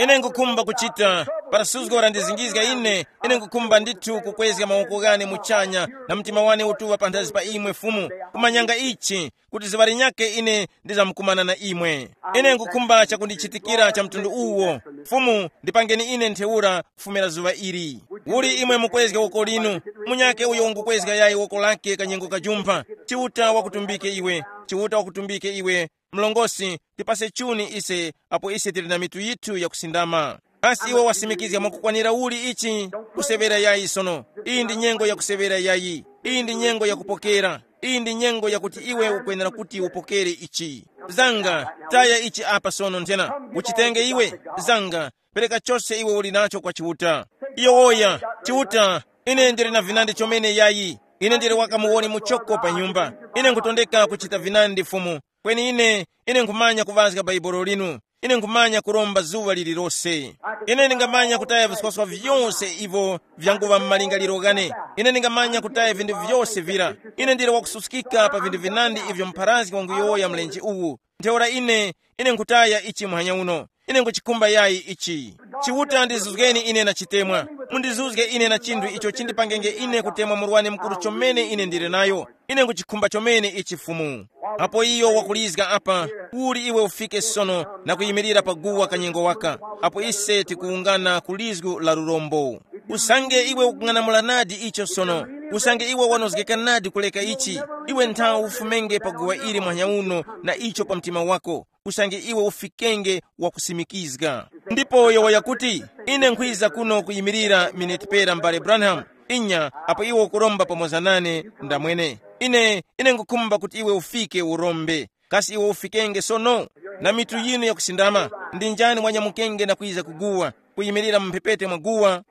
ine ngukumba kuchita parasuzgora ndizingizga ine ine ngukumba ndithu kukwezga maoko gane muchanya na mtima wane utuwa panthazi pa imwe fumu kumanyanga ichi kuti ziwali nyake ine ndizamkumana na imwe. Ine ngukumba chakundichitikira cha mtundu uwo fumu ndipangeni ine ntheura fumira zuwa ili uli imwe mukwezga woko linu munyake uyo ngukwezga yayi woko lake kanyengo kajumpha chiuta wakutumbike iwe chiuta wakutumbike iwe mlongosi tipase chuni ise apo ise tili na mitu yitu ya kusindama. Basi iwe wasimikizga mwakukwanira uli ichi kusevera yayi sono. Iyi ndi nyengo ya kusevera yayi. Iyi ndi nyengo ya kupokera. Iyi ndi nyengo ya kuti iwe ukwenera kuti upokere ichi. Zanga taya ichi apa sono ntena uchitenge iwe. Zanga pereka chose iwe uli nacho kwa chiuta. Iyo oya chiuta ine ndiri na vinandi chomene yayi. Ine ndiri wakamuwoni muchoko pa nyumba. Ine nkutondeka kuchita vinandi fumu. Kweni ine ine nkumanya kuvazga baibolo linu. Ine nkumanya kuromba zuwa lililose. Ine ningamanya kutaya visikoswa vyonse ivo vyanguva mmalingaliro gane. Ine ningamanya kutaya vindu vyose vira. Ine ndiri wakususikika pa vindu vinandi ivyo mparazi wangu yoya mlenji uwu. Nteora ine ine nkutaya ichi muhanya uno. Ine nkuchikumba yayi ichi. Chiuta ndizuzgeni ine na chitemwa. Mundizuzge ine na chindu icho chindipangenge ine kutemwa murwani mkuru chomene ine ndiri nayo. Ine nkuchikumba chomene ichi fumu. Apo iyo wakulizga apa uli iwe ufike sono na kuyimirira paguwa kanyengo waka. Apo ise tikuungana kulizgu la rurombo. Usange iwe ukungana mulanadi icho sono. Usange iwe wanozgeka nadi kuleka ichi. Iwe nta ufumenge paguwa ili mwanya uno na icho pa mtima wako. Usange iwe ufikenge wakusimikizga. Ndipo yo yakuti ine nkwiza kuno kuyimirira minetipera mbale Branham. Inya apo iwe ukuromba pamoza nane ndamwene. Ine ine ngukumba kuti iwe ufike urombe. Kasi iwe ufikenge sono na mitu yinu ya kusindama. Ndinjani mwanya mukenge na kuiza kuguwa kuyimirira mpepete mwaguwa.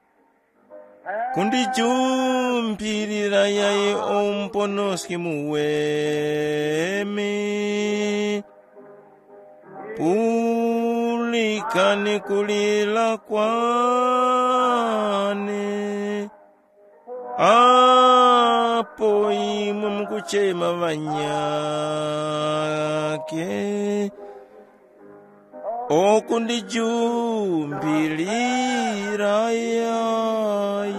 Kundijumpirira yaye omponoski muweme pulikane kulila kwane apo imwe mkuchema vanyake okundijumpirira yayi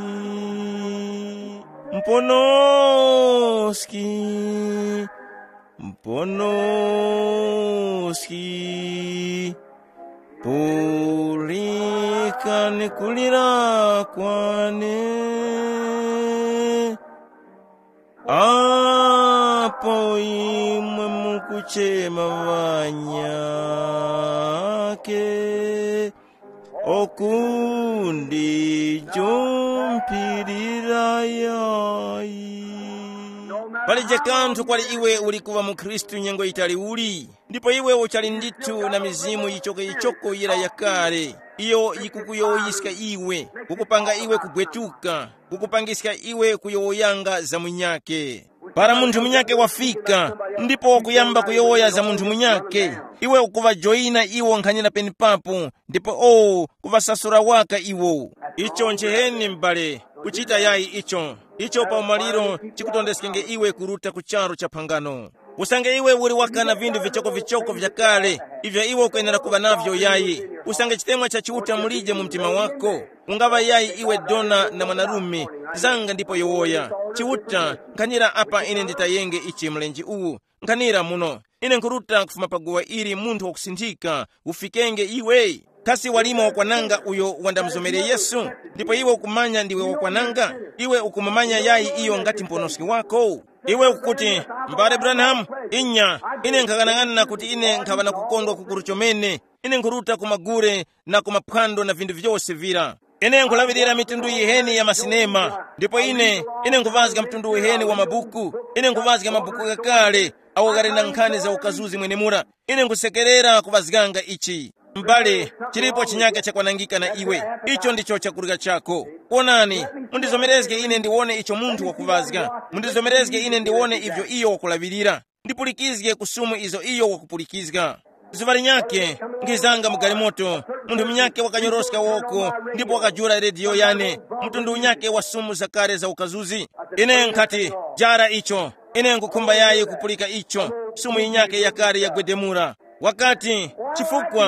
mponoski mponoski pulikane kulira kwane apo imwe mukuchema vanyake okundijumpirira yayi. Palije kanthu kwali iwe ulikuva mu Kristu nyengo itali uli. Ndipo iwe uchali ndithu na mizimu ichoke ichoko ira yakale. Iyo ikukuyoyisika iwe, kukupanga iwe kugwetuka, kukupangisika iwe kuyoyanga za munyake. Para munthu munyake wafika, ndipo kuyamba kuyoya za munthu munyake. Iwe ukuva joina iwo nkhanyina peni papo, ndipo o kuva sasura waka iwo. Icho ncheheni mbale, kuchita yayi icho. Icho pa umaliro chikutondeskenge iwe kuruta kucharo cha pangano. Usange iwe uli wakana vindu vichoko vichoko vya kale, ivyo iwe ukwenera kuva navyo yayi. Usange chitemwa cha chiuta mulije mu mtima wako. Ungava yayi iwe dona na mwanarume, zanga ndipo yowoya. Chiuta, nkanira apa ine nditayenge ichi mlenji uwu. Nkanira muno, ine nkuruta kufuma paguwa ili munthu wakusindika, ufikenge iwe. Kasi walima wakwananga uyo wandamzomere Yesu, ndipo iwe ukumanya ndiwe wakwananga. Iwe ukumamanya yayi iyo ngati mponoski wako. Iwe ukuti, mbale Branham, inya, ine nkaganangana kuti ine nkavana kukondwa kukuru chomene. Ine nkuruta kumagure na kumaphwando na vindu vyose vira. Ine nkulavirira mitundu iheni ya masinema. Ndipo ine, ine nkuvazga mtundu iheni wa mabuku. Ine nkuvazga mabuku kakale, awagari na nkhani za ukazuzi mwenemura. Ine nkusekerera kuvazganga ichi. Mbale, chilipo chinyake cha kwanangika na iwe. Icho ndicho chakurika chako. Onani, mundizomerezge ine ndiwone icho muntu wakuvazga. Mundizomerezge ine ndiwone ivyo iyo wakulavirira. Ndipulikizge kusumu izo iyo wakupulikizga. Zuvali nyake, ngizanga mgalimoto. Mundu mnyake wakanyoroska woko, ndipo wakajura redio yane. Mtundu nyake wa sumu za kare za ukazuzi. Ine nkati, jara icho. Ine ngukumba yayi kupulika icho. Sumu inyake ya kare ya gwedemura. Wakati chifukwa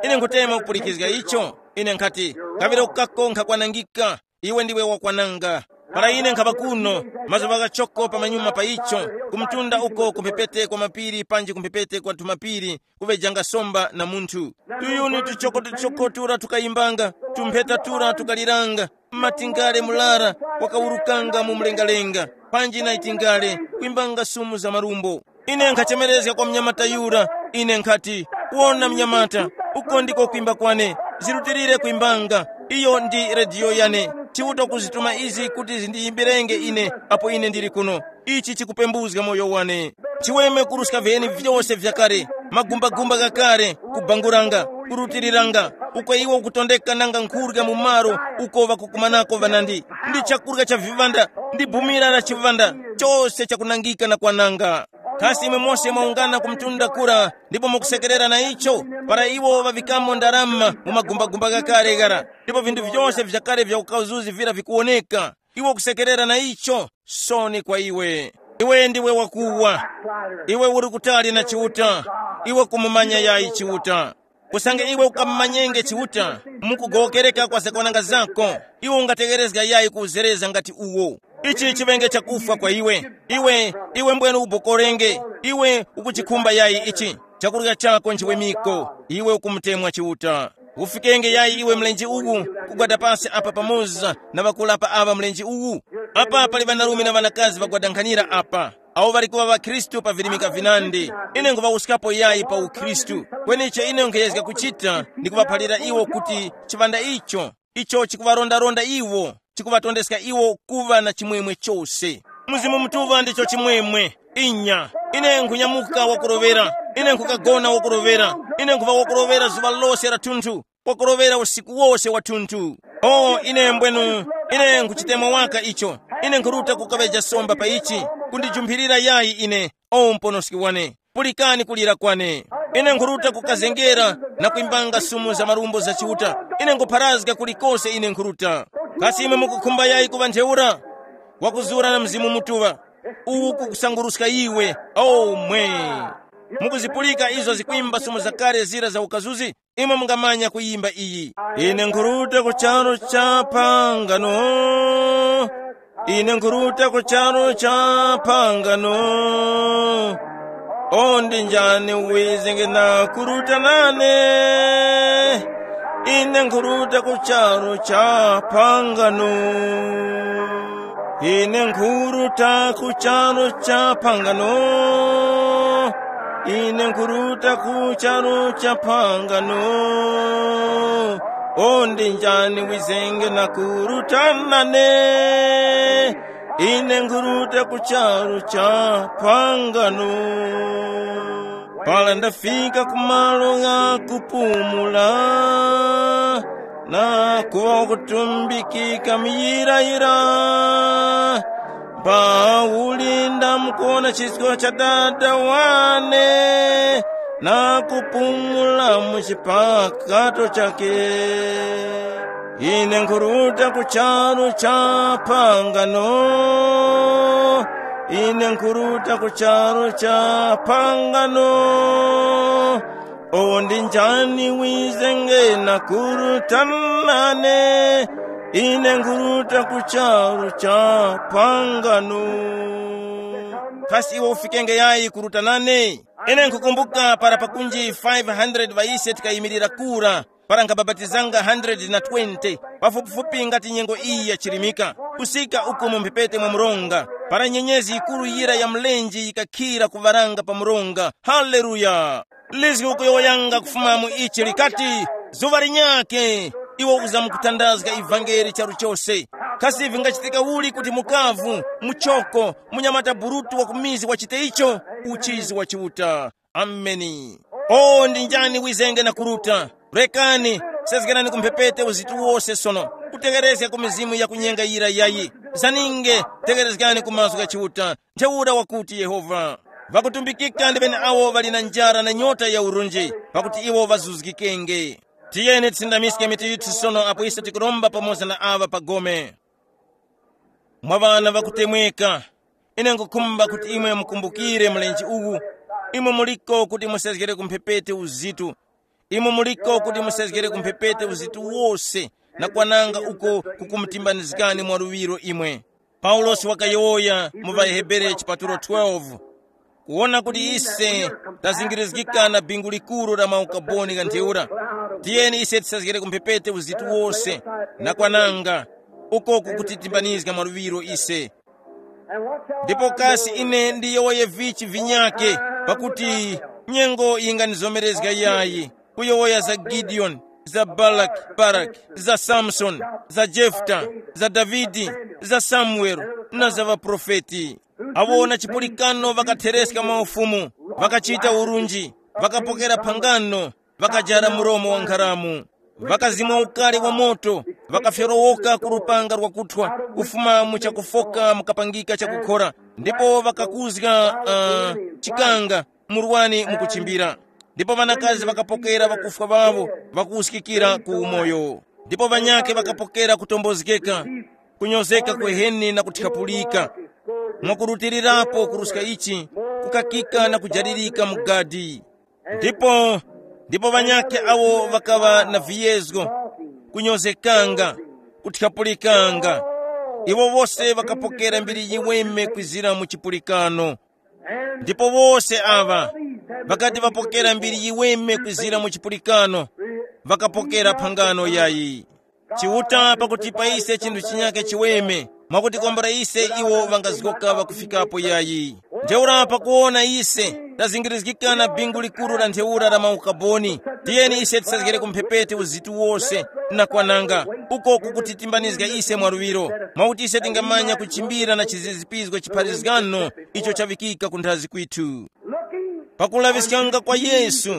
ine nkutema kupulikizika icho. Ine nkati kapita kukakonkha kwanangika, iwe ndiwe wakwananga. Para ine nkhapa kuno mazuva kachoko pa manyuma pa icho, kumtunda uko kumpepete kwa mapiri, panji kumpepete kwa tumapiri, kuvejanga somba na munthu. Tuyuni tuchoko tuchokotura tukayimbanga, tumpheta tura tukaliranga, matingale mulara wakawurukanga mumlengalenga, panji na itingale kuimbanga sumu za marumbo. Ine nkhachemerezga kwa mnyamata yura, ine nkhati kuona mnyamata uko ndiko kuimba kwane, zirutirire kuimbanga, iyo ndi radio yane. Chiuta kuzituma izi kuti zindiyimbirenge ine apo ine ndiri kuno. Ichi chikupembuzga moyo wane. Chiweme kuruska veni vyose vyakare, magumbagumba kakare, kubanguranga, kurutiriranga, uko iwo kutondeka nanga nkurga mumaro, uko vakukumanako vanandi. Ndi chakurga cha vivanda, ndi bumira la chivanda, chose chakunangika na kwananga. Kasi imwe mose maungana kumtunda kura, ndipo mukusekerera na icho, para iwo vavikamo ndarama mumagumbagumba kakare gara. Ndipo vindu vyose vyakare vya ukauzuzi vira vikuoneka. Iwo kusekerera na icho, soni kwa iwe. Iwe ndiwe wakuwa. Iwe uri kutali na chiuta. Iwe kumumanya yai chiuta. Kusange iwe ukamanyenge chiuta, mukugokereka kwa sekonanga zako. Iwe ungategerezga yai kuzereza ngati uwo. Ichi chivenge chakufa kwa iwe. Iwe, iwe mbwenu ubukorenge. Iwe ukuchikumba yai ichi. Chakurya chako nchiwe miko. Iwe ukumtemwa chiuta. Ufikenge yai iwe mlenji uwu, kugwada pasi apa pamoza na vakulapa ava mlenji uwu. Apa apa li vanarume na vanakazi vagwadankanira apa. Awo valikuwa va Kristu pa vilimika vinandi. Ine nguva usikapo yai pa ukristu. Kwenicho ine ngeyezga kuchita, nikuvapalira iwo kuti chivanda icho. Icho chikuvaronda-ronda iwo. Chikuvatondeska iwo kuva na chimwemwe chose. Muzimu mtuva ndicho chimwemwe. Inya. Ine nkunyamuka wakurovera. Ine nkukagona wakurovera. Ine nkuva wakurovera zuva lose la tuntu. Wakurovera usiku wose wa tuntu. Oh, ine mbwenu. Ine nkuchitema waka icho. Ine nkuruta kukaveja somba pa ichi. Kundijumpirira yai ine. Oh, mponoski wane. Pulikani kulira kwane. Ine nkuruta kukazengera na kuimbanga sumu za marumbo za chiuta. Ine nkuparazga kulikose ine nkuruta. Kasi ime mukukumba yai kuvantheura. Wakuzura na mzimu mutuva. Uwu kukusanguruska iwe. Oh, mwe. Mukuzipulika izo zikuimba sumu za kare zira za ukazuzi. Ime mungamanya kuimba iyi. Ine nkuruta kucharo cha pangano. Ine nkuruta kucharo cha pangano. Ondi njani uwizenge na kuruta nane. Ine nkuruta kucharo cha pangano. Ine nkuruta kucharo cha pangano. Ine nkuruta kucharo cha pangano. Ondi njani wizenge na kuruta nane. Ine nkuruta kucharo cha pangano. Pala ndafika kumalo nga kupumula. Na kuwa kutumbikika miyira-yira. Paulinda mkona chisiko cha dada wane. Na kupumula mchipakato chake. Ine nkuruta kucharo cha pangano. Ine nkuruta kucharo cha pangano. Ondi njani wizenge na kurutanane. Ine nkuruta kucharo cha pangano. Kasi iwo ufikenge yai kurutanane. Ine nkukumbuka para pakunji five hundred vaise tikayimirira kura. Para nkababatizanga one hundred twenty. Pafupifupi ngati nyengo iyi ya chirimika. Kusika uko mumpepete mwa mronga. Para nyenyezi ikuru yira ya mlenji ikakira kuvaranga pa mronga. Haleluya. Lizgi uko yoyanga kufumamu ichi likati. Zuvari nyake. Iwo uza mkutandazga ivangeri charu chose. Kasi vingachitika uli kuti mukavu, muchoko, munyamata burutu wa kumizi wachite icho. Uchizi wa chiuta. Ameni. Oh, ndi njani wizenge na kuruta. Rekani, sezgerani kumpepete uzitu wose sono. Kutegerezga kumizimu ya kunyenga ira yayi. Zaninge, tegerezgani kumazuka chiuta. Ncheura wakuti Yehova. Vakutumbikika ndibene awo valina njara na nyota ya urunji. Vakuti iwo vazuzgikenge. Tiyeni tsindamiske miti yitu sono apo isa tikuromba pamoza na ava pagome. Mwavana vakutemweka. Ine nkukumba kuti imwe mkumbukire mlenji uwu. Imwe muliko kuti musezgere kumpepete uzitu. imo muliko kuti musazikere kumphepete uzitu wose na kwananga uko kukumtimbanizikani mwa luwiro imwe. Paulosi wakayoya mu Vahebere chipatulo twelve kuona kuti ise tazingirizikana bingu likulu la maukaboni kantheura. Tiyeni ise tisazikere kumphepete uzitu wose na kwananga uko kukutitimbanizika mwa luwiro ise. Ndipo kasi ine ndiyowoye vichi vinyake pakuti nyengo inganizomerezga yayi kuyowoya za Gideon, za Balak, Barak, za Samson, za Jefta, za Davidi, za Samuel na za vaprofeti. Awona chipulikano vakathereska maufumu, vakachita urunji, vakapokera pangano, vakajara muromo wa nkharamu, vakazimwa ukali wa moto, vakafyerowoka kulupanga lwa kuthwa, kufuma muchakufoka mukapangika chakukhora, ndipo vakakuzga uh, chikanga murwani mukuchimbira. Ndipo vanakazi vakapokera vakufwa vavo vakusikikira ku umoyo. Ndipo vanyake vakapokera kutombozekeka, kunyozeka kweheni na kuthikapulika, mwakurutirirapo kurusika ichi, kukakika na kujaririka mugadi. Ndipo ndipo vanyake awo vakava na viyezgo, kunyozekanga, kuthikapulikanga. Iwo vose vakapokera mbiri yiweme kwizira mu chipulikano. Ndipo vose ava vakati vapokera mbiri yiweme kwizira mu chipulikano, vakapokera phangano yayi. Chiuta pakuti paise chinthu chinyake chiweme, mwakuti kombera ise iwo vangazikoka vakufikapo yayi. Ntheura pakuona ise tazingirizikana bingu likulu la ntheura la maukaboni, tiyeni ise tisazikere kumphepete uzitu wose na kwananga uko kukutitimbanizika ise mwa luwiro, mwakuti ise tingamanya kuchimbira na chizizipizgo chipharizgano icho chavikika kunthazi kwithu. Pakulavisikanga kwa Yesu,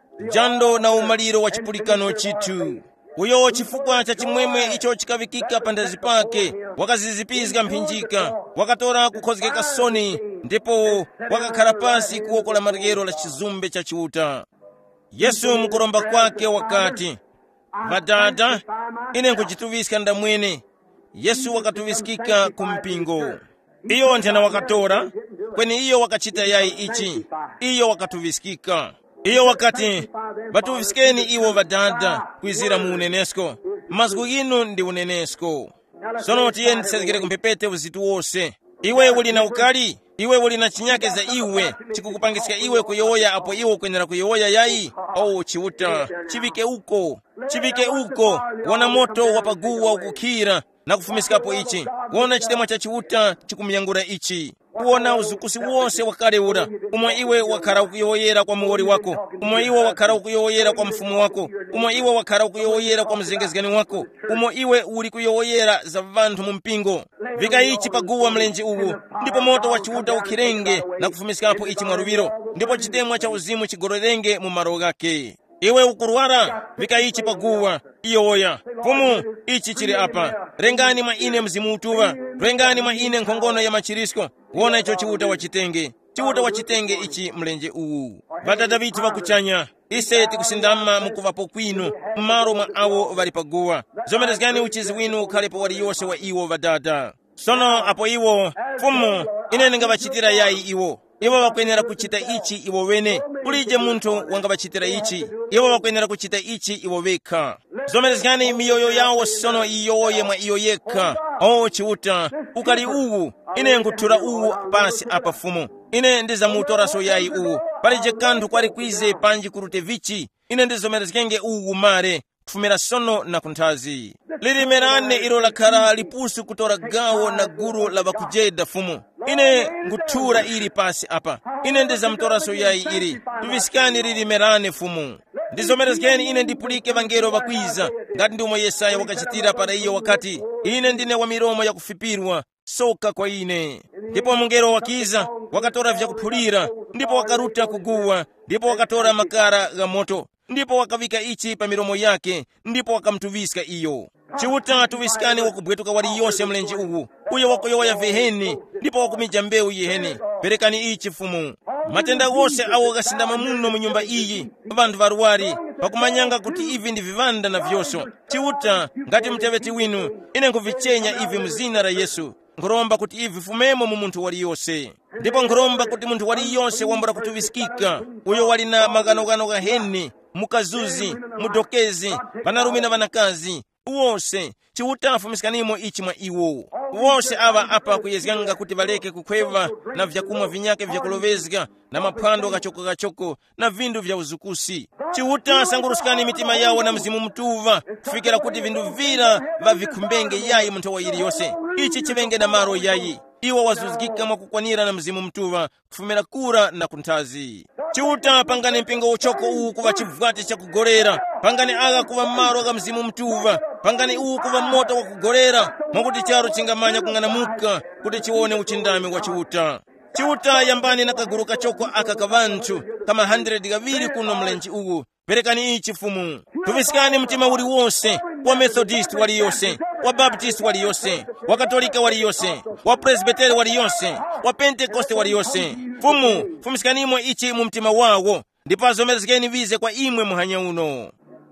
jando na umaliro wa chipulikano chithu. Uyo chifukwa cha chimwemwe icho chikavikika pandazi pake, wakazizipizga mphinjika, wakatora kukhozekeka soni, ndipo wakakhala pasi kuokola marigero la chizumbe cha chiuta. Yesu mukuromba kwake wakati, vadada, ine nkuchituvisika ndamwene. Yesu wakatuvisikika kumpingo. Iyo nthena wakatora, kweni iyo wakachita yayi ichi, iyo wakatuvisikika. Iyo wakati, batuvisikeni iwo vadada kwizira mu unenesko, masiku inu ndi unenesko. Sono tiyeni tisazikere kumphepete uzitu wose. Iwe uli na ukali, iwe uli na chinyake za iwe, chikukupangisika iwe kuyowoya apo iwe kwenera kuyowoya yayi. Oh, chiuta, chivike uko, chivike uko, wana moto wapaguwa ukukira na kufumisikapo ichi. Wona chitemwa cha chiuta chikumyangura ichi. Kuona uzukusi wose wakale ura, umwe iwe wakara ukuyoyera kwa muwori wako, umwe iwe wakara ukuyoyera kwa mfumu wako, umwe iwe wakara ukuyoyera kwa mzengezgani wako, umwe iwe uli kuyoyera za vantu mumpingo. Vika ichi paguwa mlenji uwu, ndipo moto wa chiuta ukirenge na kufumisikapo ichi mwa luwiro, ndipo chitemwa cha uzimu chigorerenge mu maro gake. Iwe ukuruwara, vika ichi paguwa, iyoya. Fumu, ichi chiri apa. Rengani mwa ine mzimu utuwa, rengani mwa ine nkhongono ya machirisko. Wona icho chiuta wachitenge, chiuta wachitenge ichi mlenje uwu. Vadada vitu vakuchanya, ise tikusindama mukuvapo kwinu, mmaro mwa awo vari paguwa. Zomerezgani uchizi winu ukhalepo wali yose wa iwo vadada. Sono apo iwo, fumu, ine ninga vachitira yayi iwo. Iwo wakwenera kuchita ichi iwo wene, ulije muntu wanga vachitira ichi. Iwo wakwenera kuchita ichi iwo weka. Zomerezgani miyoyo yawo sono iyoye mwa iyo yeka. Oh chiuta, ukali uwu, ine ngutura uwu pasi apa fumu. Ine ndiza mutoraso yayi uwu, palije kantu kwari kwize panji kurute vichi. Ine ndizomerezgenge uwu mare, kufumira sono na kunthazi. Lilimerane ilo lakara lipusu kutora gawo na guru la vakujeda fumu. Ine ngutura ili pasi apa. Ine ndiza mtoraso yayi ili. Tuvisikani lilimerane fumu. Ndizomerezgeni ine ndipulike vangero vakwiza, ngati ndi umwe Yesaya wakachitira para iyo wakati, ine ndine wa miromo ya kufipirwa, soka kwa ine. Ndipo mungero wakiza, wakatora vya kuphulira, ndipo wakaruta kuguwa, ndipo wakatora makara ga moto, ndipo wakavika ichi pa miromo yake, ndipo wakamtuviska iyo. Chiuta tuvisikani wakubwetuka wali yose mlenji uwu, uyo wakuyoya veheni, ndipo wakumija mbeu yeheni. Perekani ichi fumu. Matenda wose awo gasindama muno mu nyumba iyi, vantu varuwari, pakumanyanga kuti ivi ndi vivanda na vyoso. Chiuta, ngati mteveti winu, ine nkuvichenya ivi mzina la Yesu. Nkuromba kuti ivi fumemo mu muntu wali yose. Ndipo nkuromba kuti muntu wali yose wambura kutuvisikika, uyo wali na maganogano gaheni, mukazuzi, mudokezi, vanarume na vanakazi, uwose chiuta afumiskanimo ichi mwa iwo. Wose ava apa kuyezganga kuti valeke kukhweva na vyakumwa vinyake vyakulovezga na maphwando kachoko kachoko na vindu vya uzukusi. Chiuta sangurusikani mitima yawo na mzimu mtuva kufikira kuti vindu vira vavikhumbenge yayi munthawi ili yose. Ichi chivenge na maro yayi. Iwo wazuzgika mwa kukwanira na mzimu mtuva kufumira kura na kunthazi. Chiuta pangane mpingo uchoko uwu kuva chivwati cha kugorera, pangane aga kuva maro aga mzimu mtuva, pangane uwu kuva moto wa kugorera, mwakuti charo chingamanya kung'anamuka kuti chione uchindami wa chiuta. Chiuta yambani na kaguru kachoko aka kavantu kama hundred gaviri kuno mlenji uwu. Perekani ichi fumu. Tuvisikani mtima uli wose, wa Methodist wali yose, wa Baptist wali yose, wa Katolika wali yose, wa Presbyteri wali yose, wa Pentecoste wali yose. Fumu, fumiskanimo ichi mu mtima wawo, ndipo azomerezgeni vize kwa imwe muhanya uno.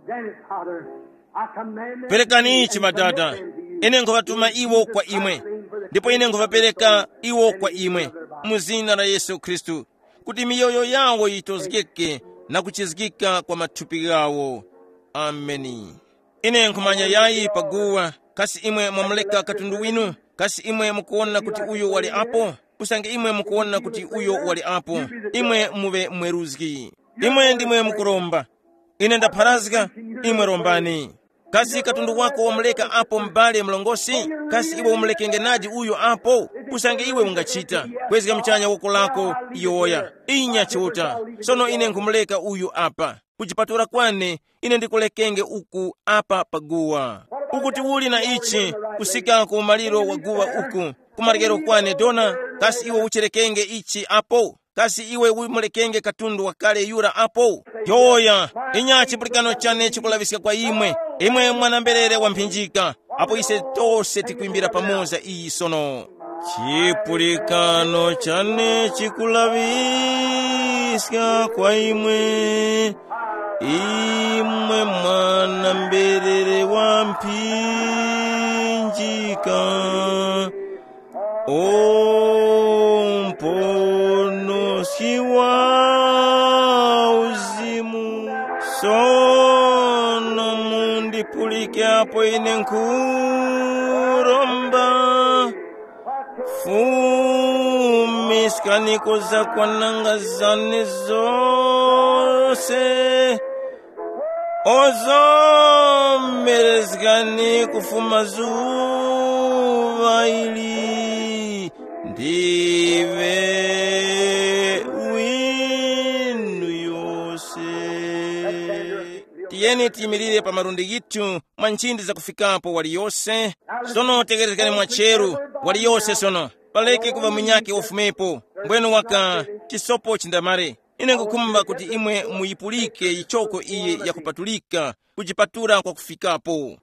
Perekani ichi madada, ine ngovatuma iwo kwa imwe, ndipo ine ngovapereka iwo kwa imwe, muzina la Yesu Kristu, kuti miyoyo yawo itozgeke na kuchizgika kwa mathupi gawo. Ameni. Ine nkumanya yayi paguwa, kasi imwe mwamuleka katundu winu, kasi imwe mukuona kuti uyo wali apo, kusange imwe mukuona kuti uyo wali apo, imwe muve mweruzgi. Imwe ndimwe mukuromba, ine ndapharazga, imwe rombani. Kasi katundu wako wamuleka apo mbale mlongosi, kasi iwe umulekenge nadi uyo apo, kusange iwe ungachita, kwezga mchanya wako lako iyoya, inya chiuta. Sono ine nkumuleka uyo apa, kujipatura kwane, ine ndikulekenge uku apa paguwa. Ukuti uli na ichi, kusika kumaliro wa guwa uku, kumarigero kwane dona, kasi iwe uchirekenge ichi apo, kasi iwe umulekenge katundu wakale yura apo. Yoya, inya chipulikano chane chikulavisika kwa imwe, imwe mwanamberere wamphinjika, apo ise tose tikuimbira pamoza iyi sono. Chipulikano chane chikulavisika kwa imwe, imwe mwanamberere wamphinjika, ompono siwa uzimu. Sono mundipulike apo ine nkuromba, fumiskaniko za kwananga zane zose, ozomerezgani kufuma zuva ili, ndive winu yose. Tiyeni timirire pa marundi gitu mwanchindi za kufikapo wali yose. Sono tegerezgani mwacheru wali yose sono, paleke kuva mwinyake ofumepo, mbwenu waka chisopo chindamare. Ine ngukumba kuti imwe muipulike ichoko iye ya kupatulika, kujipatura kwa kufikapo.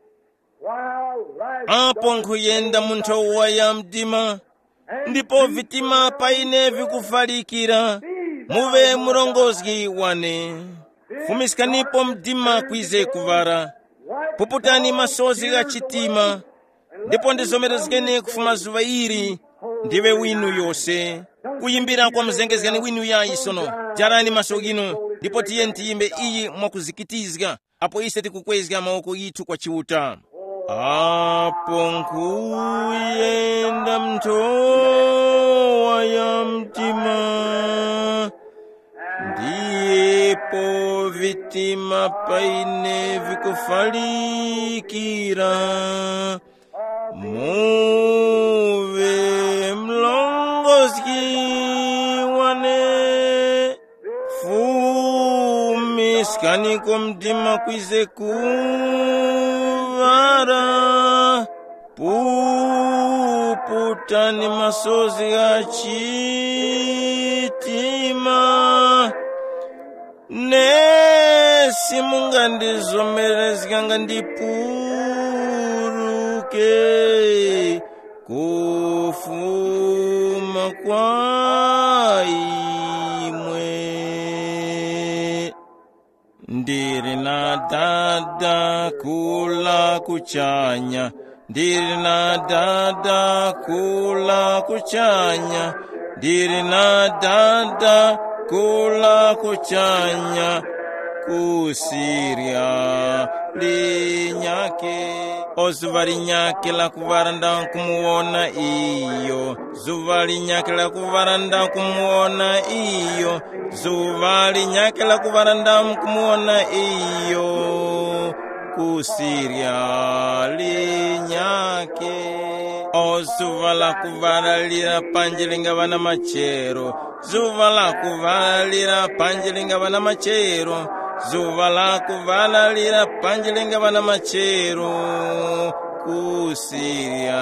Apo nkuyenda munthowa ya mdima, ndipo vitima paine vikufalikira, muve mulongozgi wane. Fumiskanipo mdima kwize kuvara, puputani masozi ga chitima, ndipo ndizomerezgeni kufuma zuva iri, ndive winu yose. Kuyimbira kwa mzengezgani winu ya isono, jarani masogino, ndipo tiyeni tiyimbe iyi mwakuzikitizga, apo ise tikukwezga maoko yitu kwa chiuta. Apo nkuyenda mtowa ya mtima, ndipo vitima paine vikufalikira, muve mlongozgi wane. Fumiskaniko mdima kwize kuvara, puputani masozi ga chitima, nesi munga ndizomerezganga ndipuruke, kufuma kwa imwe. Ndiri na dada kula kuchanya, ndiri na dada kula kuchanya, ndiri na dada kula kuchanya, kusiria linyake. O zuva linyake la kuvaranda kumuona iyo, zuva linyake la kuvaranda kumuona iyo, zuva linyake la kuvaranda kumuona iyo, kusiria linyake. O zuva la kuvaralira panjilinga vana machero, zuva la kuvaralira panjilinga vana machero, zuva la kuvaralira panjilinga vana machero, kusiria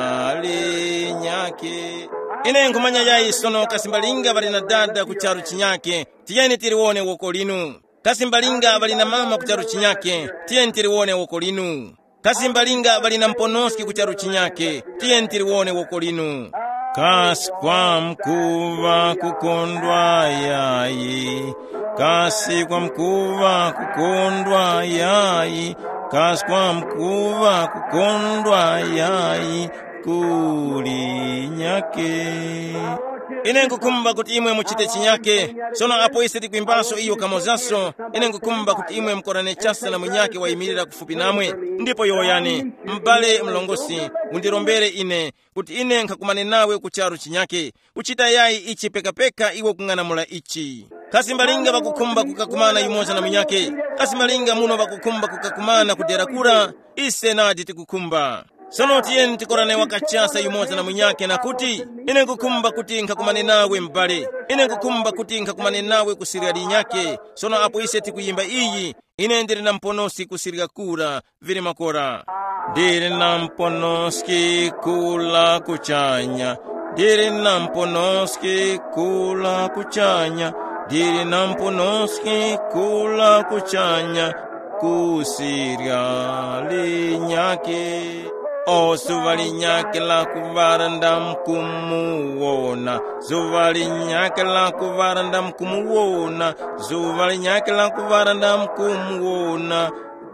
linyake. Ine nkumanya ya isono kasimbalinga valina dada kucharu chinyake, tiyeni tiriwone woko linu. Kasimbalinga valina mama kucharu chinyake, tiyeni tiriwone woko linu. Kasimbalinga valina mponoski kucharu chinyake, tiyeni tiriwone woko linu. Kasi kwa mkuva kukondwa yayi, kasi kwa mkuva kukondwa yayi, kasi kwa mkuva kukondwa yayi, kulinyake. Ine ngukumba kuti imwe muchite chinyake, sono apo ise tikwimbaso iyo kamozaso. Ine ngukumba kuti imwe mkorane chasa na mwenyake waimirira kufupi namwe. Ndipo yoyani, mbale mlongosi, undirombere ine, kuti ine nkakumane nawe kucharu chinyake, uchita yayi ichi peka peka iwe kung'anamula ichi. Kasimbalinga bakukumba kukakumana yumoza na mwenyake, kasimbalinga muno bakukumba kukakumana kuderakura, ise nadi tikukumba. Sono tiyeni tikorane wakachasa yumoza na mwenyake na kuti, ine ngukumba kuti nkakumane nawe mbale, ine ngukumba kuti nkakumane nawe kusiria linyake. Sono apo ise tikuyimba iyi, ine ndiri na mponoski kusiria kura, viri makora. Ndiri na mponoski kula kuchanya, ndiri na mponoski kula kuchanya, ndiri na mponoski kula kuchanya, kusiria linyake. O zuva linyake la kuvaranda mkumuona, zuva linyake la kuvaranda mkumuona, zuva linyake la kuvaranda mkumuona,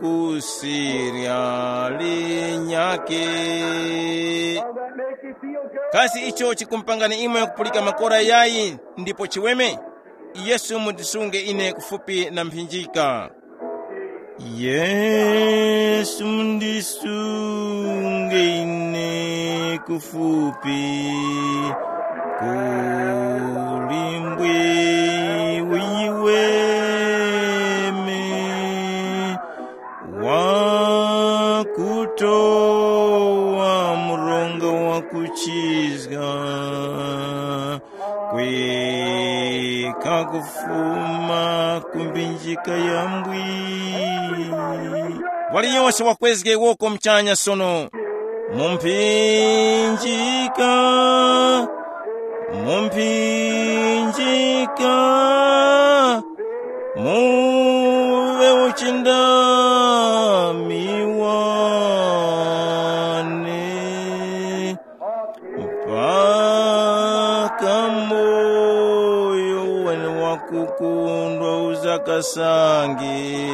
kusiria linyake. Kasi icho chikumpangani imwe kupulika makora yayi, ndipo chiweme. Yesu mundisunge ine kufupi na mpinjika. Yesu mundisunge ine kufupi, kulimbwe wiweme, wakutoa muronga wakuchizga, kweka kufuma kumbinjika ya mbwi. Wali yose wakwezge woko mchanya sono, mumpinjika, mumpinjika, muwe uchinda miwane, mpaka moyo wene wakukundwa uzakasange,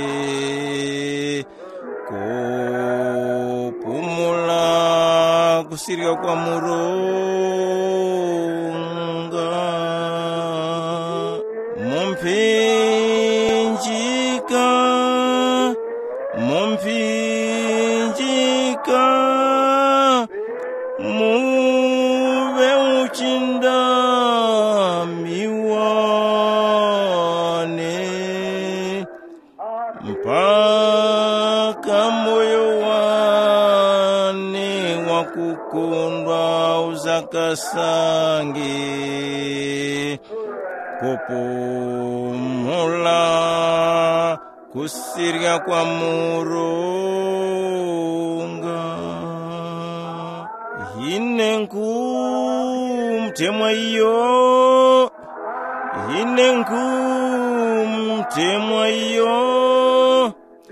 kupumula kusiria kwa muronga, mumpinjika, mumpinjika, muwe uchinda miwane, mpaka moyo wane wakukundwa uzakasange, kupumula kusiria kwa muronga. Ine nkumtemwa iyo, ine nkumtemwa iyo,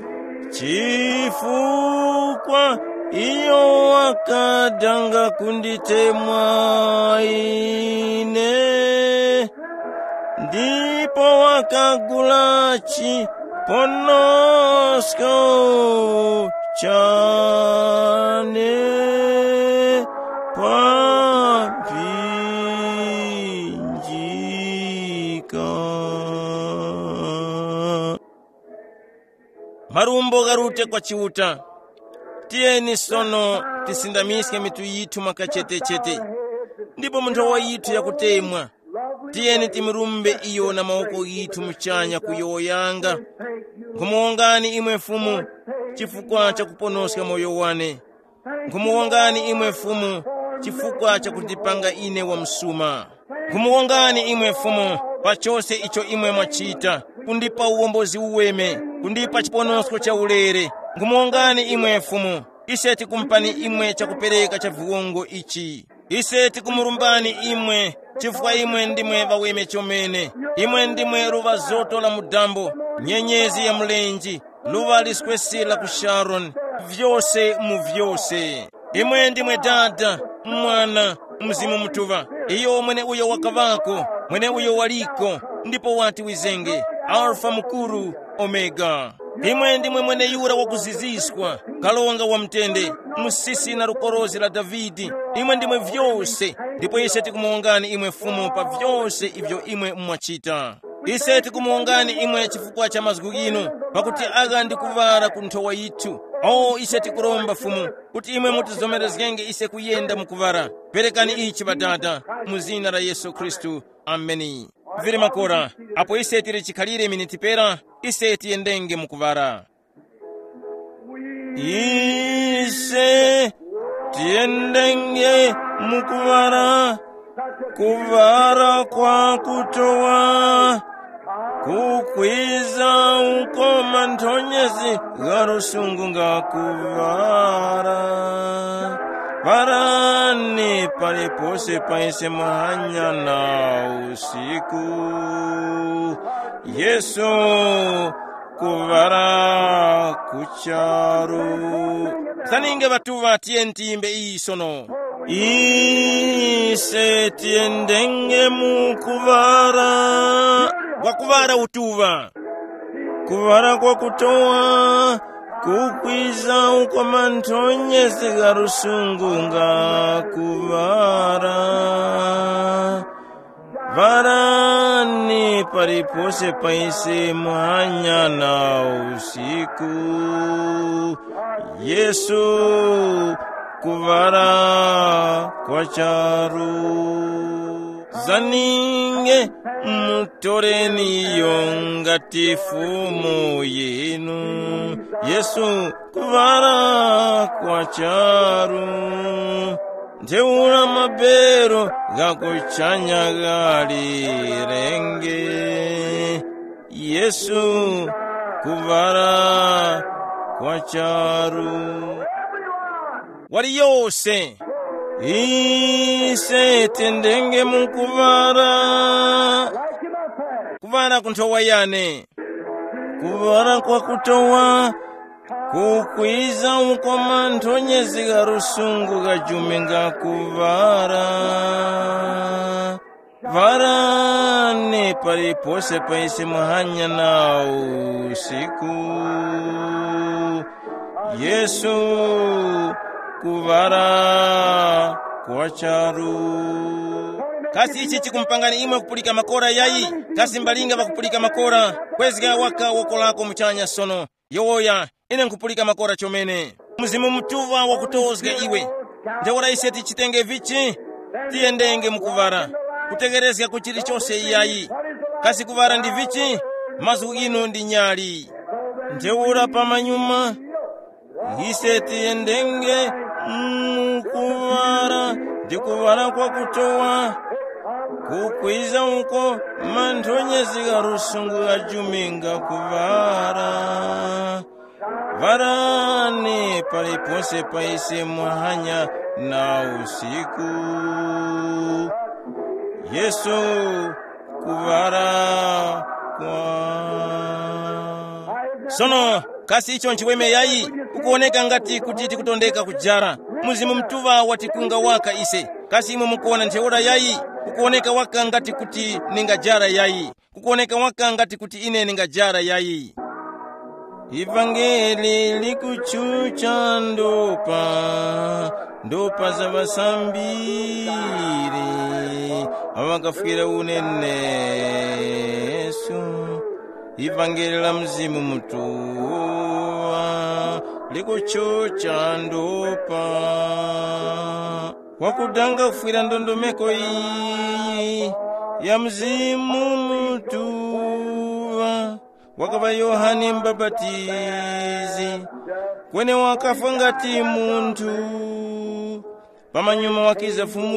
chifukwa iyo wakadanga kunditemwa ine, ndipo wakagula chiponosko chane pampinjika. marumbo garute kwa chiuta. Tiyeni sono tisindamiske mitu yitu makachetechete, ndipo nthowa yitu yakutemwa. Tiyeni timirumbe iyo na maoko yitu mchanya kuyoyanga. Nkumuongani imwe mfumu chifukwa cha kuponoska moyo wane. Nkumuongani imwe mfumu chifukwa cha kutipanga ine wa msuma. Nkumuongani imwe mfumu pachose icho imwe mwachita, kundipa uwombozi uweme, kundipa chiponosko cha ulere. Nkumuongani imwe mfumu iseti kumpani imwe cha kupereka cha viwongo ichi. Iseti kumurumbani imwe chifukwa imwe ndimwe vaweme chomene. Imwe ndimwe ruva zoto la mudambo, nyenyezi ya mlenji, luva liskwesila ku Sharon, vyose mu vyose. Imwe ndimwe dada, mwana, mzimu mtuva. Iyo mwene uyo wakavako, mwene uyo waliko, ndipo wati wizenge, Alfa mukuru, Omega. Imwe ndimwe mwene yura wakuziziswa, kalonga wa mtende, musisi na rukorozi la Davidi. Imwe ndimwe vyose, ndipo iseti kumuongani imwe fumu pa vyose ivyo imwe mwachita. Iseti kumuongani imwe chifukwa cha mazgugino, pakuti aga ndikuvara kunthowa yitu. Oh, iseti kuromba fumu, kuti imwe mutizomerezgenge ise kuyenda mukuvara. Perekani ichi badada, muzina la Yesu Kristu. Ameni. Vile makora, apo iseti richikhalire minitipera, iseti yendenge mukuvara. Ise tiendenge mukuvara, kuvara kwa kutoa, kukwiza ukoma ntonyezi garusungu nga kuvara. Varani palipose paise mahanya na usiku, Yesu kuvara kucharu. Saninge batuva tientimbe isono. Ise tiendenge mukuvara, wakuvara utuva, kuvara kwa kutoa, kukwiza ukoma ntonyezi garusungu nga kuvara. Varani paripose paise mwanya na usiku, Yesu kuvara kwa charu. Zaninge mutoreni yongati fumu yenu, Yesu kuvara kwa charu. Nteula mabero gakuchanya gali renge, Yesu kuvara kwa charu. Wali yose ise tendenge mukuvara, kuvara kunthowa yane, kuvara kwa kutoa, kukwiza ukoma ntonyezi garusungu gajuminga kuvara. Varani palipose paise mahanya na usiku, Yesu kuvara kwa charu. Kasi ichi chikumpangani imwe kupulika makora yayi, kasi mbalinga bakupulika makora, kwezga waka wokolako mchanya sono. Yoya, ine nkupulika makora chomene. Muzimu mtuva wakutozga iwe. Ndewora iseti chitenge vichi, tiendenge mukuvara. Kutegerezga kuchili chose yayi. Kasi kuvara ndi vichi, mazu ino ndi nyali. Ndewora pamanyuma, iseti endenge mukuvara, ndikuvara kwa kutoa, kukwiza uko mantonyezi garusungu gajuminga kuvara. Varani palipose paise mwahanya na usiku, Yesu kuvara kwa sono. Kasi icho nchiweme yayi, ukuoneka ngati kutiti kutondeka kujara. Muzimu mtuva watikunga waka ise. Kasi imu mukuona nteora yayi, ukuoneka waka ngati kuti ninga jara yayi. Kukuoneka waka ngati kuti ine ninga jara yayi. Ivangeli likuchucha ndopa, ndopa za basambiri, awakafukira unenesu. Ivangeli la mzimu mtuva, likuchucha ndopa. Wakudanga kufwira ndondomeko iyi ya mzimu mutuwa, wakava Yohani Mbapatizi kwene wakafa ngati muntu, pamanyuma wakiza fumu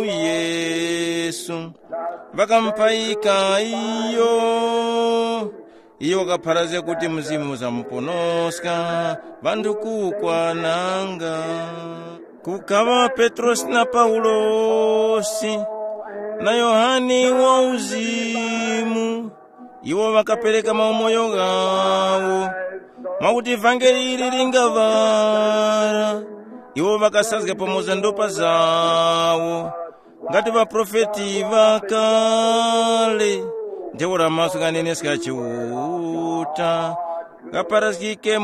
Yesu vakampaika iyo iyo wakapharaze kuti mzimu uzamuponoska vantu kukwananga. Kukava Petros na Paulosi na Yohani wa uzimu, iwo vakapereka maumoyo gawo mwakuti evangeli ili lingavara. Iwo vakasazga pamoza ndopa zawo ngati vaprofeti vakale, ndewo ramaso kaneneska chiuta kaparazike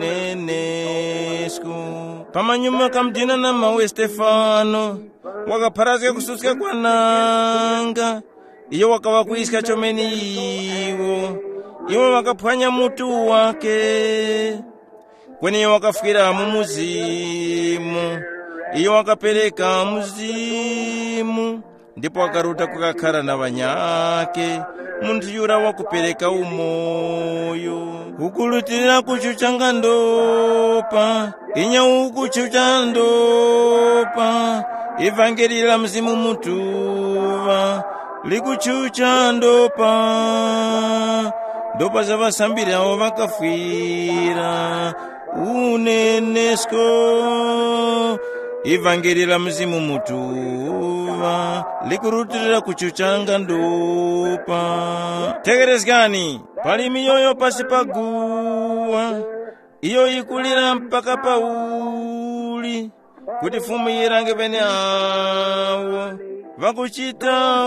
munenesku. Pamanyuma kamdina na mawe Stefano wakaparazika kususka kwa nanga, iyo wakava kuiska chomeni iwo. Iwo wakapwanya mutu wake kwenye wakafukira mumuzimu, iyo wakapereka muzimu, ndipo wakaruta kukakhala na vanyake muntu yura wakupereka umoyo. Ukulutirira kuchuchanga ndopa, inya ukuchucha ndopa, evangeli la mzimu mutuwa likuchucha ndopa. Ndopa za vasambiri awo vakafwira unenesko, evangeli la mzimu mutuwa likurutirira kuchuchanga ndopa. Tegerezgani pali miyoyo pasi paguwa, iyo ikulira mpaka pauli kuti fumu yirange pene awo vakuchita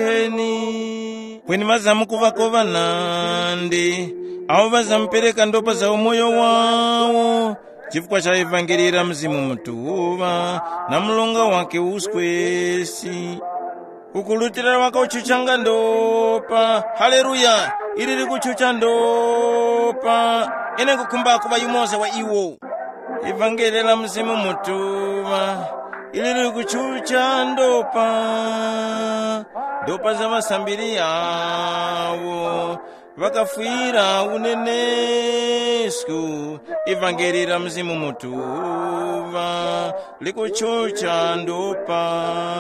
uheni. Kweni vazamu kuvakova nandi awo vazampereka ndopa za umoyo wawo chifukwa cha evangeli la mzimu mutuwa na mlonga wake uskwesi. Ukulutira wakauchuchanga ndopa, haleluya, ilili kuchucha ndopa. Ine kukumba kuba yumoza wa iwo evangeli la mzimu mutuwa ilili kuchucha ndopa. Ndopa za vasambiri awo vakafwira unenesku, evangeli la mzimu mutuwa likuchucha ndopa.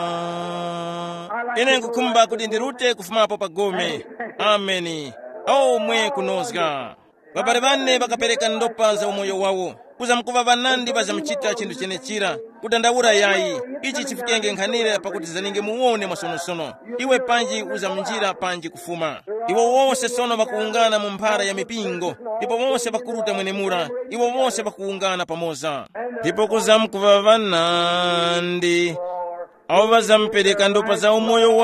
Ine kukumba kuti ndirute kufumapo pagome. Ameni. Awo mwe kunozga vapare vane vakapereka ndopa za umoyo wawo kuza mkuva vanandi vazamchita chindu chenechira kudandaura yayi ichi chifikenge nkhanire pakuti zaninge muone mwasonosono. Iwe panji uzamnjira panji kufuma. Iwo wose sono vakuungana mu mphara ya mipingo, ndipo wose vakuruta mwenemura, iwo wose vakuungana pamoza. Ndipo kuza mkuva vanandi awo vazampereka ndopa za umoyo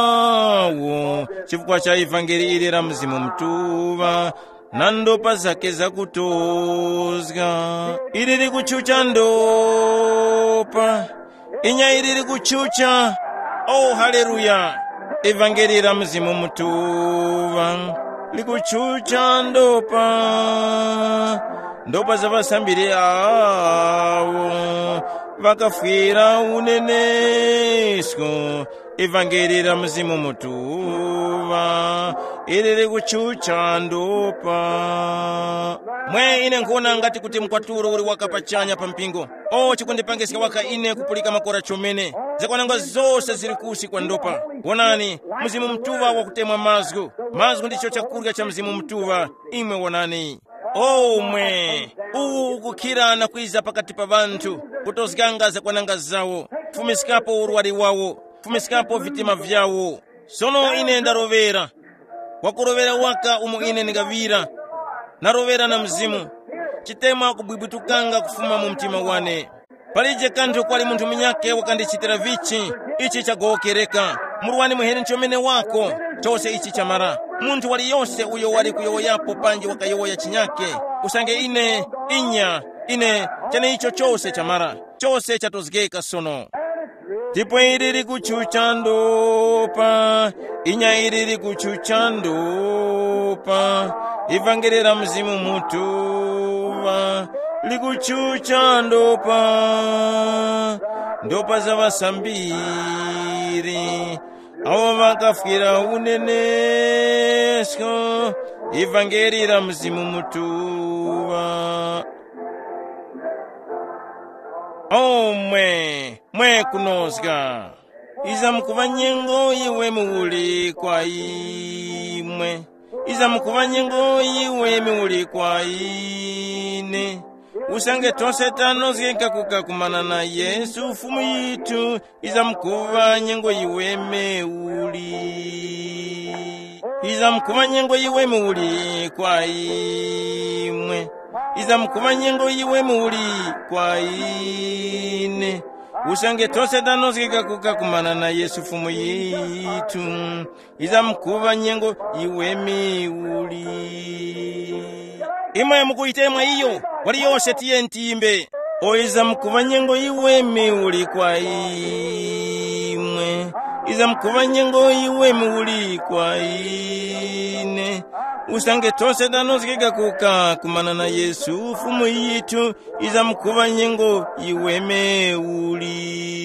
wawo chifukwa cha evangeli ili la mzimu mutuwa na ndopa zake za kutozga. Ilili kuchucha ndopa, inya ilili kuchucha. Oh, haleluya, evangeli la mzimu mutuwa likuchucha ndopa. Ndopa za vasambiri awo vakafwira unenesko, evangeli la mzimu mutuwa ilili kuchucha ndopa. Mwe ine nkona ngati kuti mkwaturo uli wakapachanya pa mpingo. O chikundipangisika waka ine kupulika makora chomene zakwananga zose zili kusi kwa ndopa. Wonani mzimu mtuwa wakutemwa mazgu. Mazgu ndicho chakurya cha mzimu mtuwa. Imwe wonani. Oh mwe uwu ukukira na kwiza pakati pa vantu kutozganga zakwananga zawo, fumisikapo urwari wawo, fumisikapo vitima vyawo. Sono ine ndarovera wakurovera waka umu ine nigavira narovera na mzimu chitema kubwibutukanga kufuma mu mtima wane. Palije kanthu kwali munthu minyake wakandichitira vichi ichi chagokereka muruwani muheni nchomene wako chose ichi chamara. Munthu wali yonse uyo wali kuyowoyapo panji wakayowoya chinyake usange ine inya ine chane icho chose chamara chose chatozgeka sono. Tipo ilili kuchucha ndopa, inya ilili kuchucha ndopa, evangeli la mzimu mutuwa likuchucha ndopa ndopa za vasambiri avo vakafira unenesko ivhangeri ra mzimu mutuva omwe mwe kunozga iza mukuva nyengo iwe muuli kwa imwe iza mukuva nyengo iwe muuli kwa ine usange tonse tanozgeka kukakumana na Yesu ufumu yitu iza mukuva nyengo iwe meuli iza mukuva nyengo iwe muuli kwa imwe iza mukuva nyengo iwe muuli kwa ine usange tonse tanozgeka kukakumana na Yesu ufumu yitu iza mukuva nyengo iwe meuli imwe mukuitemwa iyo wali yose tiye ntimbe oiza mukuva nyengo iwe meuli kwa imwe iza mukuva nyengo iwe meuli kwa ine usange tonse tanozgeka kukakumana na Yesu ufumu yitu iza mukuva nyengo iwe meuli.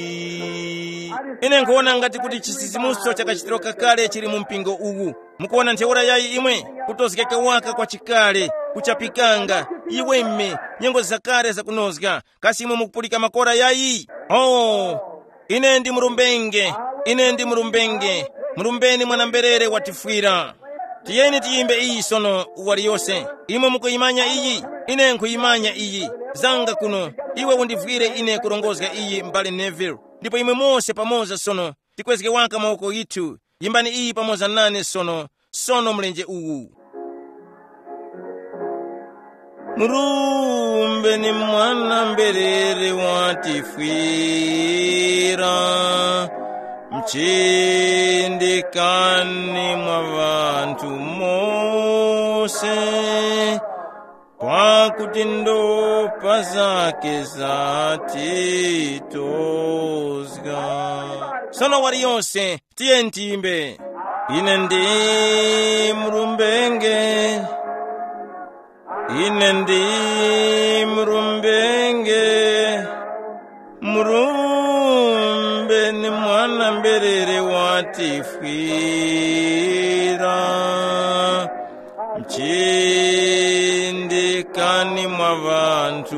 Ine nkuona ngati kuti chisisimuso chakachitiro kakale chili mu mpingo uwu mukuona ntheura yayi imwe kutozgeka waka kwa chikale kuchapikanga iweme nyengo zakare zakunozga kasi imwe mukupulika makora yayi. Oh, ine ndi murumbenge ine ndi murumbenge murumbeni mwanamberere watifwira tiyeni tiyimbe iyi sono uwali yose imwe mukuyimanya iyi ine nkuyimanya iyi zanga kuno iwe undivwire ine kurongozga iyi mbali Neville ndipo imwe mose pamoza sono tikwezge waka maoko itu yimbani iyi pamoza nane sono sono mlenje uwu. Murumbe ni mwana mberere watifwira mchindikani mwa vantu mose pakuti ndopa zake zatitozga. Sono wali yonse tiye ntimbe ine ndi murumbenge ine ndi murumbenge murumbe ni mwana mberere watifwira mchindikani mwa vantu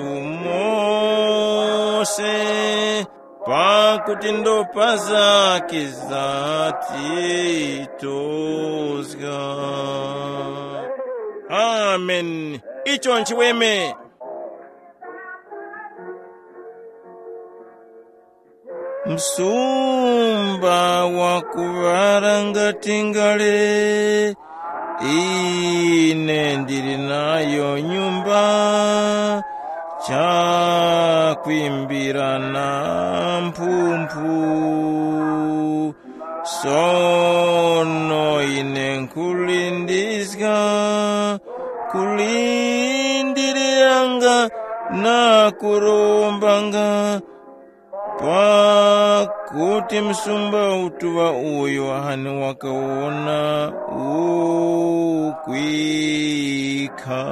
mose pakuti ndopa zake zatitozga. Amen. Icho nchiweme. Msumba wakuvaranga tingale ine ndiri nayo nyumba chakwimbira na mpumpu sono ine nkulindizga kulindiriranga na kurombanga pakuti msumba utuva uyo hani wakaona ukwika.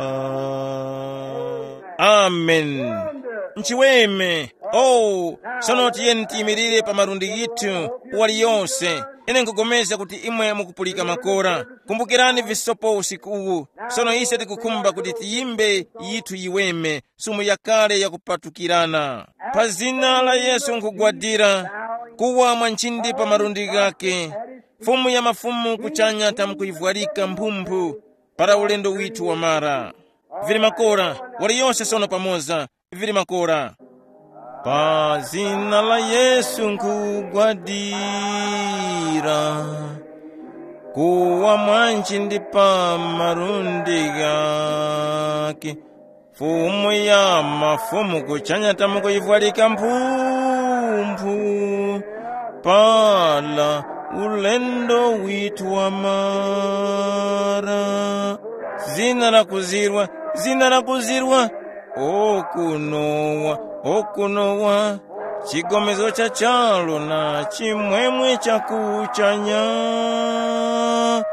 Amen. Nchiweme. Oh, sono tiyeni tiyimirire pa marundi yitu wali yonse ine nkugomeza kuti imwe mukupulika makora kumbukirani visopo usiku uwu sono ise tikukumba kuti tiyimbe yitu yiweme sumu yakale yakupatukirana pa zina la Yesu nkugwadira kuwa mwanchindi pa marundi gake fumu ya mafumu kuchanya tamkuivwalika mphumpu para ulendo witu wa mara vili makora wali yonse sono pamoza vili makora. Pa zina la Yesu nkugwadira kuwa mwanchindi pa marundi gake fumu ya mafumu kuchanya tamukuivwalika mphumpu pala ulendo witu wa mara. Zina la kuzirwa zina la kuzirwa okunowa okunowa chigomezo cha chalo na chimwemwe cha kuchanya.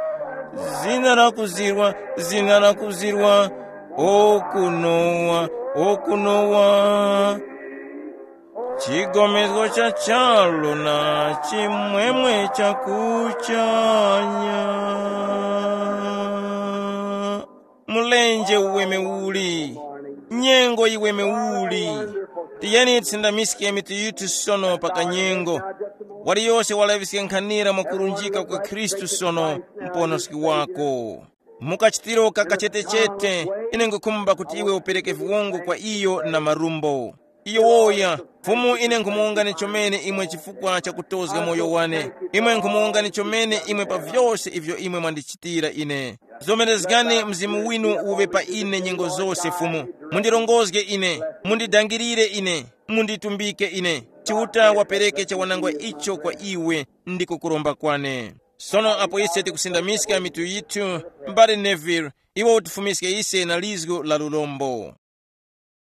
Zina la kuzirwa zina la kuzirwa okunowa okunowa chigomezwa cha chalo na chimwemwe cha kuchanya. Mulenje uweme uli, nyengo iweme uli, tiyeni tsindamisike mitu yitu sono paka nyengo. Wali yose walavisike nkhanira mwakurunjika kwa Kristu sono mponosiki wako. Mukachitiro kakachetechete ine ngukumba kuti iwe upereke viwongo kwa iyo na marumbo. Iyo woya, fumu ine nkumuunga ni chomene imwe chifukwa cha kutozga moyo wane. Imwe nkumuunga ni chomene imwe pa vyose ivyo imwe mwandichitira ine. Zomenezgani mzimu winu uve pa ine nyengo zose fumu. Mundirongozge ine, mundidangirire ine, munditumbike ine. Chiuta wapereke cha wanangwa icho kwa iwe ndiko kuromba kwane. Sono apo ise tikusindamisika mitu yitu, mbari Neville, iwo utifumiske ise na lizgo la lulombo.